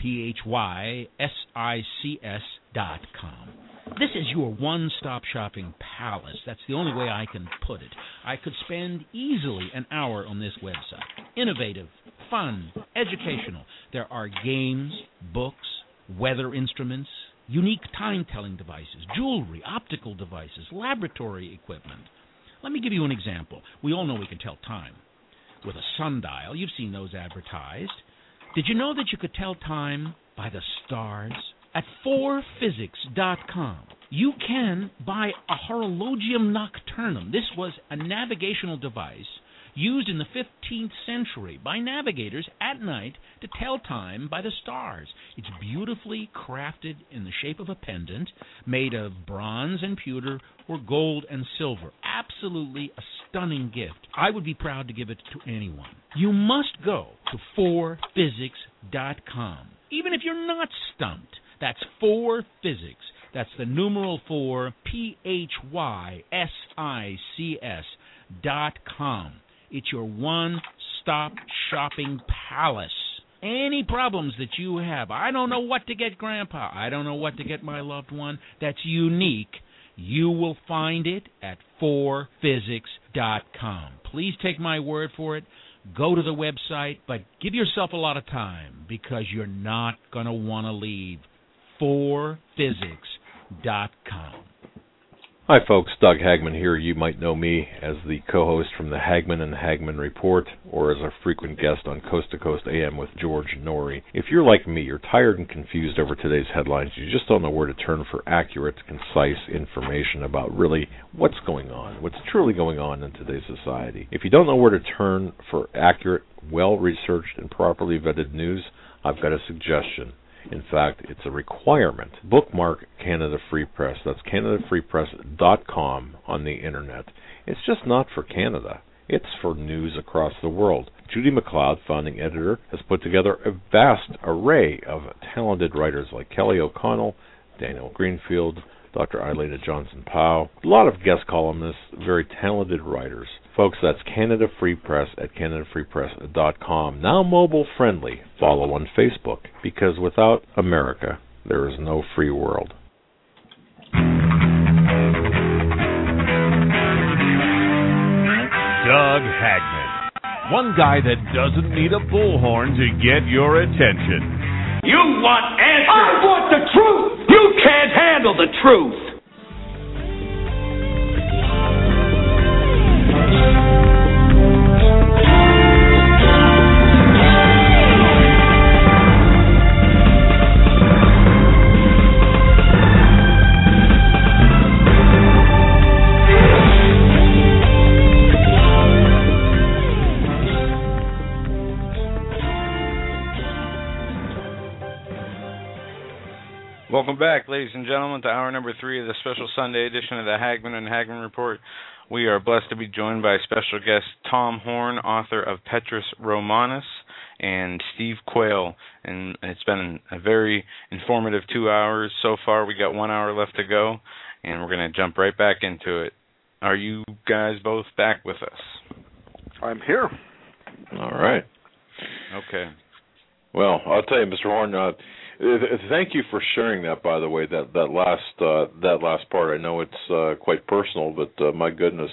PHYSICS.com. This is your one-stop shopping palace. That's the only way I can put it. I could spend easily an hour on this website. Innovative, fun, educational. There are games, books, weather instruments, unique time-telling devices, jewelry, optical devices, laboratory equipment. Let me give you an example. We all know we can tell time with a sundial. You've seen those advertised. Did you know that you could tell time by the stars? At 4physics.com, you can buy a horologium nocturnum. This was a navigational device used in the 15th century by navigators at night to tell time by the stars. It's beautifully crafted in the shape of a pendant made of bronze and pewter or gold and silver. Absolutely a stunning gift. I would be proud to give it to anyone. You must go to 4physics.com. Even if you're not stumped, that's 4physics. That's the numeral 4, PHYSICS.com. It's your one-stop shopping palace. Any problems that you have, I don't know what to get Grandpa, I don't know what to get my loved one, that's unique, you will find it at 4physics.com. Please take my word for it. Go to the website, but give yourself a lot of time because you're not going to want to leave. 4physics.com. Hi, folks. Doug Hagmann here. You might know me as the co-host from the Hagmann and Hagmann Report, or as a frequent guest on Coast to Coast AM with George Norrie. If you're like me, you're tired and confused over today's headlines. You just don't know where to turn for accurate, concise information about really what's going on, what's truly going on in today's society. If you don't know where to turn for accurate, well-researched, and properly vetted news, I've got a suggestion. In fact, it's a requirement. Bookmark Canada Free Press. That's CanadaFreePress.com on the Internet. It's just not for Canada. It's for news across the world. Judy McLeod, founding editor, has put together a vast array of talented writers like Kelly O'Connell, Daniel Greenfield, Dr. Eilida Johnson-Powell, a lot of guest columnists, very talented writers. Folks, that's Canada Free Press at CanadaFreePress.com. Now mobile friendly. Follow on Facebook, because without America, there is no free world. Doug Hagmann. One guy that doesn't need a bullhorn to get your attention. You want answers! I want the truth! You can't handle the truth! Welcome back, ladies and gentlemen, to hour number 3 of the special Sunday edition of the Hagmann and Hagmann Report. We are blessed to be joined by special guest Tom Horn, author of Petrus Romanus, and Steve Quayle. And it's been a very informative 2 hours so far. We got 1 hour left to go, and we're going to jump right back into it. Are you guys both back with us? I'm here. All right. Okay. Well, I'll tell you, Mr. Horn, thank you for sharing that, by the way, that last part. I know it's quite personal, but my goodness,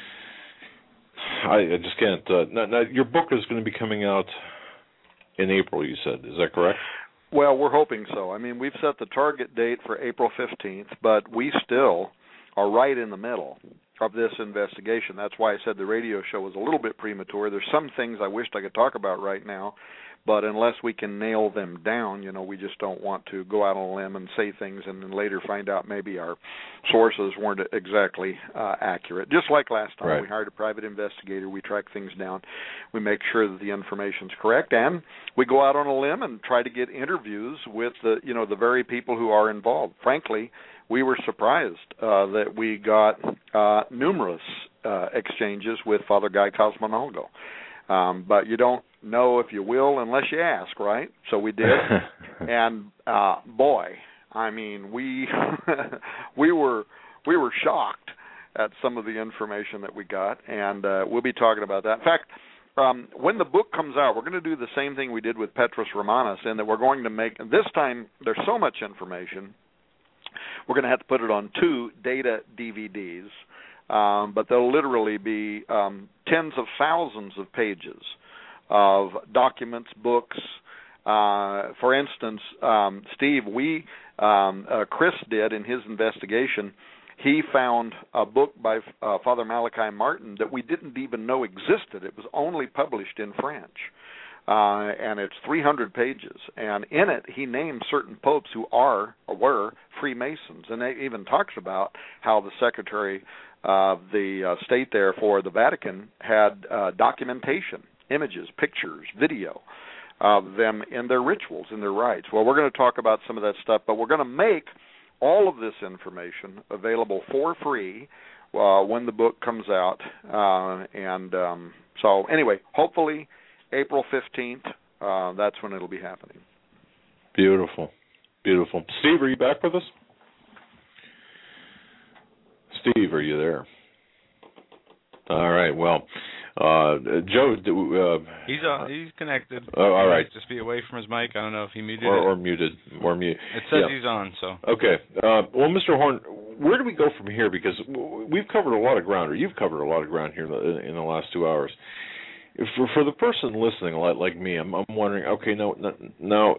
I just can't. Now, your book is going to be coming out in April, you said. Is that correct? Well, we're hoping so. I mean, we've set the target date for April 15th, but we still are right in the middle of this investigation. That's why I said the radio show was a little bit premature. There's some things I wished I could talk about right now, but unless we can nail them down, we just don't want to go out on a limb and say things and then later find out maybe our sources weren't exactly accurate. Just like last time, right. We hired a private investigator. We track things down. We make sure that the information's correct, and we go out on a limb and try to get interviews with the very people who are involved. Frankly, we were surprised that we got numerous exchanges with Father Guy Cosmonalgo. But you don't know if you will unless you ask, right? So we did. And boy, I mean, we we were shocked at some of the information that we got, and we'll be talking about that. In fact, when the book comes out, we're going to do the same thing we did with Petrus Romanus, in that we're going to make, this time there's so much information, we're going to have to put it on 2 data DVDs. But there'll literally be tens of thousands of pages of documents, books. For instance, Steve, Chris did in his investigation, he found a book by Father Malachi Martin that we didn't even know existed. It was only published in French. And it's 300 pages. And in it, he named certain popes who were Freemasons. And it even talks about how the Secretary of the state there for the Vatican had documentation, images, pictures, video of them in their rituals, in their rites. Well, we're going to talk about some of that stuff, but we're going to make all of this information available for free when the book comes out. So anyway, hopefully April 15th, that's when it'll be happening. Beautiful. Beautiful. Steve, are you back with us? Steve, are you there? All right. Well, Joe, he's connected. Oh, all right. Just be away from his mic. I don't know if he muted or muted or mute. It says he's on. So okay. Well, Mr. Horn, where do we go from here? Because we've covered a lot of ground, or you've covered a lot of ground here in the last 2 hours. For the person listening, like me, I'm wondering. Okay, now.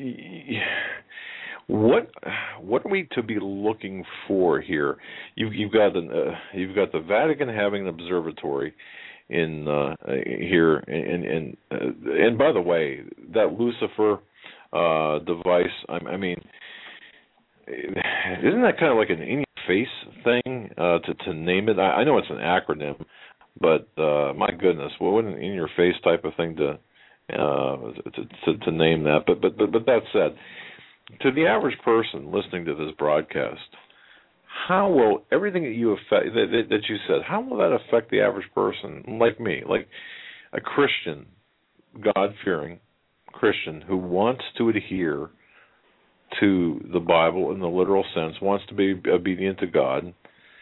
What are we to be looking for here? You've got the Vatican having an observatory in here, and by the way, that Lucifer device. I mean, isn't that kind of like an in-your-face thing to name it? I know it's an acronym, but my goodness, what an in-your-face type of thing to name that? But that said, to the average person listening to this broadcast, how will everything that you said, how will that affect the average person like me, like a Christian, God-fearing Christian who wants to adhere to the Bible in the literal sense, wants to be obedient to God?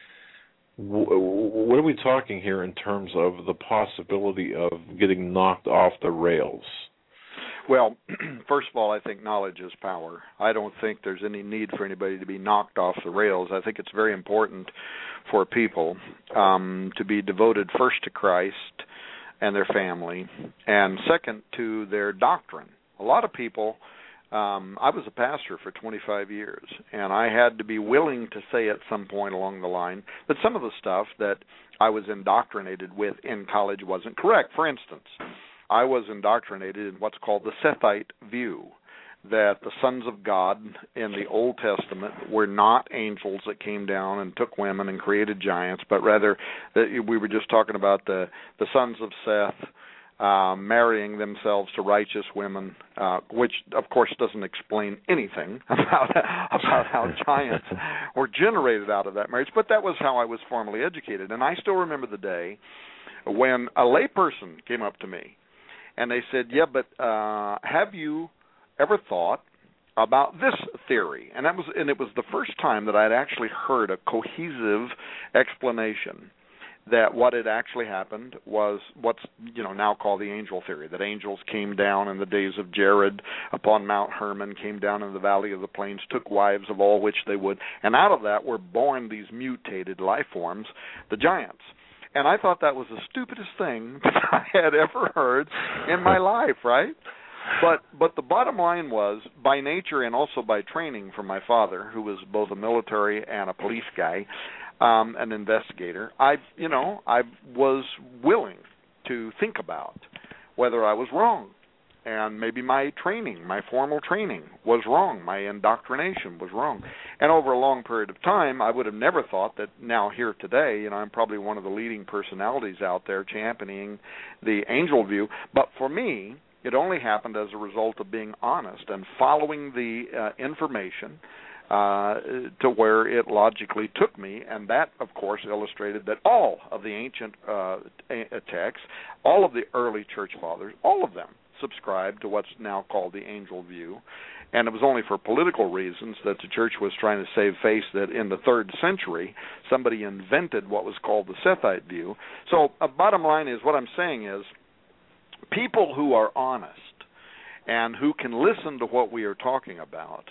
What are we talking here in terms of the possibility of getting knocked off the rails? Well, first of all, I think knowledge is power. I don't think there's any need for anybody to be knocked off the rails. I think it's very important for people to be devoted first to Christ and their family, and second to their doctrine. A lot of people, I was a pastor for 25 years, and I had to be willing to say at some point along the line that some of the stuff that I was indoctrinated with in college wasn't correct. For instance, I was indoctrinated in what's called the Sethite view, that the sons of God in the Old Testament were not angels that came down and took women and created giants, but rather that we were just talking about the sons of Seth marrying themselves to righteous women, which, of course, doesn't explain anything about how giants were generated out of that marriage. But that was how I was formally educated. And I still remember the day when a layperson came up to me, and they said, yeah, but have you ever thought about this theory? And it was the first time that I had actually heard a cohesive explanation that what had actually happened was what's now called the angel theory, that angels came down in the days of Jared upon Mount Hermon, came down in the valley of the plains, took wives of all which they would, and out of that were born these mutated life forms, the giants. And I thought that was the stupidest thing that I had ever heard in my life, right? But the bottom line was, by nature and also by training from my father, who was both a military and a police guy, an investigator, I was willing to think about whether I was wrong. And maybe my formal training was wrong. My indoctrination was wrong. And over a long period of time, I would have never thought that now here today, I'm probably one of the leading personalities out there championing the angel view. But for me, it only happened as a result of being honest and following the information to where it logically took me, and that, of course, illustrated that all of the ancient texts, all of the early church fathers, all of them subscribed to what's now called the angel view, and it was only for political reasons that the church was trying to save face that in the 3rd century somebody invented what was called the Sethite view. So bottom line is, what I'm saying is, people who are honest and who can listen to what we are talking about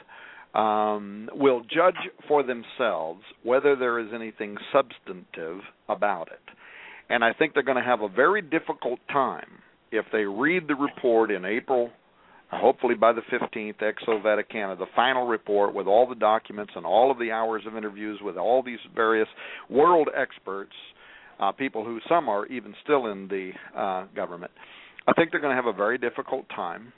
will judge for themselves whether there is anything substantive about it. And I think they're going to have a very difficult time if they read the report in April, hopefully by the 15th, Exo Vaticana, the final report with all the documents and all of the hours of interviews with all these various world experts, people who some are even still in the government. I think they're going to have a very difficult time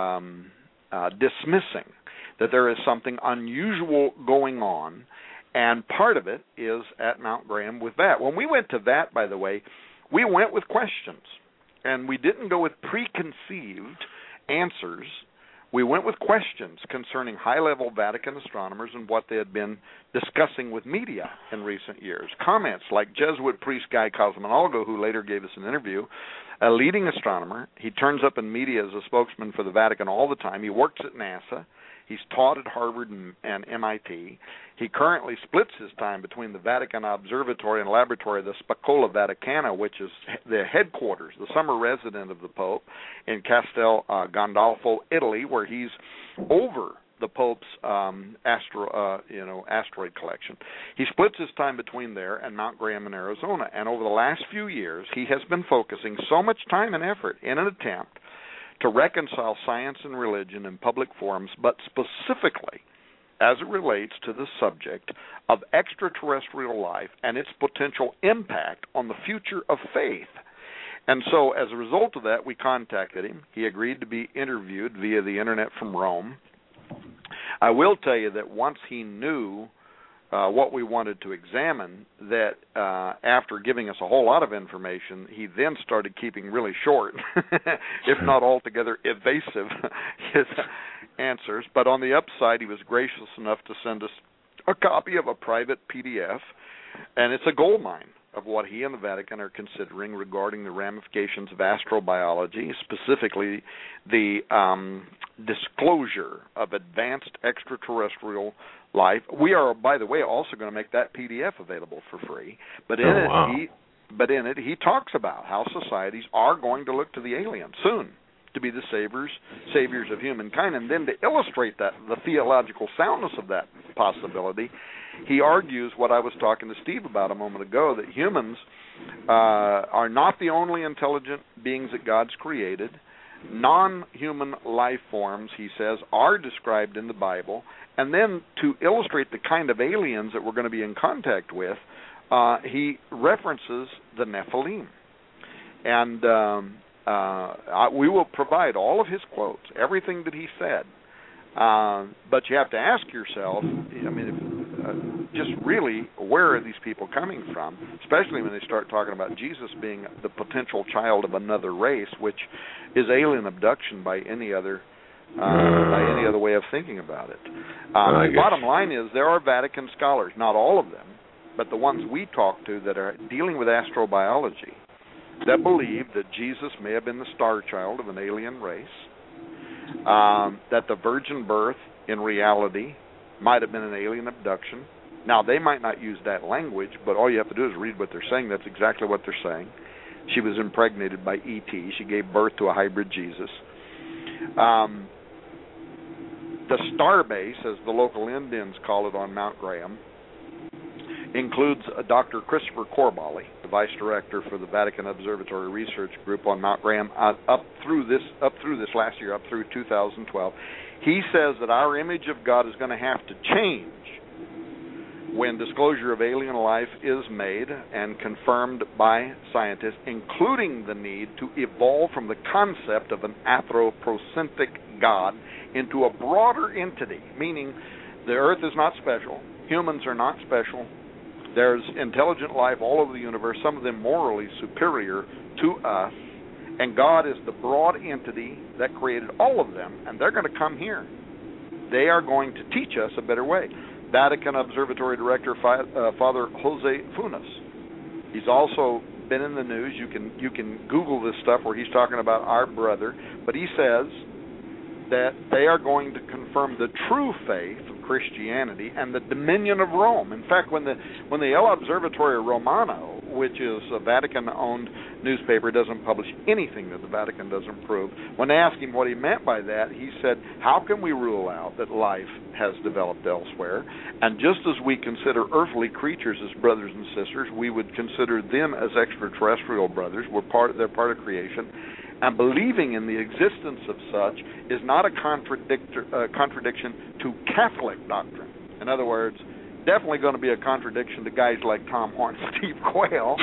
dismissing that there is something unusual going on, and part of it is at Mount Graham with that. When we went to that, by the way, we went with questions, and we didn't go with preconceived answers. We went with questions concerning high-level Vatican astronomers and what they had been discussing with media in recent years. Comments like Jesuit priest Guy Cosmonalgo, who later gave us an interview, a leading astronomer. He turns up in media as a spokesman for the Vatican all the time. He works at NASA. He's taught at Harvard and MIT. He currently splits his time between the Vatican Observatory and Laboratory, the Spacola Vaticana, which is the headquarters, the summer resident of the Pope, in Castel Gandolfo, Italy, where he's over the Pope's asteroid collection. He splits his time between there and Mount Graham in Arizona. And over the last few years, he has been focusing so much time and effort in an attempt to reconcile science and religion in public forums, but specifically as it relates to the subject of extraterrestrial life and its potential impact on the future of faith. And so as a result of that, we contacted him. He agreed to be interviewed via the internet from Rome. I will tell you that once he knew what we wanted to examine, that after giving us a whole lot of information, he then started keeping really short, if not altogether evasive, his answers. But on the upside, he was gracious enough to send us a copy of a private PDF, and it's a goldmine of what he and the Vatican are considering regarding the ramifications of astrobiology, specifically the disclosure of advanced extraterrestrial life. We are, by the way, also going to make that PDF available for free. But in it, he talks about how societies are going to look to the aliens soon to be the saviors of humankind. And then to illustrate that, the theological soundness of that possibility, he argues what I was talking to Steve about a moment ago, that humans are not the only intelligent beings that God's created. Non-human life forms, he says, are described in the Bible. And then to illustrate the kind of aliens that we're going to be in contact with, he references the Nephilim. And we will provide all of his quotes, everything that he said. But you have to ask yourself, I mean, just really, where are these people coming from? Especially when they start talking about Jesus being the potential child of another race, which is alien abduction by any other way of thinking about it. The bottom line is there are Vatican scholars, not all of them, but the ones we talk to that are dealing with astrobiology, that believe that Jesus may have been the star child of an alien race, that the virgin birth in reality might have been an alien abduction. Now, they might not use that language, but all you have to do is read what they're saying. That's exactly what they're saying. She was impregnated by E.T. She gave birth to a hybrid Jesus. The star base, as the local Indians call it on Mount Graham, includes Dr. Christopher Corbally, the vice director for the Vatican Observatory Research Group on Mount Graham, up through this last year, up through 2012. He says that our image of God is going to have to change when disclosure of alien life is made and confirmed by scientists, including the need to evolve from the concept of an anthropocentric God into a broader entity, meaning the Earth is not special, humans are not special, there's intelligent life all over the universe, some of them morally superior to us, and God is the broad entity that created all of them, and they're going to come here. They are going to teach us a better way. Vatican Observatory Director Father Jose Funes. He's also been in the news. You can Google this stuff where he's talking about our brother, but he says that they are going to confirm the true faith of Christianity and the dominion of Rome. In fact, when the El Observatorio Romano, which is a Vatican-owned newspaper, doesn't publish anything that the Vatican doesn't prove, when they asked him what he meant by that, he said, how can we rule out that life has developed elsewhere? And just as we consider earthly creatures as brothers and sisters, we would consider them as extraterrestrial brothers. They're part of creation. And believing in the existence of such is not a contradiction to Catholic doctrine. In other words, definitely going to be a contradiction to guys like Tom Horn, Steve Quayle,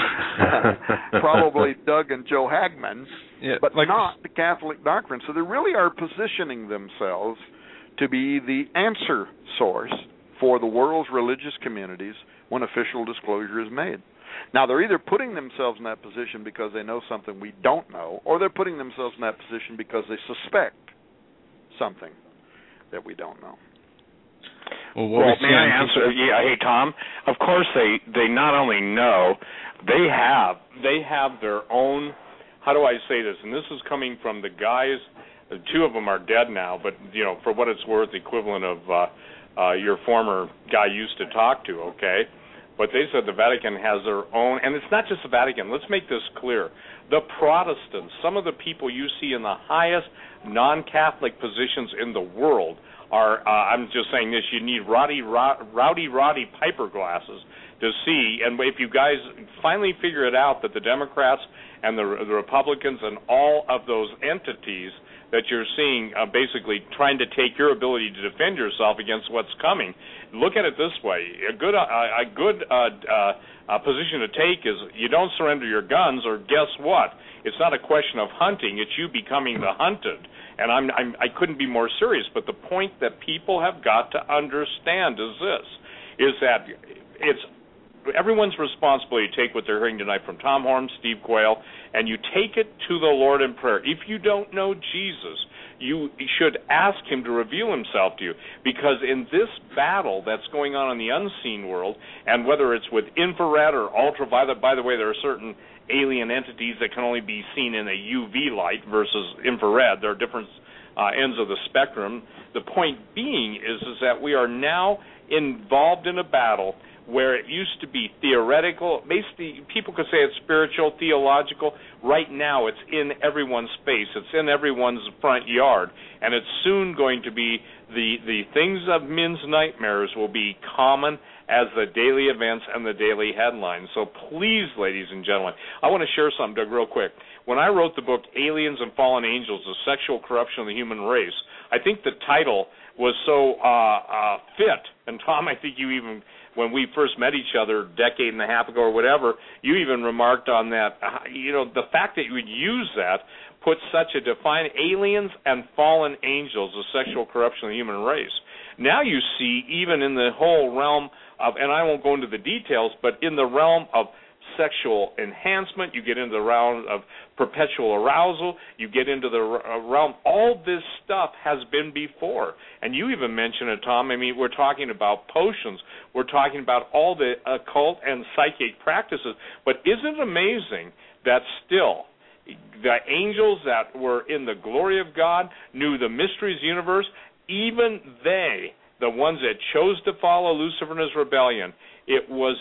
probably Doug and Joe Hagman, but not the Catholic doctrine. So they really are positioning themselves to be the answer source for the world's religious communities when official disclosure is made. Now, they're either putting themselves in that position because they know something we don't know, or they're putting themselves in that position because they suspect something that we don't know. Well, may I answer? Yeah, hey, Tom. Of course, they not only know, they have their own. How do I say this? And this is coming from the guys. Two of them are dead now, but for what it's worth, the equivalent of your former guy used to talk to. Okay. But they said the Vatican has their own, and it's not just the Vatican. Let's make this clear. The Protestants, some of the people you see in the highest non-Catholic positions in the world are, I'm just saying this, you need rowdy Piper glasses to see, and if you guys finally figure it out that the Democrats and the Republicans and all of those entities that you're seeing basically trying to take your ability to defend yourself against what's coming. Look at it this way. A good position to take is you don't surrender your guns, or guess what? It's not a question of hunting. It's you becoming the hunted. And I couldn't be more serious, but the point that people have got to understand is that it's everyone's responsibility to take what they're hearing tonight from Tom Horn, Steve Quayle, and you take it to the Lord in prayer. If you don't know Jesus, you should ask him to reveal himself to you, because in this battle that's going on in the unseen world, and whether it's with infrared or ultraviolet, by the way, there are certain alien entities that can only be seen in a UV light versus infrared. There are different ends of the spectrum. The point being is that we are now involved in a battle where it used to be theoretical. Basically, people could say it's spiritual, theological. Right now, it's in everyone's face. It's in everyone's front yard. And it's soon going to be the things of men's nightmares will be common as the daily events and the daily headlines. So please, ladies and gentlemen, I want to share something, Doug, real quick. When I wrote the book, Aliens and Fallen Angels, The Sexual Corruption of the Human Race, I think the title was so fit. And Tom, I think you even, when we first met each other a decade and a half ago or whatever, you even remarked on that. The fact that you would use that puts such a define aliens and fallen angels, the sexual corruption of the human race. Now you see, even in the whole realm and I won't go into the details, but in the realm of sexual enhancement, you get into the realm of perpetual arousal, you get into the realm, all this stuff has been before. And you even mentioned it, Tom. I mean, we're talking about potions. We're talking about all the occult and psychic practices. But isn't it amazing that still the angels that were in the glory of God knew the mysteries of the universe, even they, the ones that chose to follow Lucifer and his rebellion, it was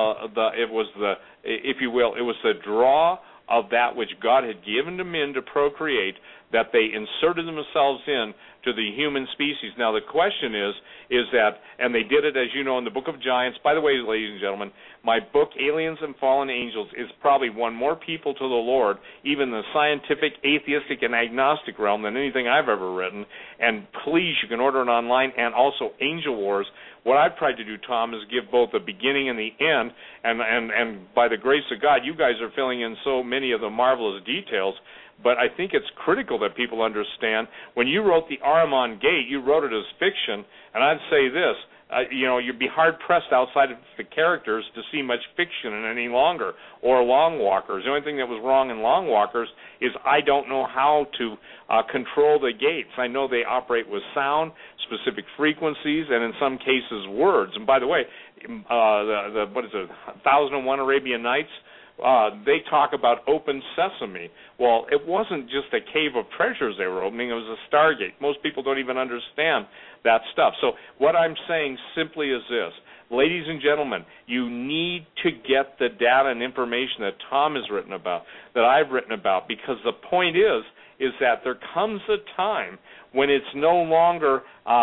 the if you will, it was the draw of that which God had given to men to procreate that they inserted themselves in to the human species. Now the question is that, and they did it, as you know, in the Book of Giants. By the way, ladies and gentlemen, my book, Aliens and Fallen Angels, is probably won more people to the Lord, even the scientific, atheistic, and agnostic realm, than anything I've ever written. And please, you can order it online, and also Angel Wars. What I've tried to do, Tom, is give both the beginning and the end, and by the grace of God, you guys are filling in so many of the marvelous details. But I think it's critical that people understand, when you wrote the Ahriman Gate, you wrote it as fiction, and I'd say this, you'd be hard-pressed outside of the characters to see much fiction in any longer, or Long Walkers. The only thing that was wrong in Long Walkers is I don't know how to control the gates. I know they operate with sound, specific frequencies, and in some cases words. And by the way, what is it, 1001 Arabian Nights? They talk about open sesame. Well, it wasn't just a cave of treasures they were opening, it was a stargate. Most people don't even understand that stuff. So what I'm saying simply is this. Ladies and gentlemen, you need to get the data and information that Tom has written about, that I've written about, because the point is that there comes a time when it's no longer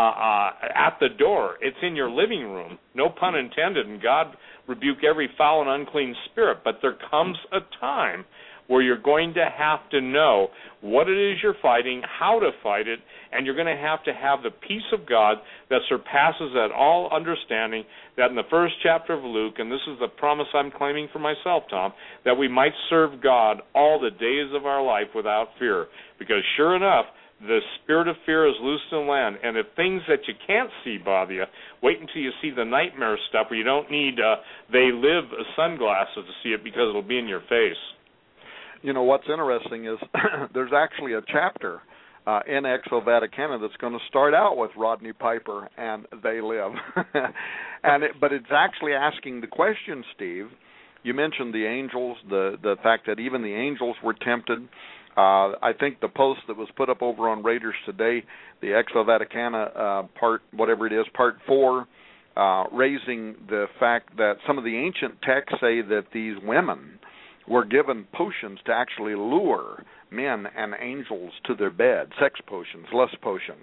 at the door. It's in your living room. No pun intended, and God rebuke every foul and unclean spirit. But there comes a time where you're going to have to know what it is you're fighting, how to fight it, and you're going to have the peace of God that surpasses that all understanding, that in the first chapter of Luke, and this is the promise I'm claiming for myself, Tom, that we might serve God all the days of our life without fear. Because sure enough, the spirit of fear is loosed in the land, and if things that you can't see bother you, wait until you see the nightmare stuff where you don't need they live sunglasses to see it, because it'll be in your face. You know, what's interesting is there's actually a chapter in Exo Vaticana that's going to start out with Rodney Piper and They Live. But it's actually asking the question, Steve. You mentioned the angels, the fact that even the angels were tempted. I think the post that was put up over on Raiders Today, the Exo Vaticana part 4, raising the fact that some of the ancient texts say that these women were given potions to actually lure men and angels to their bed, sex potions, lust potions.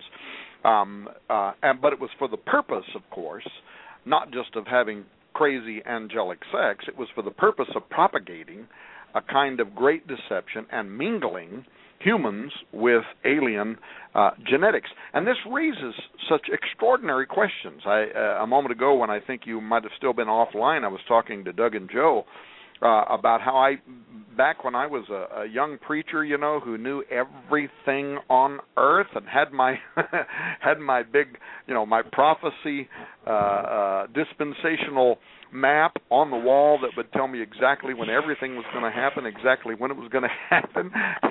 But it was for the purpose, of course, not just of having crazy angelic sex. It was for the purpose of propagating a kind of great deception and mingling humans with alien genetics. And this raises such extraordinary questions. A moment ago, when I think you might have still been offline, I was talking to Doug and Joe about how back when I was a young preacher, who knew everything on earth and had my big, my prophecy dispensational map on the wall that would tell me exactly when everything was going to happen, exactly when it was going to happen.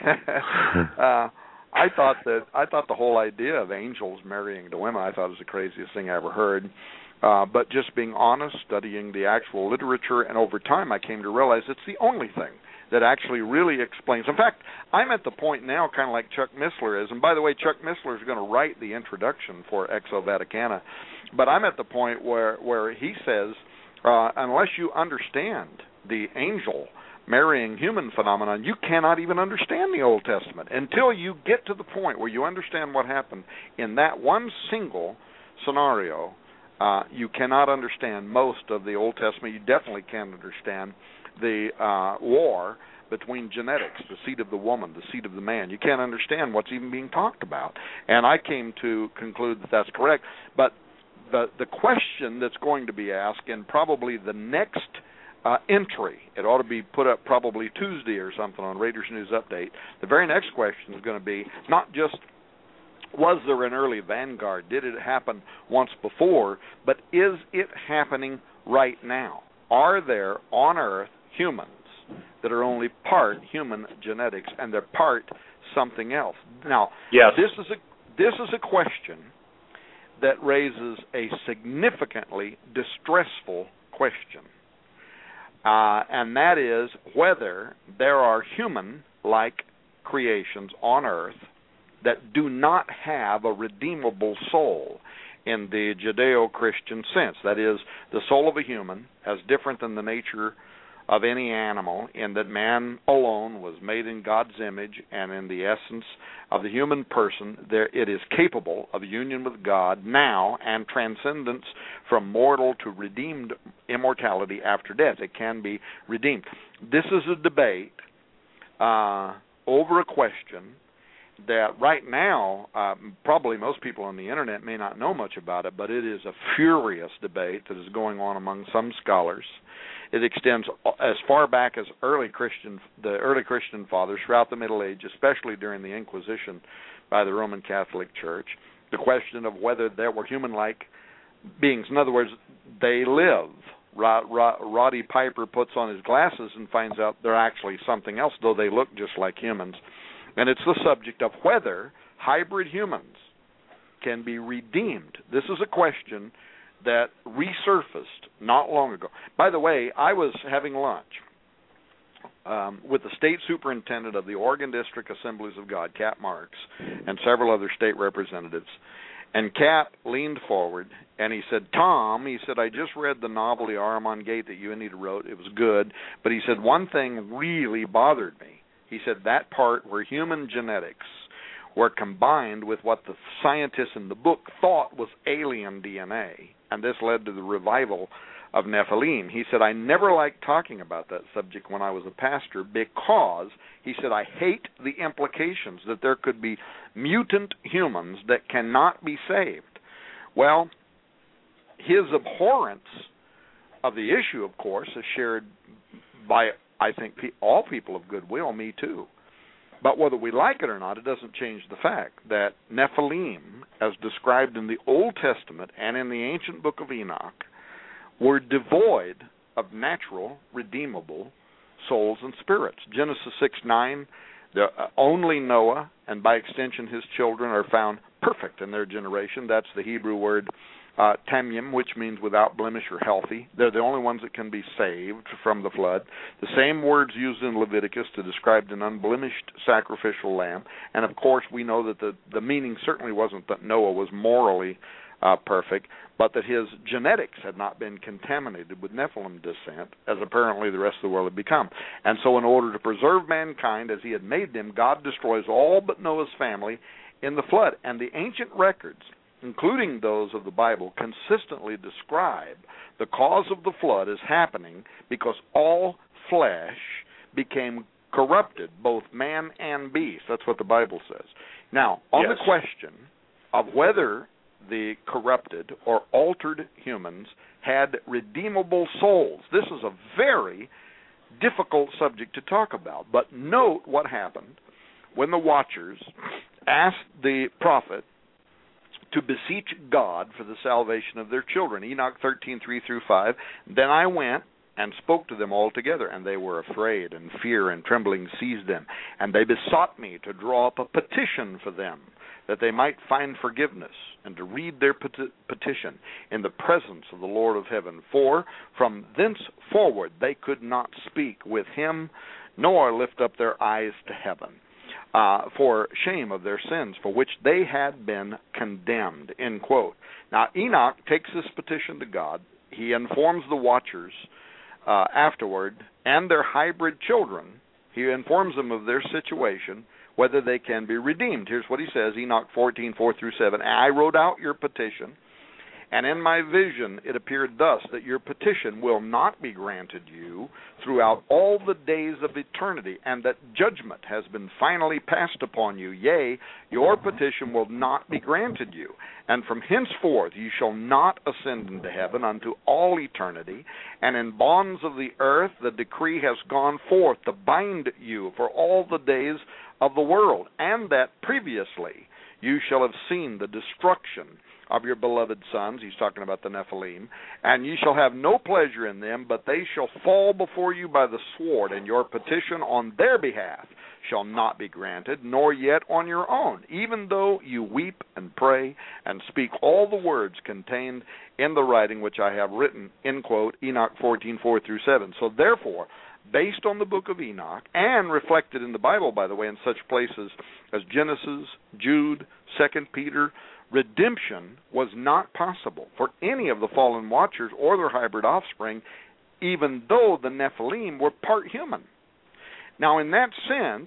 I thought the whole idea of angels marrying the women, I thought was the craziest thing I ever heard. But just being honest, studying the actual literature, and over time I came to realize it's the only thing that actually really explains. In fact, I'm at the point now, kind of like Chuck Missler is, and by the way, Chuck Missler is going to write the introduction for Exo Vaticana, but I'm at the point where he says, unless you understand the angel marrying human phenomenon, you cannot even understand the Old Testament until you get to the point where you understand what happened in that one single scenario. You cannot understand most of the Old Testament. You definitely can't understand the war between genetics, the seed of the woman, the seed of the man. You can't understand what's even being talked about. And I came to conclude that that's correct. But the question that's going to be asked in probably the next entry, it ought to be put up probably Tuesday or something on Raiders News Update, the very next question is going to be not just was there an early vanguard, did it happen once before, but is it happening right now? Are there on Earth humans that are only part human genetics and they're part something else? Now, yes. This is a question that raises a significantly distressful question, and that is whether there are human-like creations on Earth that do not have a redeemable soul in the Judeo-Christian sense. That is, the soul of a human, as different than the nature of any animal, in that man alone was made in God's image, and in the essence of the human person, it is capable of union with God now and transcendence from mortal to redeemed immortality after death. It can be redeemed. This is a debate over a question that right now, probably most people on the internet may not know much about it, but it is a furious debate that is going on among some scholars. It extends as far back as the early Christian fathers throughout the Middle Age, especially during the Inquisition by the Roman Catholic Church. The question of whether there were human-like beings. In other words, they live. Roddy Piper puts on his glasses and finds out they're actually something else, though they look just like humans. And it's the subject of whether hybrid humans can be redeemed. This is a question that resurfaced not long ago. By the way, I was having lunch with the state superintendent of the Oregon District Assemblies of God, Cat Marks, and several other state representatives. And Cat leaned forward and he said, Tom, he said, I just read the novel The Ahriman Gate that you and Anita wrote. It was good. But he said, one thing really bothered me. He said that part where human genetics were combined with what the scientists in the book thought was alien DNA, and this led to the revival of Nephilim. He said, I never liked talking about that subject when I was a pastor because, he said, I hate the implications that there could be mutant humans that cannot be saved. Well, his abhorrence of the issue, of course, is shared by, I think, all people of goodwill, me too. But whether we like it or not, it doesn't change the fact that Nephilim, as described in the Old Testament and in the ancient book of Enoch, were devoid of natural, redeemable souls and spirits. Genesis 6:9, only Noah, and by extension his children, are found perfect in their generation. That's the Hebrew word tamim, which means without blemish or healthy. They're the only ones that can be saved from the flood. The same words used in Leviticus to describe an unblemished sacrificial lamb. And of course, we know that the meaning certainly wasn't that Noah was morally perfect, but that his genetics had not been contaminated with Nephilim descent, as apparently the rest of the world had become. And so in order to preserve mankind as he had made them, God destroys all but Noah's family in the flood. And the ancient records, including those of the Bible, consistently describe the cause of the flood as happening because all flesh became corrupted, both man and beast. That's what the Bible says. Now, on the question of whether the corrupted or altered humans had redeemable souls, this is a very difficult subject to talk about. But note what happened when the Watchers asked the prophet to beseech God for the salvation of their children. Enoch 13:3-5. Then I went and spoke to them all together, and they were afraid, and fear and trembling seized them. And they besought me to draw up a petition for them, that they might find forgiveness, and to read their petition in the presence of the Lord of heaven. For from thenceforward they could not speak with him, nor lift up their eyes to heaven, for shame of their sins, for which they had been condemned, end quote. Now, Enoch takes this petition to God. He informs the Watchers afterward, and their hybrid children. He informs them of their situation, whether they can be redeemed. Here's what he says, Enoch 14:4-7. I wrote out your petition, and in my vision it appeared thus, that your petition will not be granted you throughout all the days of eternity, and that judgment has been finally passed upon you. Yea, your petition will not be granted you. And from henceforth you shall not ascend into heaven unto all eternity, and in bonds of the earth the decree has gone forth to bind you for all the days of the world, and that previously you shall have seen the destruction of your beloved sons. He's talking about the Nephilim. And ye shall have no pleasure in them, but they shall fall before you by the sword, and your petition on their behalf shall not be granted, nor yet on your own, even though you weep and pray and speak all the words contained in the writing which I have written, end quote, Enoch 14:4-7. So therefore, based on the book of Enoch, and reflected in the Bible, by the way, in such places as Genesis, Jude, 2 Peter, redemption was not possible for any of the fallen watchers or their hybrid offspring, even though the Nephilim were part human. Now, in that sense,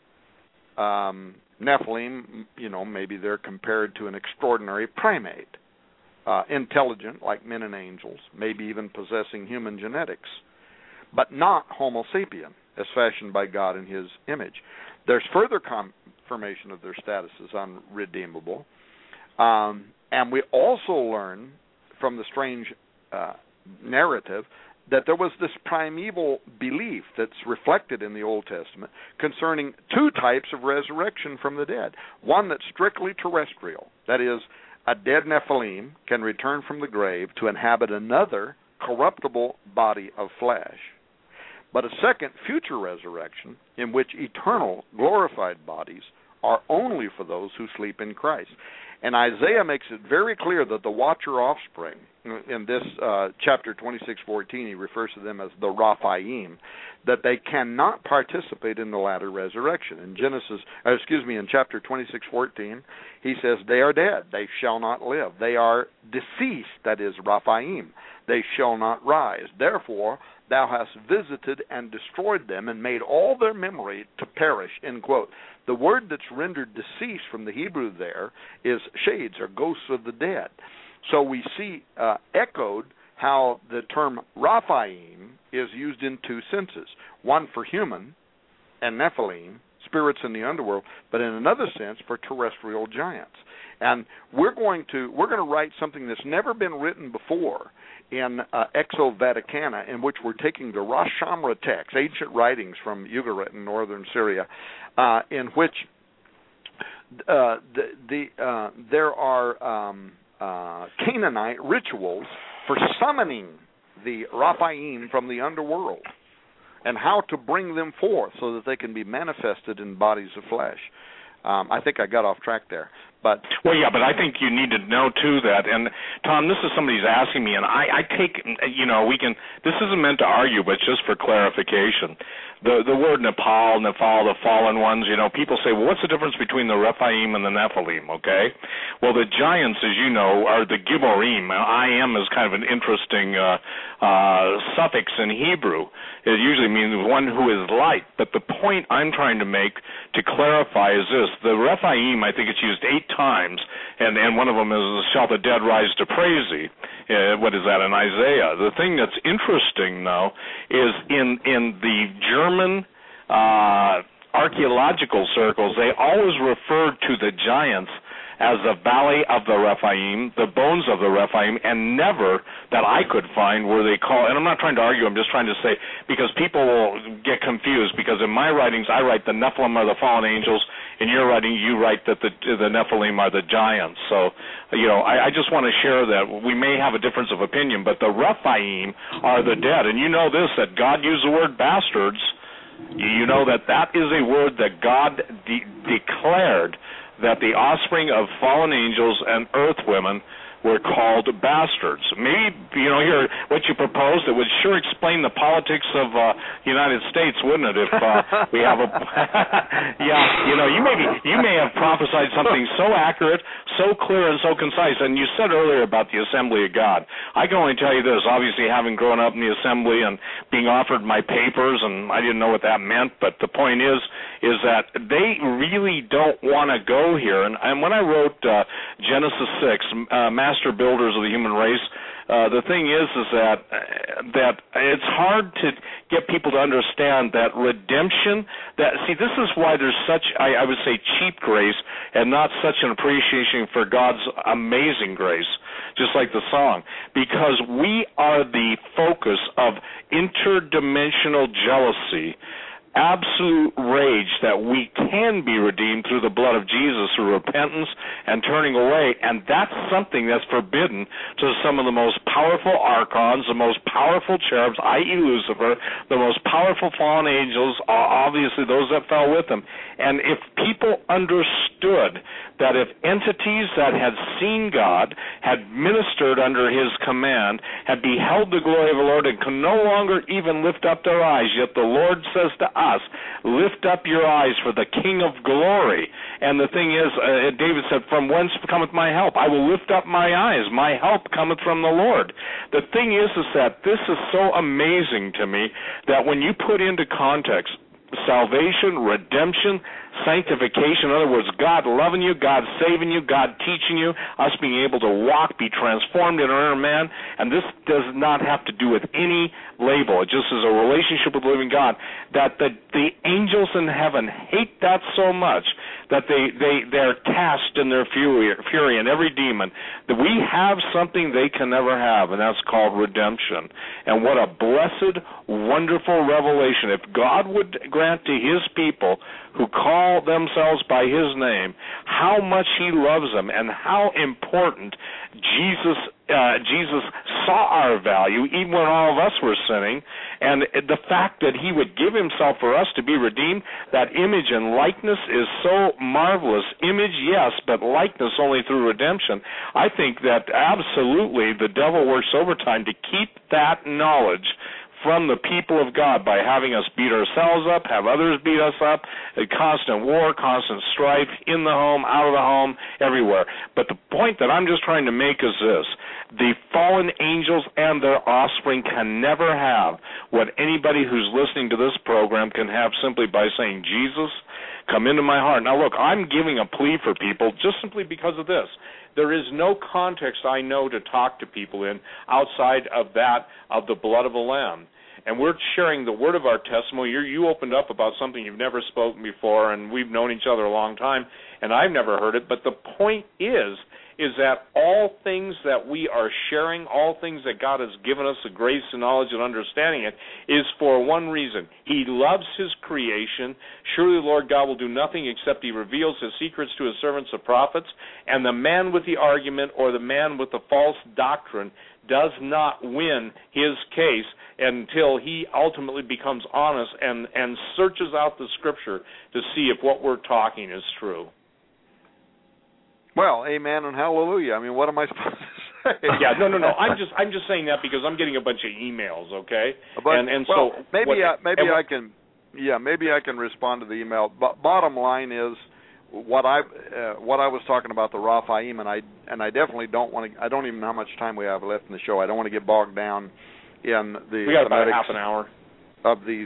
Nephilim, maybe they're compared to an extraordinary primate, intelligent like men and angels, maybe even possessing human genetics, but not Homo sapien, as fashioned by God in his image. There's further confirmation of their status as unredeemable, and we also learn from the strange narrative that there was this primeval belief that's reflected in the Old Testament concerning two types of resurrection from the dead. One that's strictly terrestrial, that is, a dead Nephilim can return from the grave to inhabit another corruptible body of flesh. But a second, future resurrection, in which eternal, glorified bodies are only for those who sleep in Christ. And Isaiah makes it very clear that the watcher offspring, in this chapter 26:14, he refers to them as the Raphaim, that they cannot participate in the latter resurrection. In in chapter 26:14, he says, they are dead, they shall not live. They are deceased, that is, Raphaim, they shall not rise. Therefore, thou hast visited and destroyed them and made all their memory to perish, end quote. The word that's rendered deceased from the Hebrew there is shades or ghosts of the dead. So we see echoed how the term Raphaim is used in two senses, one for human and Nephilim, spirits in the underworld, but in another sense for terrestrial giants. And we're going to write something that's never been written before in Exo Vaticana, in which we're taking the Rosh Shamra text, ancient writings from Ugarit in northern Syria, in which there are Canaanite rituals for summoning the Raphaim from the underworld and how to bring them forth so that they can be manifested in bodies of flesh. I think I got off track there. But I think you need to know, too, that, and, Tom, this is somebody's asking me, and I take, this isn't meant to argue, but just for clarification. The word Nephal, the fallen ones, people say, well, what's the difference between the Rephaim and the Nephilim, okay? Well, the giants, as you know, are the Gibborim. I am is kind of an interesting suffix in Hebrew. It usually means one who is light. But the point I'm trying to make to clarify is this. The Rephaim, I think it's used 8 times, and one of them is, shall the dead rise to praise thee. What is that in Isaiah? The thing that's interesting, though, is in the German archaeological circles, they always referred to the giants as the valley of the Rephaim, the bones of the Rephaim, and never that I could find were they called, and I'm not trying to argue, I'm just trying to say, because people will get confused, because in my writings I write the Nephilim are the fallen angels, in your writing you write that the Nephilim are the giants. So, I just want to share that we may have a difference of opinion, but the Rephaim are the dead, and you know this, that God used the word bastards. You know that is a word that God declared that the offspring of fallen angels and earth women were called bastards. Maybe, here, what you proposed, it would sure explain the politics of the United States, wouldn't it, if we have a... you may have prophesied something so accurate, so clear, and so concise, and you said earlier about the Assembly of God. I can only tell you this, obviously having grown up in the Assembly and being offered my papers, and I didn't know what that meant, but the point is that they really don't want to go here. And when I wrote Genesis 6, Master Builders of the Human Race, the thing is that it's hard to get people to understand that redemption, this is why there's such, I would say, cheap grace and not such an appreciation for God's amazing grace, just like the song, because we are the focus of interdimensional jealousy absolute rage that we can be redeemed through the blood of Jesus, through repentance and turning away, and that's something that's forbidden to some of the most powerful archons, the most powerful cherubs, i.e. Lucifer, the most powerful fallen angels, obviously those that fell with him. And if people understood that if entities that had seen God, had ministered under his command, had beheld the glory of the Lord, and could no longer even lift up their eyes, yet the Lord says to us, lift up your eyes for the King of glory. And the thing is, David said, from whence cometh my help? I will lift up my eyes. My help cometh from the Lord. The thing is that this is so amazing to me that when you put into context salvation, redemption, sanctification, in other words, God loving you, God saving you, God teaching you, us being able to walk, be transformed in our inner man, and this does not have to do with any label. It just is a relationship with the living God, that the angels in heaven hate that so much that they're cast in their fury, and every demon, that we have something they can never have, and that's called redemption. And what a blessed, wonderful revelation. If God would grant to his people who call themselves by his name how much he loves them and how important Jesus saw our value even when all of us were sinning, and the fact that he would give himself for us to be redeemed, that image and likeness is so marvelous. Image, yes, but likeness only through redemption. I think that absolutely the devil works overtime to keep that knowledge from the people of God by having us beat ourselves up, have others beat us up, a constant war, constant strife in the home, out of the home, everywhere. But the point that I'm just trying to make is this: the fallen angels and their offspring can never have what anybody who's listening to this program can have simply by saying, Jesus, come into my heart. Now look, I'm giving a plea for people just simply because of this. There is no context I know to talk to people in outside of that of the blood of the Lamb. And we're sharing the word of our testimony. You opened up about something you've never spoken before, and we've known each other a long time, and I've never heard it. But the point is that all things that we are sharing, all things that God has given us, the grace and knowledge and understanding it, is for one reason. He loves his creation. Surely the Lord God will do nothing except he reveals his secrets to his servants, the prophets. And the man with the argument or the man with the false doctrine does not win his case until he ultimately becomes honest and searches out the Scripture to see if what we're talking is true. Well, amen and hallelujah. I mean, what am I supposed to say? Yeah, no. I'm just saying that because I'm getting a bunch of emails, okay? But, so maybe I can respond to the email. But bottom line is what I was talking about the Raphaim, and I definitely don't want to. I don't even know how much time we have left in the show. I don't want to get bogged down in the. We got about half an hour of these.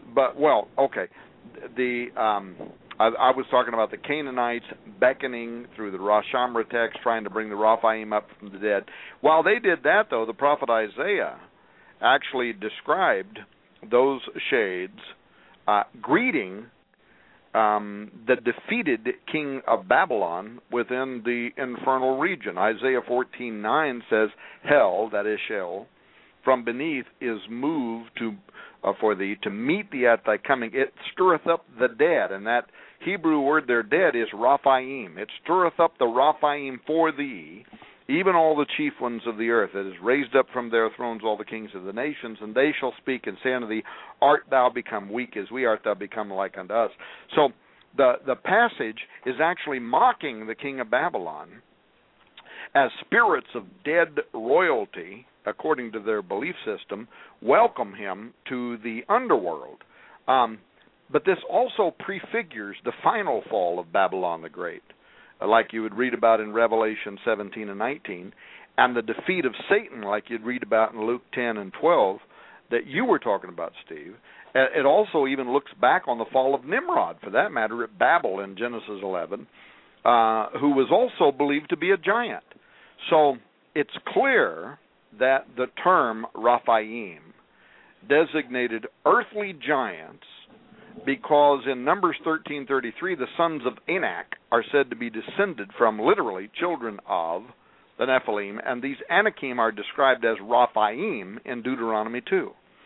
I was talking about the Canaanites beckoning through the Rosh Hashanah text, trying to bring the Raphaim up from the dead. While they did that, though, the prophet Isaiah actually described those shades greeting the defeated king of Babylon within the infernal region. Isaiah 14:9 says, "Hell," that is Sheol, "from beneath is moved for thee to meet thee at thy coming. It stirreth up the dead," and that Hebrew word there, dead, is Raphaim. "It stirreth up the Raphaim for thee, even all the chief ones of the earth. It is raised up from their thrones all the kings of the nations, and they shall speak and say unto thee, Art thou become weak as we, art thou become like unto us?" So the passage is actually mocking the king of Babylon as spirits of dead royalty, according to their belief system, welcome him to the underworld. But this also prefigures the final fall of Babylon the Great, like you would read about in Revelation 17 and 19, and the defeat of Satan, like you'd read about in Luke 10 and 12, that you were talking about, Steve. It also even looks back on the fall of Nimrod, for that matter, at Babel in Genesis 11, who was also believed to be a giant. So it's clear that the term Raphaim designated earthly giants because in Numbers 13:33, the sons of Anak are said to be descended from, literally, children of the Nephilim, and these Anakim are described as Raphaim in Deuteronomy 2.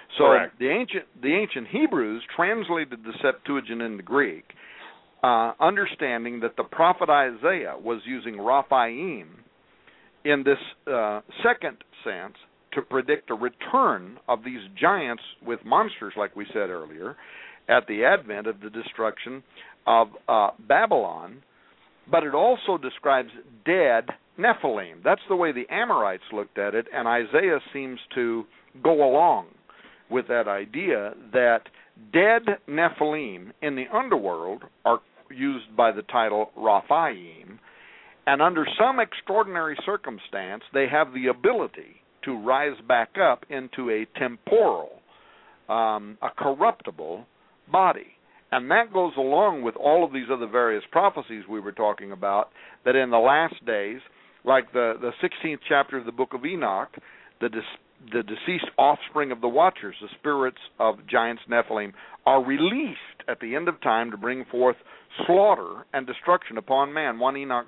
So correct. the ancient Hebrews translated the Septuagint into Greek, understanding that the prophet Isaiah was using Raphaim in this second sense to predict a return of these giants with monsters, like we said earlier, at the advent of the destruction of Babylon. But it also describes dead Nephilim. That's the way the Amorites looked at it, and Isaiah seems to go along with that idea that dead Nephilim in the underworld are used by the title Raphaim, and under some extraordinary circumstance, they have the ability to rise back up into a temporal, a corruptible body. And that goes along with all of these other various prophecies we were talking about, that in the last days, like the 16th chapter of the book of Enoch, the deceased offspring of the watchers, the spirits of giants Nephilim, are released at the end of time to bring forth slaughter and destruction upon man. 1 Enoch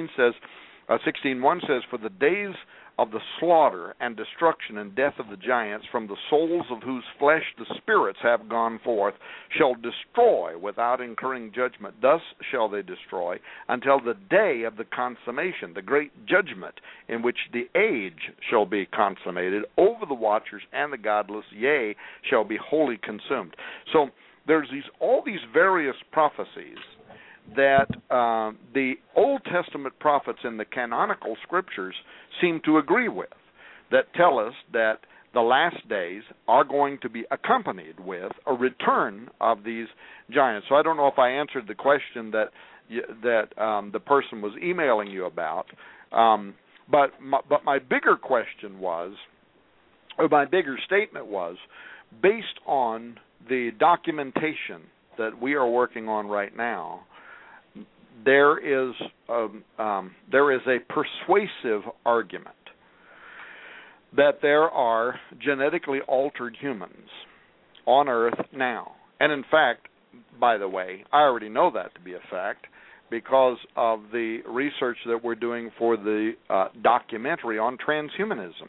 16:1 says, "For the days of the slaughter and destruction and death of the giants, from the souls of whose flesh the spirits have gone forth, shall destroy without incurring judgment. Thus shall they destroy until the day of the consummation, the great judgment, in which the age shall be consummated over the watchers and the godless, yea, shall be wholly consumed." So there's all these various prophecies that the Old Testament prophets in the canonical scriptures seem to agree with, that tell us that the last days are going to be accompanied with a return of these giants. So I don't know if I answered the question that the person was emailing you about, but my bigger question was, or my bigger statement was, based on the documentation that we are working on right now, there is a persuasive argument that there are genetically altered humans on Earth now. And in fact, by the way, I already know that to be a fact because of the research that we're doing for the documentary on transhumanism.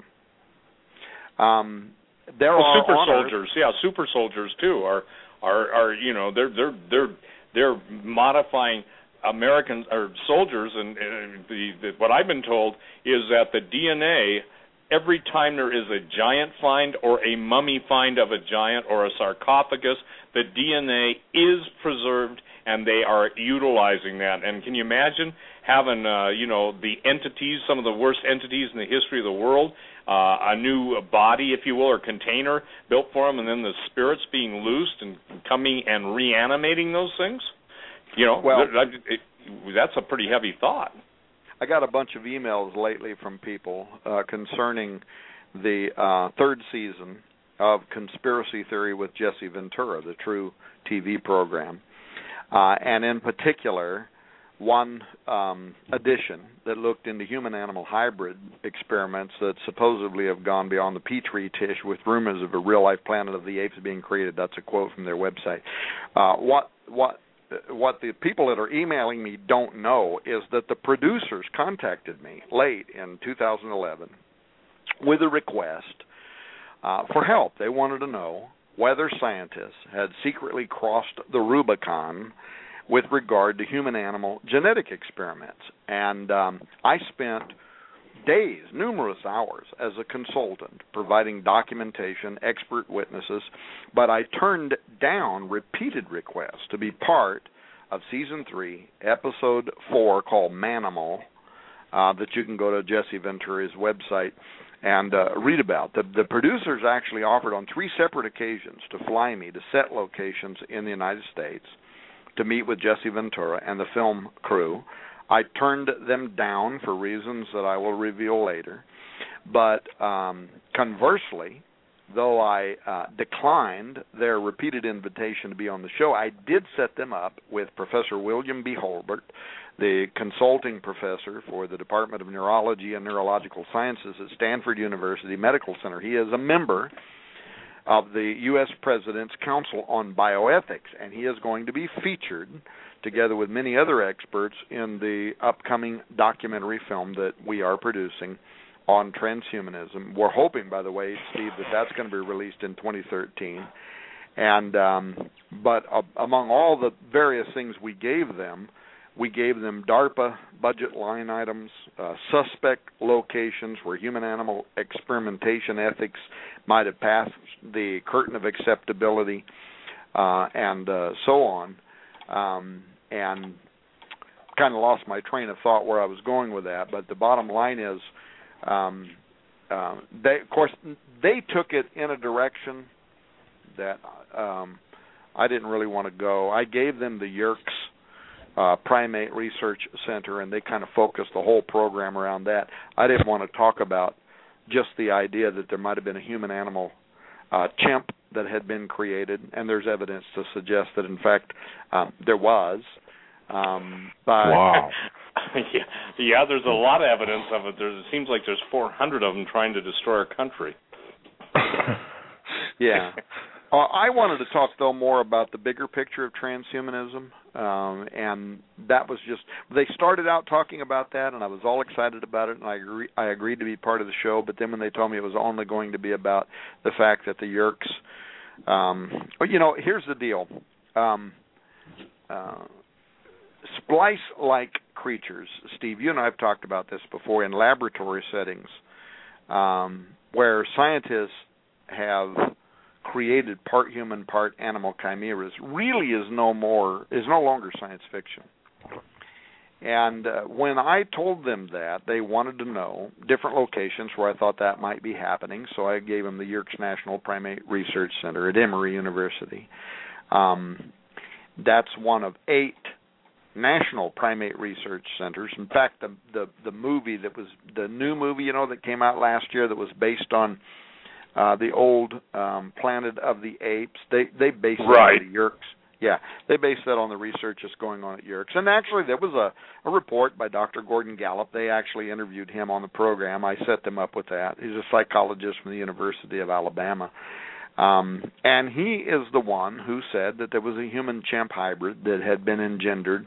There are super soldiers, super soldiers too are they're modifying American or soldiers, and what I've been told is that the DNA, every time there is a giant find or a mummy find of a giant or a sarcophagus, the DNA is preserved, and they are utilizing that. And can you imagine having the entities, some of the worst entities in the history of the world, a new body, if you will, or container built for them, and then the spirits being loosed and coming and reanimating those things? That's a pretty heavy thought. I got a bunch of emails lately from people concerning the third season of Conspiracy Theory with Jesse Ventura, the true TV program, and in particular, one edition that looked into human-animal hybrid experiments that supposedly have gone beyond the Petri dish, with rumors of a real-life Planet of the Apes being created. That's a quote from their website. What the people that are emailing me don't know is that the producers contacted me late in 2011 with a request for help. They wanted to know whether scientists had secretly crossed the Rubicon with regard to human-animal genetic experiments. And I spent days, numerous hours, as a consultant, providing documentation, expert witnesses, but I turned down repeated requests to be part of Season 3, Episode 4, called Manimal, that you can go to Jesse Ventura's website and read about. The producers actually offered on 3 separate occasions to fly me to set locations in the United States to meet with Jesse Ventura and the film crew. I turned them down for reasons that I will reveal later. But conversely, though I declined their repeated invitation to be on the show, I did set them up with Professor William B. Holbert, the consulting professor for the Department of Neurology and Neurological Sciences at Stanford University Medical Center. He is a member of the U.S. President's Council on Bioethics, and he is going to be featured together with many other experts in the upcoming documentary film that we are producing on transhumanism. We're hoping, by the way, Steve, that that's going to be released in 2013. And but among all the various things we gave them DARPA budget line items, suspect locations where human-animal experimentation ethics might have passed the curtain of acceptability, and so on. And kind of lost my train of thought where I was going with that. But the bottom line is, they took it in a direction that I didn't really want to go. I gave them the Yerkes Primate Research Center, and they kind of focused the whole program around that. I didn't want to talk about just the idea that there might have been a human-animal chimp that had been created, and there's evidence to suggest that, in fact, there was. Wow. Yeah, there's a lot of evidence of it. It seems like there's 400 of them trying to destroy our country. Yeah. I wanted to talk, though, more about the bigger picture of transhumanism, and that was just, they started out talking about that, and I was all excited about it, and I agreed to be part of the show, but then when they told me it was only going to be about the fact that the Yerkes, here's the deal. Splice-like creatures, Steve, you and I have talked about this before, in laboratory settings, where scientists have created part human, part animal chimeras, really is no longer science fiction. And when I told them that, they wanted to know different locations where I thought that might be happening, so I gave them the Yerkes National Primate Research Center at Emory University. That's one of 8 national primate research centers. In fact, the movie that was the new movie, that came out last year that was based on the old Planet of the Apes, they based that on the Yerkes. Yeah, they based that on the research that's going on at Yerkes. And actually, there was a report by Dr. Gordon Gallup. They actually interviewed him on the program. I set them up with that. He's a psychologist from the University of Alabama. And he is the one who said that there was a human-chimp hybrid that had been engendered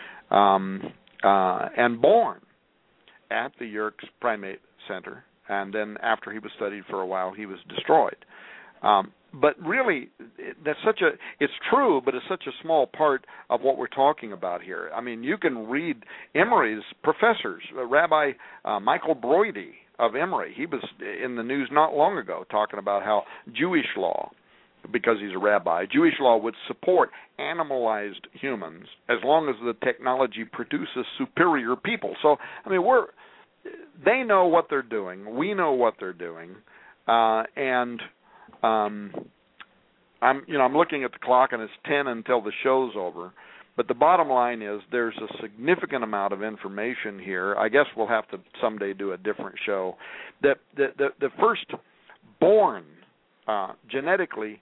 and born at the Yerkes Primate Center, and then after he was studied for a while, he was destroyed. But really, it's true, but it's such a small part of what we're talking about here. I mean, you can read Emory's professors, Rabbi Michael Broidy of Emory. He was in the news not long ago talking about how Jewish law, because he's a rabbi, Jewish law would support animalized humans as long as the technology produces superior people. So, I mean, they know what they're doing. We know what they're doing, and I'm looking at the clock, and it's 10 until the show's over. But the bottom line is there's a significant amount of information here. I guess we'll have to someday do a different show. The first born genetically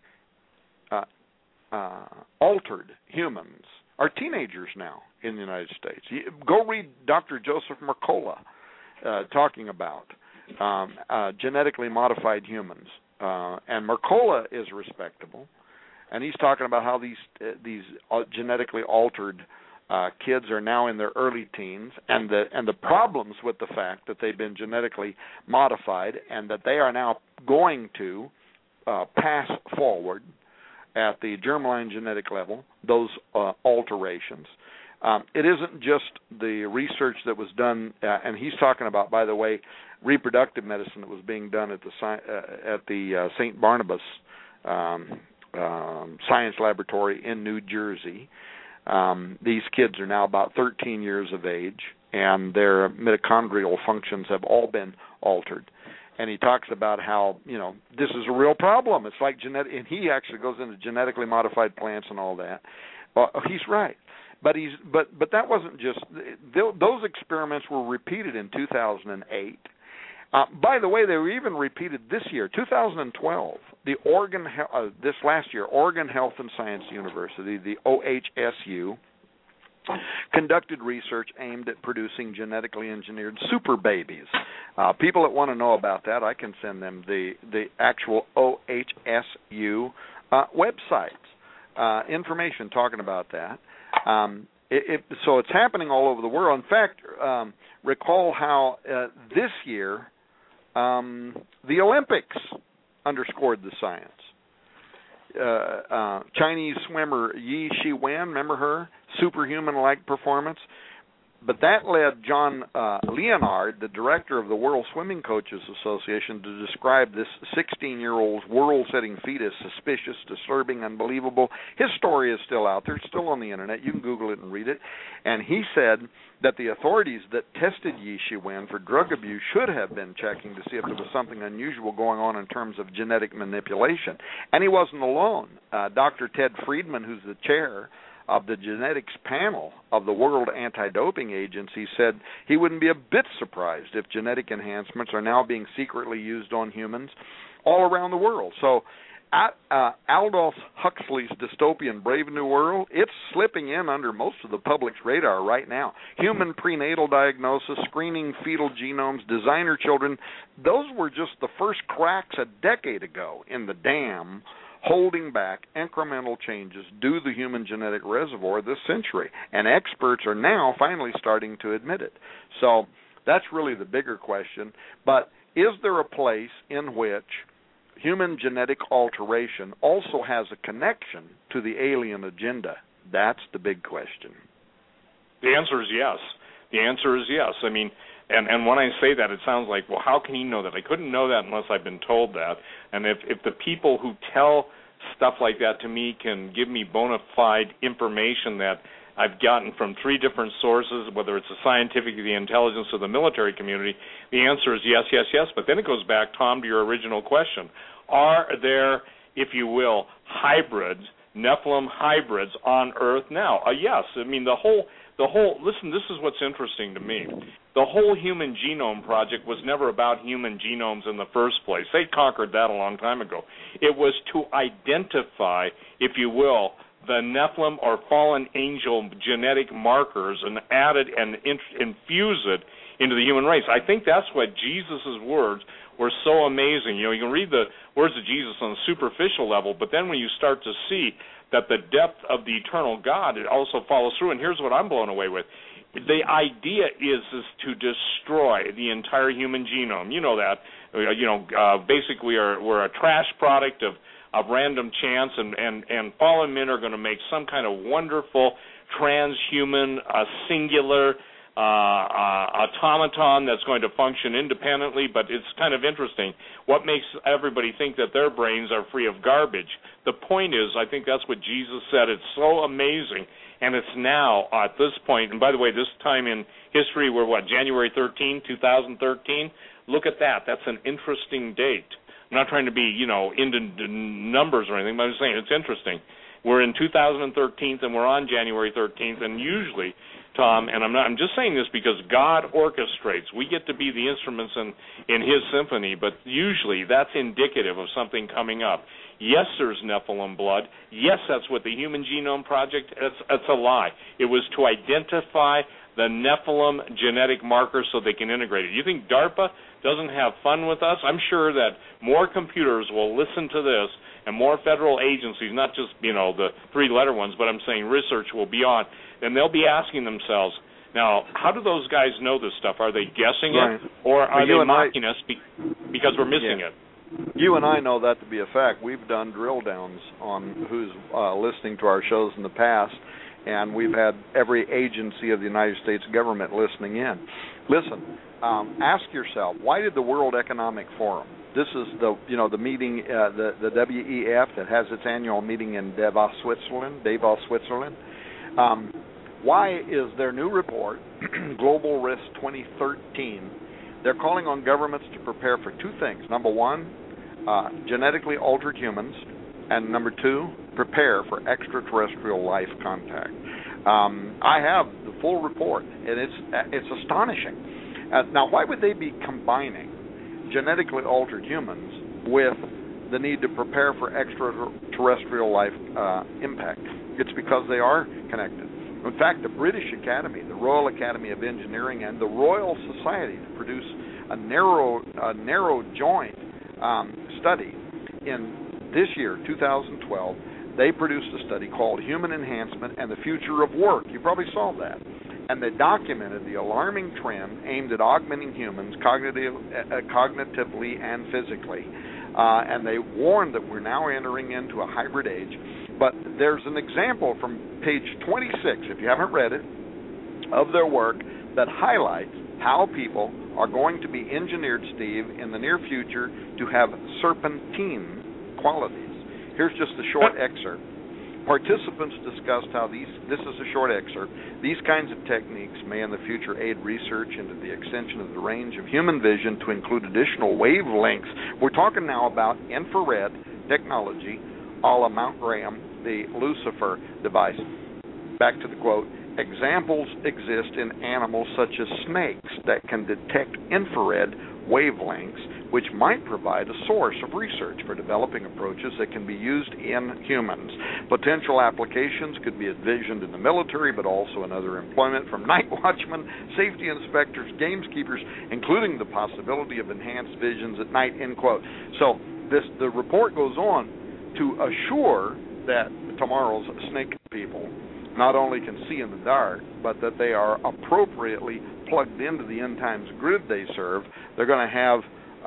altered humans are teenagers now in the United States. Go read Dr. Joseph Mercola talking about genetically modified humans. And Mercola is respectable. And he's talking about how these genetically altered kids are now in their early teens, and the problems with the fact that they've been genetically modified, and that they are now going to pass forward at the germline genetic level those alterations. It isn't just the research that was done, and he's talking about, by the way, reproductive medicine that was being done at the St. Barnabas Science Laboratory in New Jersey. These kids are now about 13 years of age, and their mitochondrial functions have all been altered. And he talks about how, this is a real problem. It's like genetic, and he actually goes into genetically modified plants and all that. He's right. But that wasn't just, those experiments were repeated in 2008. By the way, they were even repeated this year, 2012. This last year, Oregon Health and Science University, the OHSU, conducted research aimed at producing genetically engineered super babies. People that want to know about that, I can send them the actual OHSU websites, information talking about that. So it's happening all over the world. In fact, recall how this year The Olympics underscored the science. Chinese swimmer Yi Shiwen, remember her? Superhuman-like performance. But that led John Leonard, the director of the World Swimming Coaches Association, to describe this 16-year-old's world-setting feat as suspicious, disturbing, unbelievable. His story is still out there. It's still on the Internet. You can Google it and read it. And he said that the authorities that tested Yi Shiwen for drug abuse should have been checking to see if there was something unusual going on in terms of genetic manipulation. And he wasn't alone. Dr. Ted Friedman, who's the chair of the genetics panel of the World Anti-Doping Agency, said he wouldn't be a bit surprised if genetic enhancements are now being secretly used on humans all around the world. So Aldous Huxley's dystopian Brave New World, it's slipping in under most of the public's radar right now. Human prenatal diagnosis, screening fetal genomes, designer children, those were just the first cracks a decade ago in the dam holding back incremental changes due to the human genetic reservoir this century. And experts are now finally starting to admit it. So that's really the bigger question. But is there a place in which human genetic alteration also has a connection to the alien agenda? That's the big question. The answer is yes. The answer is yes. I mean, and when I say that, it sounds like, well, how can he know that? I couldn't know that unless I've been told that. And if the people who tell stuff like that to me can give me bona fide information that I've gotten from 3 different sources, whether it's the scientific, the intelligence, or the military community, the answer is yes, yes, yes. But then it goes back, Tom, to your original question. Are there, if you will, hybrids, Nephilim hybrids on Earth now? Yes. I mean, the whole. Listen, this is what's interesting to me. The whole Human Genome Project was never about human genomes in the first place. They conquered that a long time ago. It was to identify, if you will, the Nephilim or fallen angel genetic markers and add it and infuse it into the human race. I think that's what Jesus' words were so amazing. You know, you can read the words of Jesus on a superficial level, but then when you start to see that the depth of the eternal God, it also follows through. And here's what I'm blown away with. The idea is to destroy the entire human genome. You know that. Basically we're a trash product of random chance, and fallen men are going to make some kind of wonderful transhuman, singular automaton that's going to function independently. But it's kind of interesting. What makes everybody think that their brains are free of garbage? The point is, I think that's what Jesus said. It's so amazing. And it's now, at this point, and by the way, this time in history, we're January 13, 2013? Look at that. That's an interesting date. I'm not trying to be, into numbers or anything, but I'm just saying it's interesting. We're in 2013, and we're on January 13th, and usually, Tom, and I'm just saying this because God orchestrates. We get to be the instruments in His symphony, but usually that's indicative of something coming up. Yes, there's Nephilim blood. Yes, that's what the Human Genome Project, it's a lie. It was to identify the Nephilim genetic markers so they can integrate it. You think DARPA doesn't have fun with us? I'm sure that more computers will listen to this and more federal agencies, not just, the 3-letter ones, but I'm saying research will be on, and they'll be asking themselves, now, how do those guys know this stuff? Are they guessing it, or are they mocking us because we're missing it? You and I know that to be a fact. We've done drill downs on who's listening to our shows in the past, and we've had every agency of the United States government listening in. Listen, ask yourself, why did the World Economic Forum, this is the meeting, the WEF that has its annual meeting in Davos, Switzerland. Why is their new report, Global Risk 2013, they're calling on governments to prepare for 2 things. Number 1, genetically altered humans, and number 2, prepare for extraterrestrial life contact. I have the full report, and it's astonishing. Now, why would they be combining genetically altered humans with the need to prepare for extraterrestrial life impact? It's because they are connected. In fact, the British Academy, the Royal Academy of Engineering, and the Royal Society to produce a narrow joint study in this year, 2012, they produced a study called Human Enhancement and the Future of Work. You probably saw that. and they documented the alarming trend aimed at augmenting humans cognitively and physically. And they warned that we're now entering into a hybrid age. But there's an example from page 26, if you haven't read it, of their work that highlights how people are going to be engineered, Steve, in the near future to have serpentine qualities. Here's just a short excerpt. Participants discussed how this is a short excerpt, these kinds of techniques may in the future aid research into the extension of the range of human vision to include additional wavelengths. We're talking now about infrared technology a la Mount Graham, the Lucifer device. Back to the quote. Examples exist in animals such as snakes that can detect infrared wavelengths, which might provide a source of research for developing approaches that can be used in humans. Potential applications could be envisioned in the military, but also in other employment, from night watchmen, safety inspectors, gameskeepers, including the possibility of enhanced visions at night, end quote. So the report goes on to assure that tomorrow's snake people not only can see in the dark, but that they are appropriately plugged into the end times grid they serve. They're going to have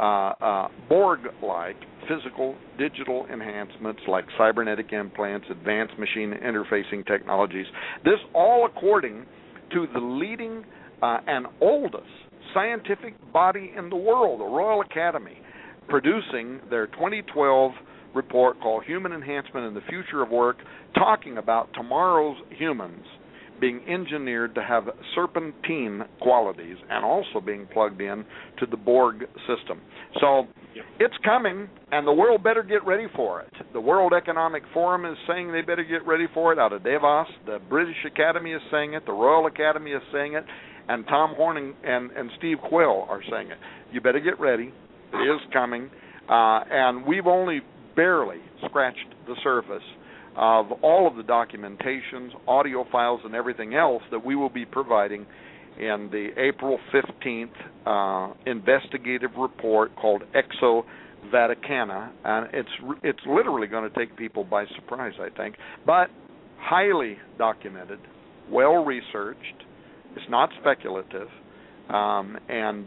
Borg-like physical digital enhancements like cybernetic implants, advanced machine interfacing technologies. This all according to the leading and oldest scientific body in the world, the Royal Academy, producing their 2012 report called Human Enhancement and the Future of Work, talking about tomorrow's humans being engineered to have serpentine qualities and also being plugged in to the Borg system. So it's coming, and the world better get ready for it. The World Economic Forum is saying they better get ready for it out of Davos. The British Academy is saying it. The Royal Academy is saying it. And Tom Horn and Steve Quayle are saying it. You better get ready. It is coming. And we've only barely scratched the surface of all of the documentations, audio files, and everything else that we will be providing in the April 15th investigative report called Exo Vaticana. And it's literally going to take people by surprise, I think, but highly documented, well-researched. It's not speculative. I'm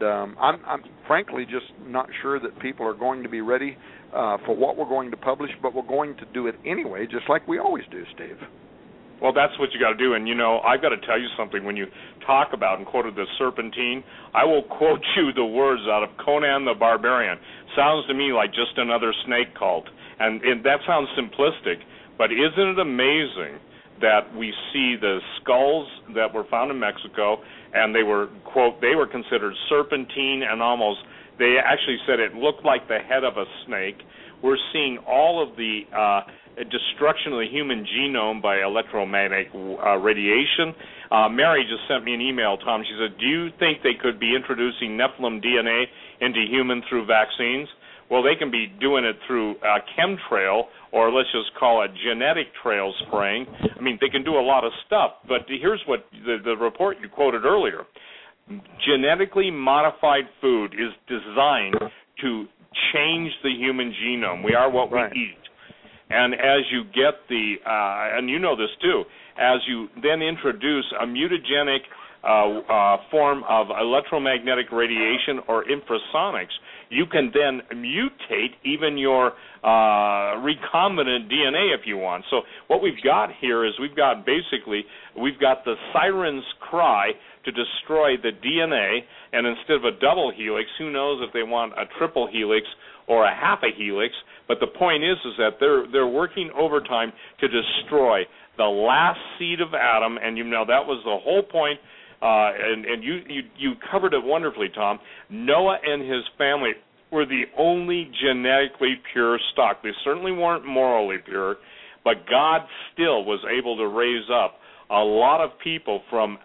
frankly just not sure that people are going to be ready for what we're going to publish, but we're going to do it anyway, just like we always do, Steve. Well, that's what you got to do. And, I've got to tell you something. When you talk about and quoted the serpentine, I will quote you the words out of Conan the Barbarian. Sounds to me like just another snake cult. And that sounds simplistic, but isn't it amazing that we see the skulls that were found in Mexico, and they were, quote, they were considered serpentine and almost, they actually said it looked like the head of a snake. We're seeing all of the destruction of the human genome by electromagnetic radiation. Mary just sent me an email, Tom. She said, do you think they could be introducing Nephilim DNA into human through vaccines? Well, they can be doing it through chemtrail, or let's just call it genetic trail spraying. I mean, they can do a lot of stuff, but here's what the report you quoted earlier. Genetically modified food is designed to change the human genome. We are what we eat. And as you get and you know this too, as you then introduce a mutagenic form of electromagnetic radiation or infrasonics, you can then mutate even your recombinant DNA if you want. So what we've got here is we've got the siren's cry to destroy the DNA, and instead of a double helix, who knows if they want a triple helix or a half a helix. But the point is that they're working overtime to destroy the last seed of Adam, and that was the whole point. And you covered it wonderfully, Tom. Noah and his family were the only genetically pure stock. They certainly weren't morally pure, but God still was able to raise up a lot of people from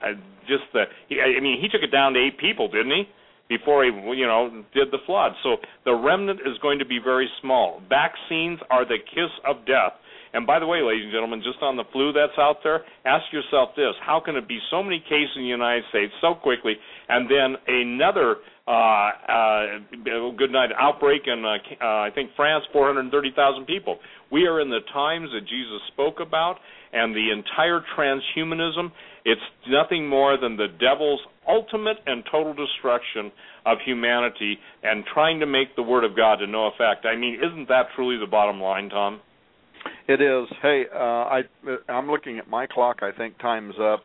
he took it down to 8 people, didn't he? Before he, did the flood. So the remnant is going to be very small. Vaccines are the kiss of death. And by the way, ladies and gentlemen, just on the flu that's out there, ask yourself this: how can it be so many cases in the United States so quickly, and then another good night, outbreak in, I think, France, 430,000 people. We are in the times that Jesus spoke about, and the entire transhumanism, it's nothing more than the devil's ultimate and total destruction of humanity and trying to make the Word of God to no effect. I mean, isn't that truly the bottom line, Tom? It is. Hey, I'm looking at my clock. I think time's up.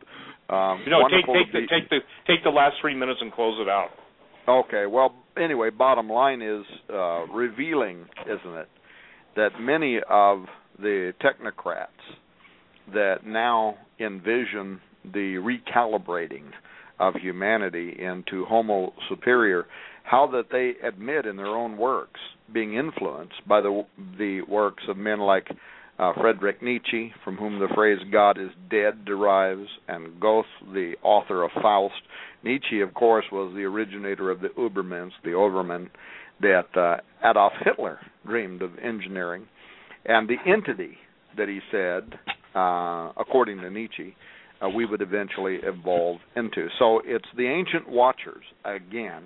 Take the last 3 minutes and close it out. Okay. Well, anyway, bottom line is revealing, isn't it, that many of the technocrats that now envision the recalibrating of humanity into Homo superior, how that they admit in their own works being influenced by the works of men like Friedrich Nietzsche, from whom the phrase God is dead derives, and Goethe, the author of Faust. Nietzsche, of course, was the originator of the Übermensch, the Overman, that Adolf Hitler dreamed of engineering. And the entity that he said, according to Nietzsche, we would eventually evolve into. So it's the ancient watchers, again,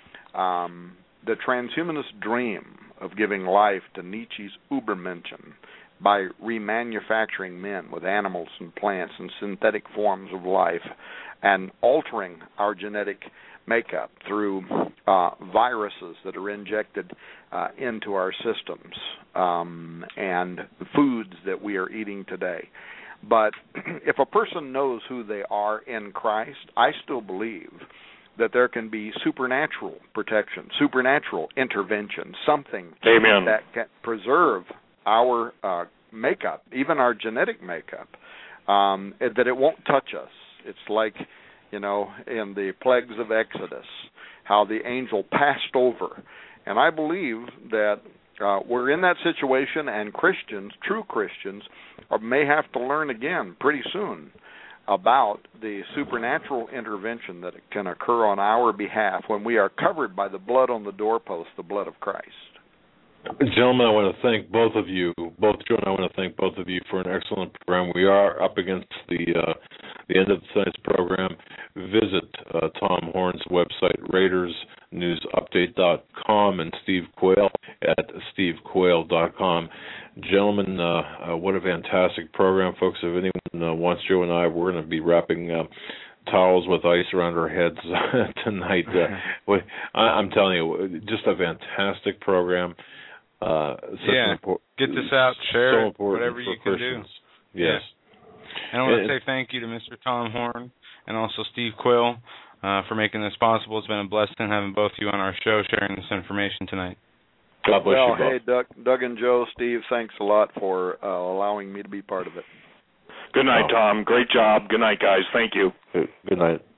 the transhumanist dream of giving life to Nietzsche's Übermenschen by remanufacturing men with animals and plants and synthetic forms of life and altering our genetic makeup through viruses that are injected into our systems and foods that we are eating today. But if a person knows who they are in Christ, I still believe that there can be supernatural protection, supernatural intervention, something Amen. that can preserve our makeup, even our genetic makeup, that it won't touch us. It's like, in the plagues of Exodus, how the angel passed over. And I believe that we're in that situation, and Christians, true Christians, may have to learn again pretty soon about the supernatural intervention that can occur on our behalf when we are covered by the blood on the doorpost, the blood of Christ. Gentlemen, I want to thank both of you, both Joe and I want to thank both of you for an excellent program. We are up against the end of tonight's program. Visit Tom Horn's website, RaidersNewsUpdate.com, and Steve Quayle at stevequayle.com. Gentlemen, what a fantastic program, folks. If anyone wants Joe and I, we're going to be wrapping towels with ice around our heads tonight. I'm telling you, just a fantastic program. Get this out, share it, whatever you can do. Yes. And I want to say thank you to Mr. Tom Horn and also Steve Quayle for making this possible. It's been a blessing having both of you on our show, sharing this information tonight. God bless you both. Hey, Doug and Joe, Steve, thanks a lot for allowing me to be part of it. Good night, Tom. Great job. Good night, guys. Thank you. Good night.